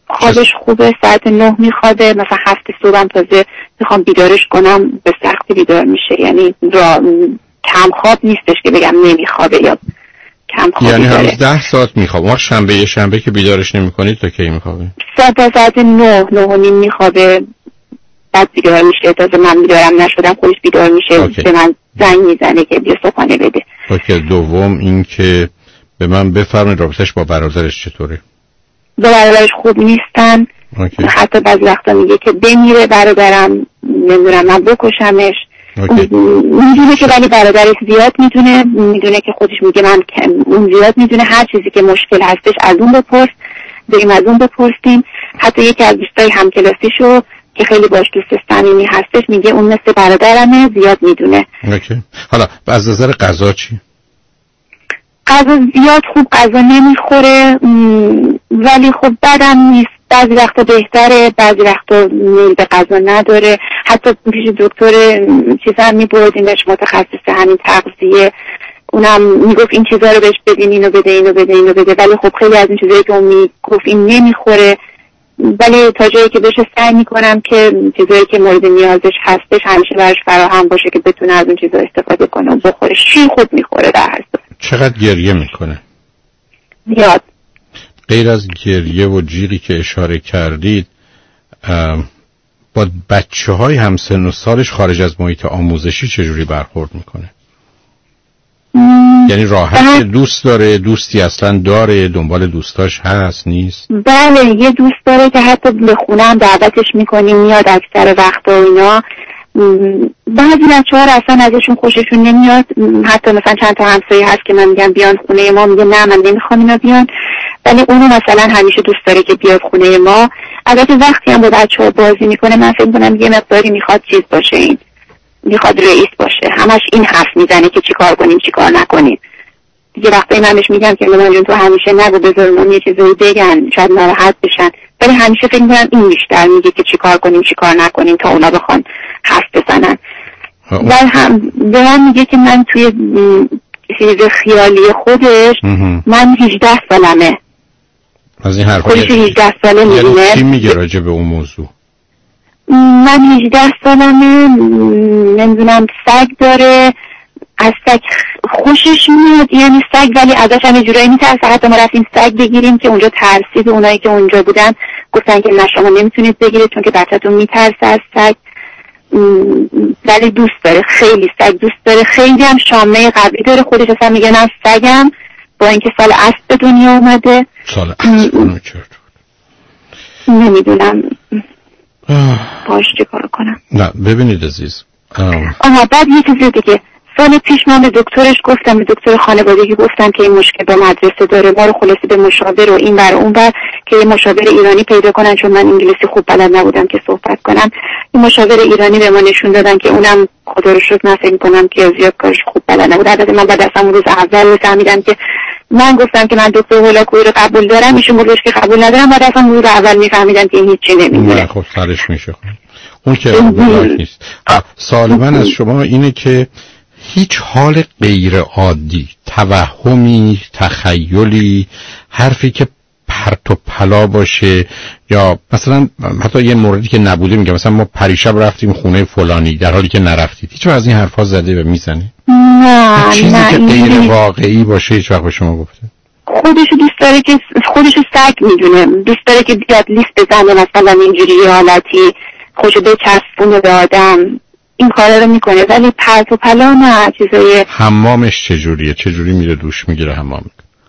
S4: خوابش خوبه، ساعت 9 میخوابه، مثلا 7 صبحم تازه میخوام بیدارش کنم به سختی بیدار میشه، یعنی کم خواب نیستش که بگم نمیخوابه یا کم خوابی
S3: یعنی
S4: داره.
S3: هنوز 10 ساعت میخوابه. ما شنبه که بیدارش نمیکنید تا کی میخوابه؟
S4: ساعت 9 میخوابه، بعد بیدار میشه، تازه من بیدارم نشدم خودش بیدار میشه به من زنگ میزنه که بیا صبحانه بده.
S3: اوکی. دوم این که به من بفرمایید رابطش با برادرش چطوره؟
S4: با برادرش خوب نیستن. حتی بعضی وقتا میگه که بمیره برادرم، نمیدونم من بکشمش. میدونه که ولی برادرش زیاد میدونه که خودش میگه من اون زیاد میدونه، هر چیزی که مشکل هستش از اون بپرس، بریم از اون بپرسیم. حتی یکی از دوستای همکلاسیشو که خیلی باش دوست صمیمی هستش میگه اون مثل برادرمه، زیاد میدونه.
S3: اوکی. حالا از نظر غذا چی؟
S4: غذا زیاد خوب غذا نمیخوره، ولی خب بدم نیست، بعضی وقتا بهتره، بعضی وقتا میل به غذا نداره. حتی پیش دکتر چیزا میبردیمش متخصص همین تغذیه، اونم میگفت این چیزا رو بهش بدین، اینو بده، ولی خب خیلی از این چیزایی که اون میگفت این نمیخوره. ولی تا جایی که بشه سعی میکنم که چیزایی که مورد نیازش هستش همیشه براش فراهم باشه که بتونه از اون چیزا استفاده کنه و بخوره. شیر خود میخوره در هر صورت.
S3: چقدر گریه میکنه؟
S4: زیاد.
S3: غیر از گریه و جیری که اشاره کردید، با بچه‌های همسن و سالش خارج از محیط آموزشی چجوری برخورد میکنه؟ یعنی راحت دوست داره، دوستی اصلا داره، دنبال دوستاش هست نیست؟
S4: بله، یه دوست داره که حتی به خونه هم دعوتش میکنیم میاد اکثر وقتا و اینا. بعضی بچه‌ها اصلا ازشون خوششون نمیاد، حتی مثلا چند تا همسایه هست که من میگم بیان خونه ما، میگه نه من نمیخوام اینا بیان، ولی اونو مثلا همیشه دوست داره که بیاد خونه ما. البته وقتی هم با بچه‌ها بازی میکنه من فکر میکنم یه مقداری میخواد چیز باشه، این میخواد رئیس باشه، همش این حرف میزنه که چیکار کنیم چیکار نکنیم. دیگه وقتی من بهش میگم که من جون تو همیشه نگو، بذار من یه چیزایی بگن شاید ناراحت بشن، ولی همیشه فکر میکنم این بیشتر میگه که چیکار کنیم چیکار نکنیم تا اونا بخوان حرف بزنن. و هم به من میگه که من توی چیز خیالی خودش من 18 سالمه.
S3: از این حرفا
S4: خودش 18 ساله میدونه.
S3: چی میگه راجع به اون موضوع؟
S4: من 18 سالمه، نمیدونم سگ داره، از سگ خوشش میاد، یعنی سگ، ولی ازش هم جورایی میترسه. حتی ما رفتیم سگ بگیریم که اونجا ترسید، اونایی که اونجا بودن گفتن که نه شما نمیتونید بگیرید چون که بچه‌تون میترسه از سگ، ولی دوست داره، خیلی سگ دوست داره، خیلی هم شامه قوی داره. خودش اصلا میگه من سگم، با اینکه سال اسب به دنیا اومده.
S3: سال اسب
S4: نمیدونم باش چه کار کنم.
S3: نه ببینید عزیز،
S4: بعد یه چیز دیگه، سال پیش من به دکترش گفتم، به دکتر خانوادگی گفتم که این مشکل با مدرسه داره، ما رو خلاصی به مشاور و این بر اون بر که یه مشاور ایرانی پیدا کنن، چون من انگلیسی خوب بلد نبودم که صحبت کنم. این مشاور ایرانی به ما نشون دادن که اونم خدا رو شکر من فکر می‌کنم که زیاد کارش خوب بلد نبود. البته من بعد از همون روز اول فهمیدم که من گفتم که من دکتر هولاکویی رو قبول دارم، ایشون گفتش که قبول ندارم. بعد از همون روز اول میفهمیدم که هیچی نمی‌دونه.
S3: خب سرش میشه. اون که نیست. سوال من از شما اینه که هیچ حال غیر عادی، توهمی، تخیلی، حرفی که پرت و پلا باشه، یا مثلا حتی یه موردی که نبوده، میگم مثلا ما پریشب رفتیم خونه فلانی در حالی که نرفتید، هیچ از این حرفا زده و میزنه؟
S4: نه
S3: چیزی
S4: نه،
S3: که غیر واقعی باشه هیچ وقت به شما گفته؟
S4: خودشو دوست داره که خودشو سگ میدونه، دوست داره که بیاد لیست بزنه مثلا اینجوری حالتی خودشو بچسبونه به آدم، این کارا رو میکنه، ولی پرت و پلا نه. چیزای
S3: حمامش چجوری میره دوش میگیره حمام؟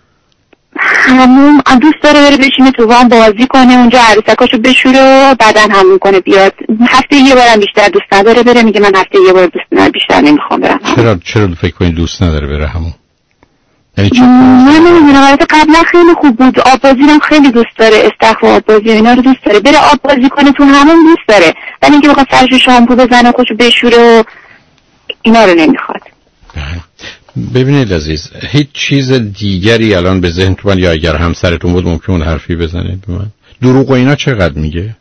S4: همون دوست داره بره بشینه تو وان بازی کنه، اونجا عروسکاشو بشوره و بعدن همون کنه بیاد. هفته یه بارم بیشتر دوست نداره بره، میگه من هفته یه بار بیشتر نمیخوام برم.
S3: چرا فکر کنید دوست نداره بره همون؟ یعنی چه؟
S4: من نمیدونم، البته قبلا خیلی خوب بود، آب بازی هم خیلی دوست داره، استخر آب بازی اینا رو دوست داره، بره آب بازی کنه تو همون دوست داره، ولی اینکه بخواد سرش شامپو بزنه خودشو بشوره و اینا رو نمیخواد.
S3: ببینید عزیز، هیچ چیز دیگری الان به ذهنتون یا اگر همسرتون بود ممکن اون حرفی بزنه به من؟ دروغ و اینا چقدر میگه؟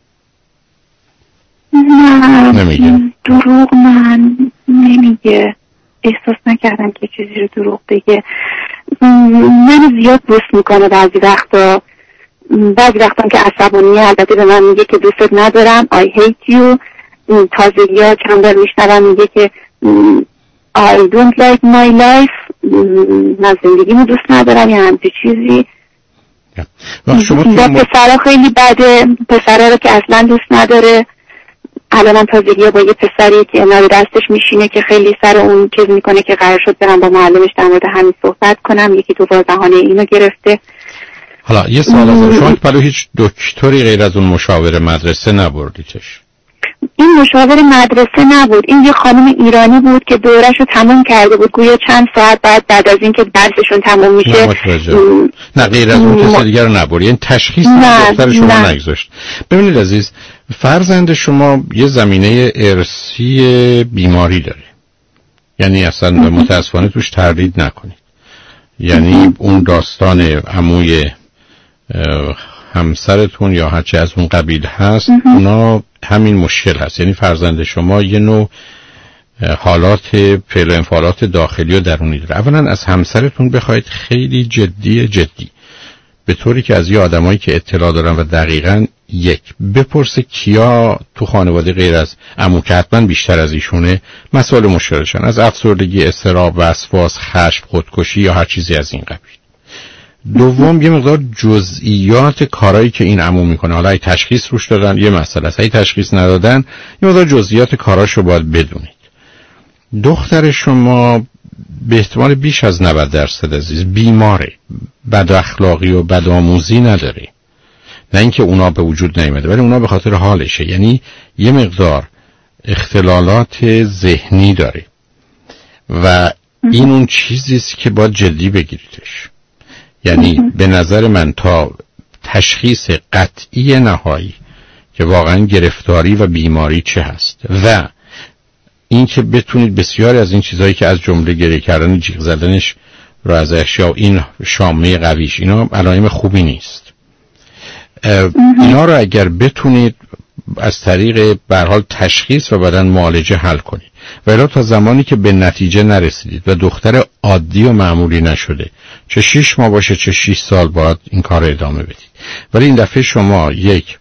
S4: نه
S3: نمیگه.
S4: دروغ من نمیگه، احساس نکردم که چیزی رو دروغ بگه. من زیاد بوس میکنه بعضی وقتا، بعضی وقتا که عصبانیه البته به من میگه که دوستت ندارم I hate you. تازگی ها چند بار میشنوم میگه که I don't like my life. من زندگیمو دوست ندارم یا همچه چیزی. با پسرها خیلی بده، پسرها رو که اصلا دوست نداره. الان تازگی ها با یه پسری که نوی دستش میشینه که خیلی سر اون چیز میکنه که قرار شد برم با معلمش در مورد همین صحبت کنم، یکی تو بحانه اینو گرفته.
S3: حالا یه سوال از شما، برای هیچ دکتری غیر از اون مشاور مدرسه نبردیدش؟
S4: این مشاور مدرسه نبود، این یه خانم ایرانی بود که دورش رو تموم کرده بود، گویا چند ساعت بعد از اینکه درسشون تموم میشه.
S3: نه غیر از اون کسی دیگر رو نبرد، یعنی تشخیص دکتر شما نگذاشت. ببینید عزیز، فرزند شما یه زمینه ارثی بیماری داره، یعنی اصلا متاسفانه توش تردید نکنید. یعنی اون داستان عموی همسرتون یا هرچی از اون قبیل هست، اونا همین مشکل هست. یعنی فرزند شما یه نوع حالات فعل و انفعالات داخلی و درونی داره. اولا از همسرتون بخواید خیلی جدی به طوری که از یه آدمایی که اطلاع دارن و دقیقاً بپرسه کیا تو خانواده غیر از عمو که حتما بیشتر از ایشونه مسائل مشکلشن، از افسردگی، اضطراب، وسواس، خشم، خودکشی یا هر چیزی از این قبیل. دوم یه مقدار جزئیات کارهایی که این عمو میکنه، حالا ای تشخیص روش دادن یه مسئله است، ای تشخیص ندادن یه مقدار جزئیات کاراشو باید بدونید. دختر شما به احتمال بیش از 90% عزیز بیماره، بد اخلاقی و بد آموزی نداره، نه اینکه اونا به وجود نیامده ولی اونا به خاطر حالشه، یعنی یه مقدار اختلالات ذهنی داره و این اون چیزیست که باید جدی بگیریدش. یعنی به نظر من تا تشخیص قطعی نهایی که واقعا گرفتاری و بیماری چه هست و این که بتونید بسیاری از این چیزهایی که از جمله گریه کردن، جیغ زدنش رو ازش یا این شامه قویش، اینا علائم خوبی نیست. اینا رو اگر بتونید از طریق به هر حال تشخیص و بعداً معالجه حل کنید، ولی تا زمانی که به نتیجه نرسیدید و دختر عادی و معمولی نشده، چه 6 ماه باشه چه 6 سال، باید این کار ادامه بدید. ولی این دفعه شما یک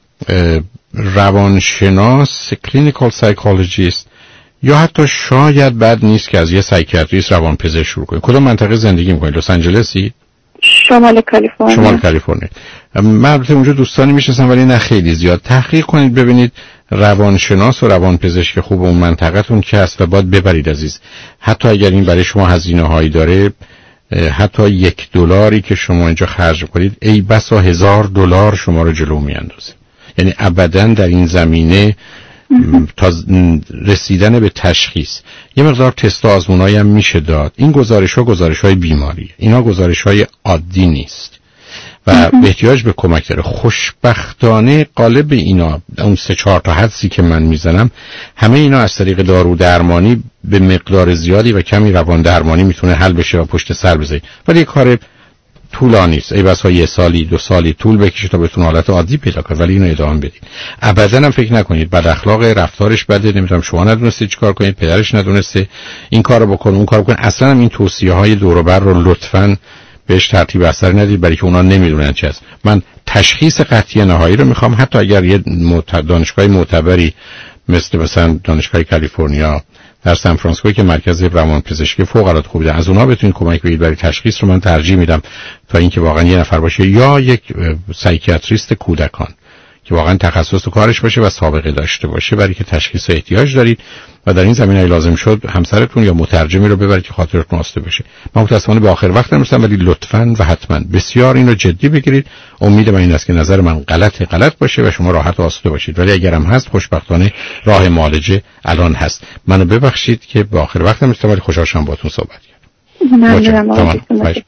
S3: روانشناس، کلینیکال سایکولوژیست یا حتی شاید بد نیست که از یه سایکیاتریست روانپزشک شروع کنید. کدوم منطقه زندگی میکنید؟ لس آنجلسی؟
S4: شمال کالیفرنیا.
S3: شمال کالیفرنیا. من البته اونجا دوستانی میشناسم ولی نه خیلی زیاد. تحقیق کنید ببینید روانشناس و روانپزشک خوب اون منطقه‌تون که هست و باید ببرید عزیز. حتی اگر این برای شما هزینه‌هایی داره، حتی $1 که شما اینجا خرج کنید ای بسا $1000 شما رو جلو میاندازه. یعنی ابداً در این زمینه تا رسیدن به تشخیص یه مقدار تست و آزمونایی هم میشه داد. این گزارش‌های بیماری، اینا گزارش‌های عادی نیست و به احتیاج به کمک داره. خوشبختانه قالب اینا، اون 3-4 تا حدسی که من میزنم، همه اینا از طریق دارو درمانی به مقدار زیادی و کمی روان درمانی میتونه حل بشه و پشت سر بذارید، ولی کار طولانی است. ای بسا 1 سالی 2 سالی طول بکشه تا بتونه حالت عادی پیدا کنه، ولی اینو ادامه بدید. ابداً هم فکر نکنید بد اخلاق، رفتارش بده، نمیدونم شما ندونستید چیکار کنید، پدرش ندونسته این کارو بکنه اون کارو بکنه. اصلا هم این توصیه‌های دور و بر رو لطفاً بهش ترتیب اثر ندید، برای که اونا نمیدونن چی است. من تشخیص قطعی نهایی رو میخوام، حتی اگر یه دانشگاه معتبری مثلا دانشگاه کالیفرنیا در سان فرانسیسکو که مرکز روانپزشکی فوق العاده خوبه، از اونها بتونید کمک بگیرید برای تشخیص رو من ترجیح میدم تا اینکه واقعا یه نفر باشه یا یک سایکیاتریست کودکان که واقعا تخصص و کارش باشه و سابقه داشته باشه، برای که تشخیص احتیاج دارید و در این زمینه لازم شد همسرتون یا مترجمی رو ببرید که خاطرتون آسوده بشه. من متأسفانه به آخر وقت نمی‌رسم، ولی لطفاً و حتماً بسیار این رو جدی بگیرید. امید من این است که نظر من غلط باشه و شما راحت و آسوده باشید، ولی اگرم هست خوشبختانه راه معالجه الان هست. منو ببخشید که به آخر وقت نمی‌رسم، ولی خوشحال شدم باهاتون صحبت کردم.
S4: ممنونم.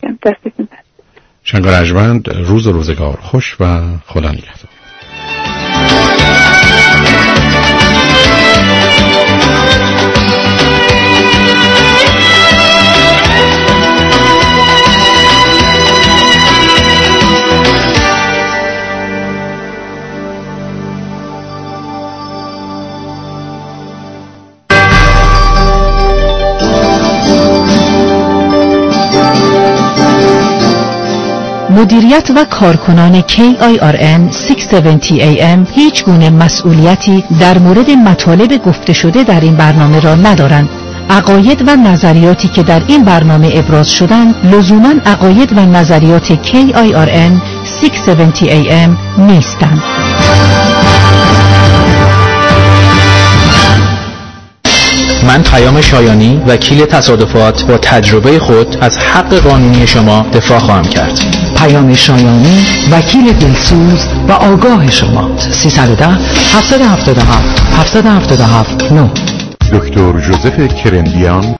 S3: شنگ رجمند، روز و روزگار خوش و خدا نگهدار.
S1: مدیریت و کارکنان KIRN 670 AM هیچ گونه مسئولیتی در مورد مطالب گفته شده در این برنامه را ندارند. عقاید و نظریاتی که در این برنامه ابراز شدند لزوماً عقاید و نظریات KIRN 670 AM نیستند.
S5: من پیام شایانی وکیل تصادفات با تجربه خود از حق قانونی شما دفاع خواهم کرد.
S2: پیام شایانی وکیل دلسوز و آگاه شما 310 777 777 9.
S10: دکتر ژوزف کرندیان